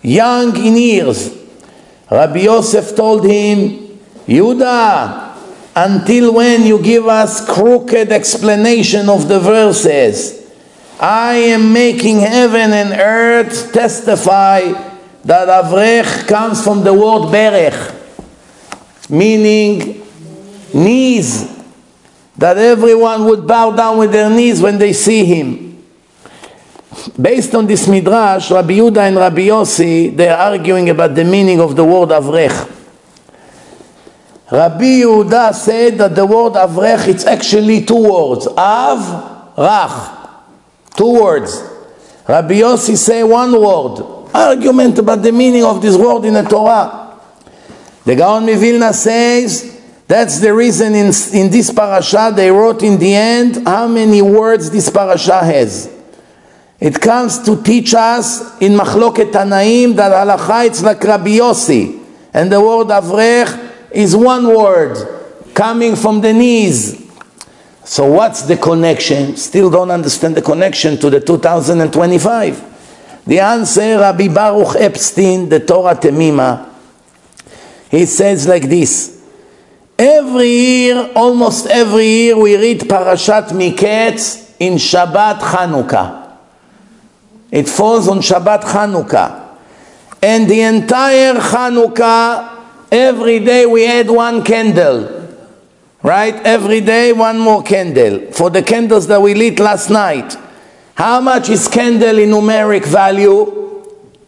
young in years. Rabbi Yosef told him, Yehuda, until when you give us crooked explanation of the verses? I am making heaven and earth testify that Avrech comes from the word Berech, meaning knees, that everyone would bow down with their knees when they see him. Based on this midrash, Rabbi Yehuda and Rabbi Yossi, they are arguing about the meaning of the word Avrech. Rabbi Yehuda said that the word Avrech, it's actually two words, Av, Rach, two words. Rabbi Yossi say one word. Argument about the meaning of this word in the Torah. The Gaon Mivilna says that's the reason in this parasha they wrote in the end how many words this parasha has. It comes to teach us in Machloket Tanaim that halacha it's like Rabbi Yossi, and the word Avrech is one word coming from the knees. So what's the connection? Still don't understand the connection to the 2025. The answer, Rabbi Baruch Epstein, the Torah Temima, he says like this: every year, almost every year, we read Parashat Miketz in Shabbat Chanukah. It falls on Shabbat Chanukah. And the entire Chanukah, every day we add one candle. Right? Every day one more candle. For the candles that we lit last night. How much is candle in numeric value?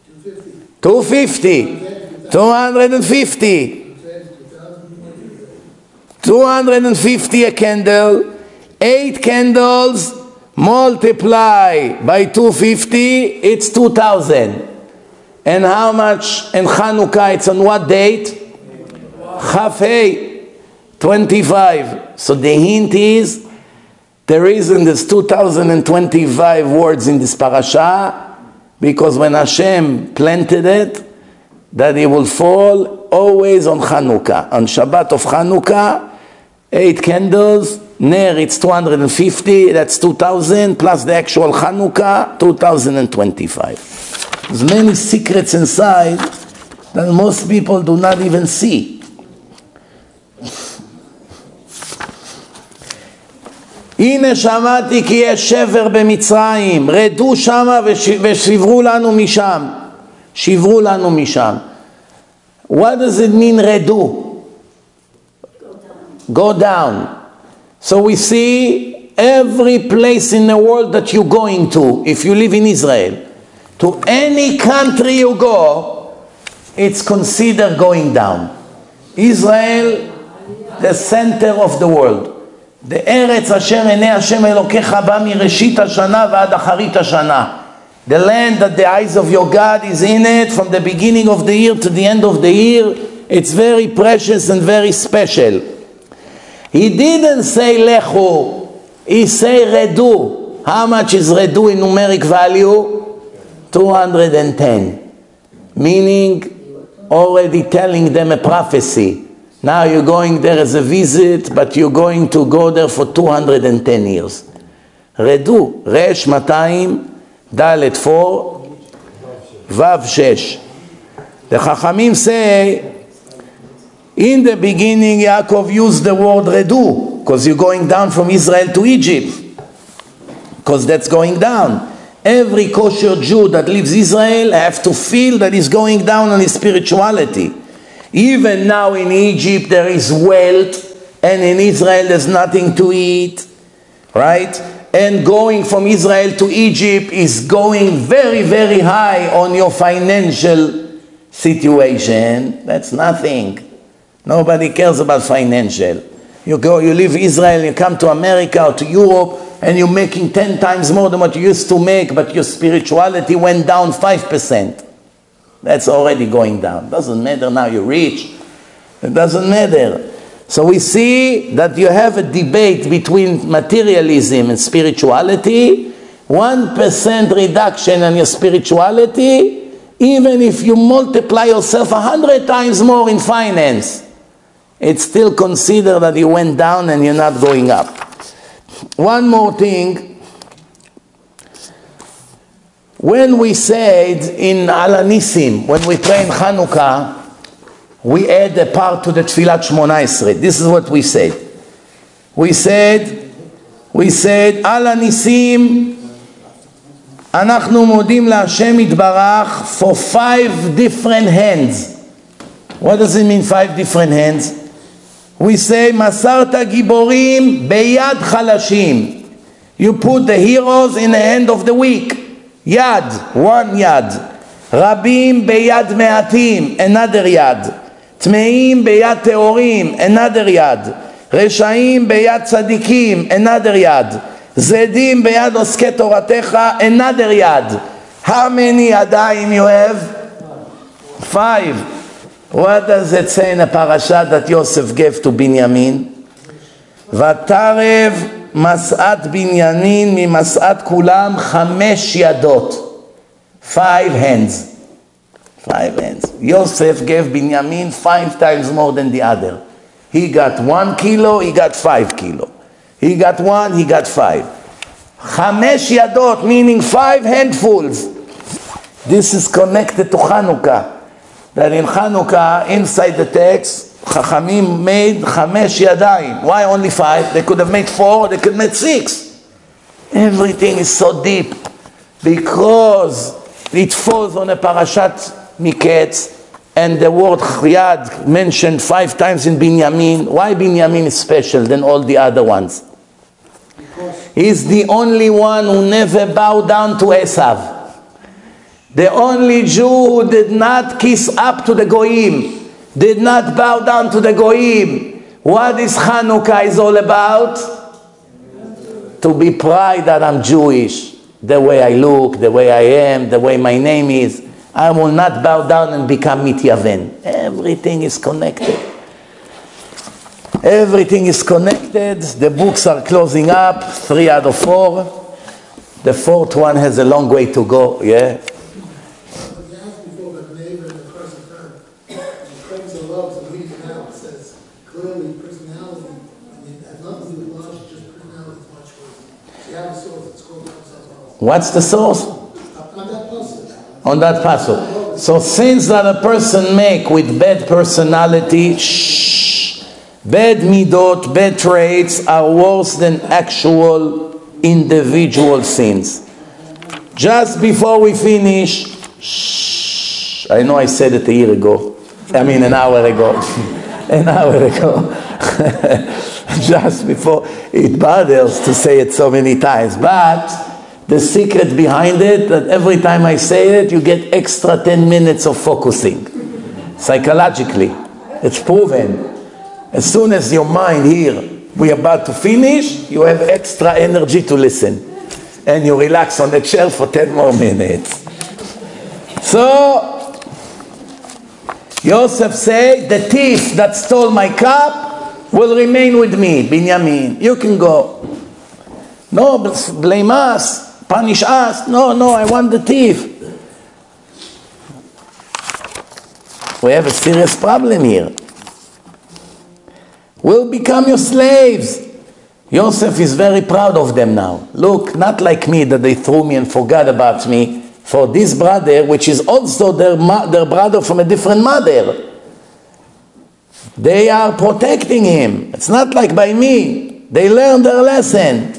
250. 250. 250 a candle. 8 candles multiply by 250, it's 2,000. And how much in Chanukah, it's on what date? Chafei, 25. So the hint is, the reason there's 2,025 words in this parasha, because when Hashem planted it, that it will fall always on Chanukah. On Shabbat of Chanukah, 8 candles, Ner, it's 250, that's 2,000, plus the actual Chanukah, 2,025. There's many secrets inside that most people do not even see. הנה שמעתי כי יש שבר במצרים, רדו שמה ושברו לנו משם. שברו לנו משם. What does it mean רדו? Go down. So we see every place in the world that you're going to, if you live in Israel, to any country you go, it's considered going down. Israel, the center of the world. The Eretz Asher Enei Hashem Elokecha Ba Mireshit Hashana V'ad Acharit Hashana. The land that the eyes of your God is in it from the beginning of the year to the end of the year. It's very precious and very special. He didn't say Lechu, he say Redu. How much is Redu in numeric value? 210. Meaning, already telling them a prophecy. Now you're going there as a visit, but you're going to go there for 210 years. Redu, Resh 200, Dalet 4, Vav 6. The Chachamim say, in the beginning, Yaakov used the word Redu, because you're going down from Israel to Egypt. Because that's going down. Every kosher Jew that lives Israel have to feel that he's going down on his spirituality. Even now in Egypt there is wealth, and in Israel there's nothing to eat. Right? And going from Israel to Egypt is going very, very high on your financial situation. That's nothing. Nobody cares about financial. You leave Israel, you come to America or to Europe, and you're making 10 times more than what you used to make, but your spirituality went down 5%. That's already going down. Doesn't matter now you're rich. It doesn't matter. So we see that you have a debate between materialism and spirituality. 1% reduction in your spirituality, even if you multiply yourself 100 times more in finance, it's still considered that you went down and you're not going up. One more thing. When we said in Al Hanisim, when we pray in Hanukkah, we add a part to the Tfilat Shmona Esrei. This is what we said. We said, Al Hanisim, אנחנו מודים להשם יתברך for 5 different hands. What does it mean 5 different hands? We say, מסרת גיבורים ביד חלשים. You put the heroes in the hand of the weak. יד, one יד. רבים ביד מעטים, another יד. טמאים ביד טהורים, another יד. רשעים ביד צדיקים, another יד. זדים ביד עוסקי תורתך, another יד. How many ידיים you have? 5. What does it say in a parasha that Yosef gave to Binyamin? ותרב מסעת בנימין ממסעת כולם 5 ידות. 5 hands. 5 hands. Yosef gave Binyamin 5 times more than the other. He got 1 kilo, he got 5 kilo. He got 1, he got 5. 5 yadot, meaning 5 handfuls. This is connected to Hanukkah. That in Hanukkah, inside the text, Chachamim made 5 yadayim. Why only 5? They could have made 4, they could have made 6. Everything is so deep. Because it falls on a parashat Miketz, and the word Yad mentioned 5 times in Binyamin. Why Binyamin is special than all the other ones? He's the only one who never bowed down to Esav. The only Jew who did not kiss up to the Goyim, did not bow down to the Goyim. What is Hanukkah is all about? To be proud that I'm Jewish. The way I look, the way I am, the way my name is. I will not bow down and become mityaven. Everything is connected. Everything is connected. The books are closing up. 3 out of 4. The 4th one has a long way to go. Yeah. What's the source? On that pasuk. So sins that a person make with bad personality, bad midot, bad traits are worse than actual individual sins. Just before we finish, I know I said it an hour ago. An hour ago. Just before, it bothers to say it so many times, but the secret behind it, that every time I say it, you get extra 10 minutes of focusing. Psychologically. It's proven. As soon as your mind here, we're about to finish, you have extra energy to listen. And you relax on the chair for 10 more minutes. So, Yosef said, the thief that stole my cup will remain with me, Binyamin. You can go. No, blame us. Punish us. No, I want the thief. We have a serious problem here. We'll become your slaves. Yosef is very proud of them now. Look, not like me that they threw me and forgot about me. For this brother, which is also their brother from a different mother, they are protecting him. It's not like by me. They learned their lesson.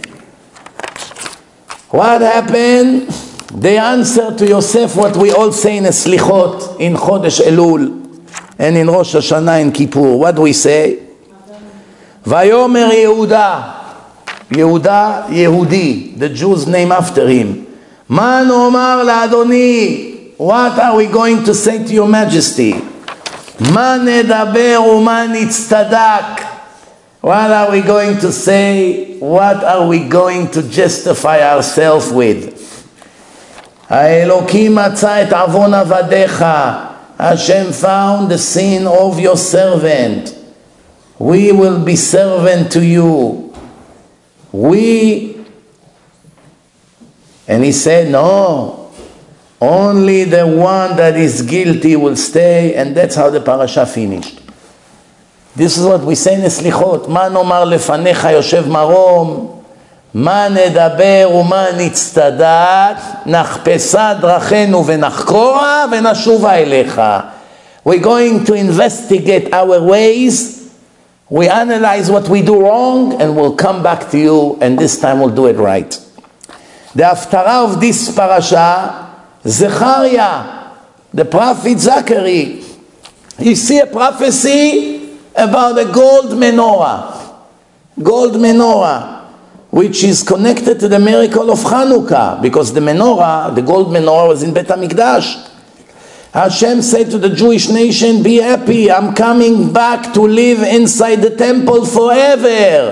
What happened? They answered to Yosef what we all say in a Slichot, in Chodesh Elul, and in Rosh Hashanah and Kippur. What do we say? Vayomer Yehuda. Yehuda, Yehudi, the Jews name after him. Ma nomar la'adoni. What are we going to say to your majesty? Ma nedaber u'ma nitztadak. What are we going to say? What are we going to justify ourselves with? Ha'elokim matza et avon avadecha. Hashem found the sin of your servant. We will be servant to you. And he said, no, only the one that is guilty will stay, and that's how the parasha finished. This is what we say in Slichot. Ma nomar lefanecha yoshev marom, מה נדבר ומה נצטדק, נחפשה דרכנו ונחקורה ונשובה אליך. We're going to investigate our ways, we analyze what we do wrong, and we'll come back to you, and this time we'll do it right. The haftarah of this parasha, Zechariah, the prophet Zachary, you see a prophecy about a gold menorah, which is connected to the miracle of Hanukkah, because the menorah, the gold menorah, was in Bet HaMikdash. Hashem said to the Jewish nation, be happy, I'm coming back to live inside the temple forever.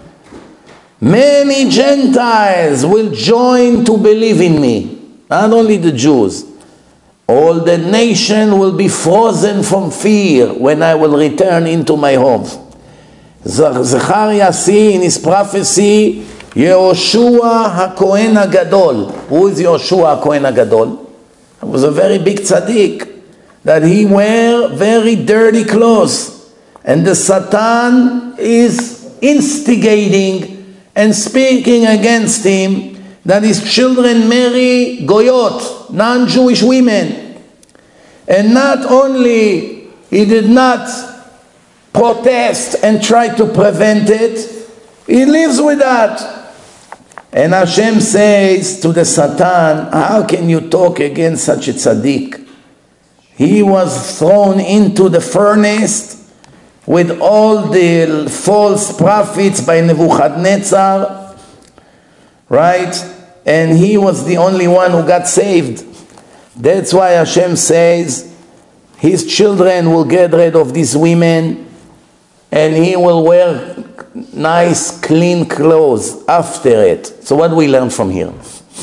Many Gentiles will join to believe in me, not only the Jews. All the nation will be frozen from fear when I will return into my home. Zechariah see in his prophecy Yehoshua HaKohen HaGadol. Who is Yehoshua HaKohen HaGadol? He was a very big tzaddik, that he wear very dirty clothes, and the Satan is instigating and speaking against him, that his children marry goyot, non-Jewish women. And not only he did not protest and try to prevent it, he lives with that. And Hashem says to the Satan, how can you talk against such a tzaddik? He was thrown into the furnace with all the false prophets by Nebuchadnezzar, right? And he was the only one who got saved. That's why Hashem says his children will get rid of these women, and he will wear nice, clean clothes after it. So what do we learn from here?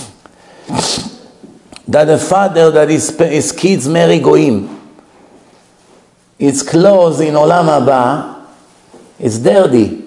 That a father that his kids marry goyim, his clothes in Olam Haba is dirty.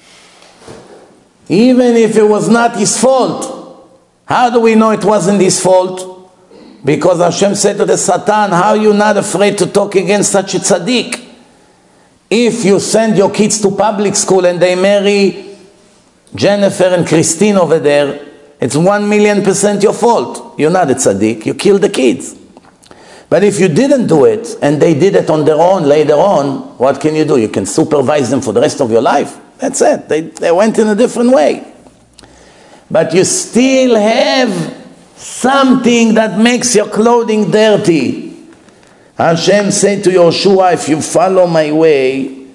Even if it was not his fault. How do we know it wasn't his fault? Because Hashem said to the Satan, how are you not afraid to talk against such a tzaddik? If you send your kids to public school and they marry Jennifer and Christine over there, it's 1,000,000% your fault. You're not a tzaddik, you killed the kids. But if you didn't do it, and they did it on their own later on, what can you do? You can supervise them for the rest of your life. That's it. They went in a different way. But you still have something that makes your clothing dirty. Hashem said to Yehoshua, if you follow my way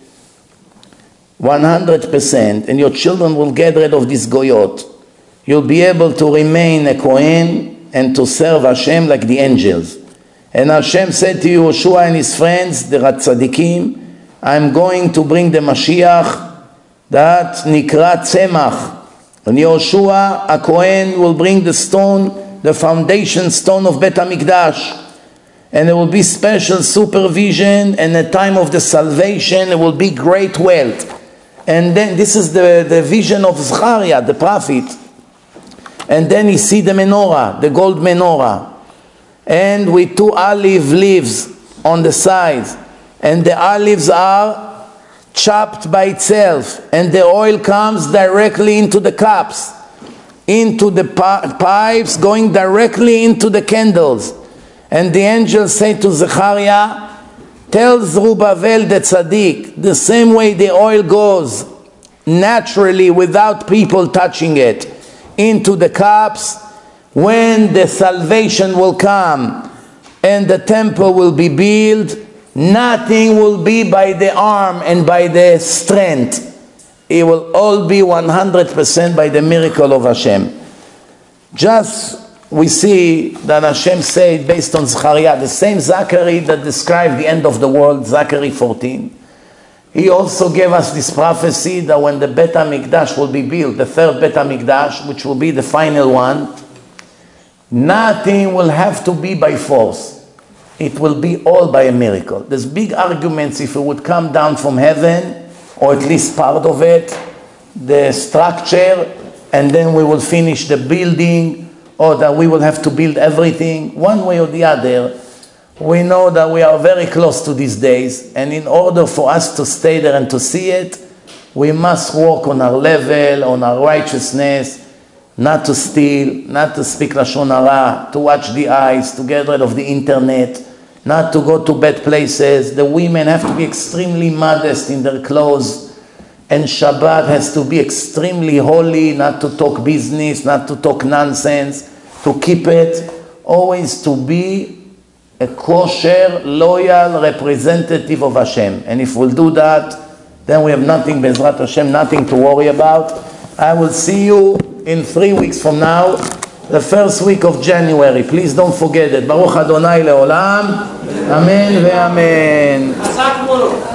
100%, and your children will get rid of this goyot, you'll be able to remain a Kohen and to serve Hashem like the angels. And Hashem said to Yehoshua and his friends, the Tzadikim, I'm going to bring the Mashiach that Nikra Tzemach. And Yehoshua, a Kohen, will bring the stone, the foundation stone of Bet HaMikdash. And there will be special supervision, and the time of the salvation, there will be great wealth. And then this is the vision of Zechariah, the prophet. And then you see the menorah, the gold menorah. And with 2 olive leaves on the sides. And the olives are chopped by itself. And the oil comes directly into the cups, into the pipes, going directly into the candles. And the angel said to Zechariah, tell Zerubbabel the tzaddik, the same way the oil goes naturally without people touching it into the cups, when the salvation will come and the temple will be built, nothing will be by the arm and by the strength. It will all be 100% by the miracle of Hashem. Just we see that Hashem said based on Zechariah, the same Zachary that described the end of the world, Zachary 14. He also gave us this prophecy that when the Bet HaMikdash will be built, the third Bet HaMikdash, which will be the final one, nothing will have to be by force. It will be all by a miracle. There's big arguments if it would come down from heaven, or at least part of it, the structure, and then we will finish the building, or that we will have to build everything, one way or the other. We know that we are very close to these days, and in order for us to stay there and to see it, We must work on our level, on our righteousness, not to steal, not to speak Lashon Hara, to watch the eyes, to get rid of the internet, not to go to bad places. The women have to be extremely modest in their clothes, and Shabbat has to be extremely holy, not to talk business, not to talk nonsense, to keep it, always to be a kosher, loyal representative of Hashem. And if we'll do that, then we have nothing, Bezrat Hashem, nothing to worry about. I will see you in 3 weeks from now, the first week of January. Please don't forget it. Baruch Adonai Leolam. Amen ve'amen.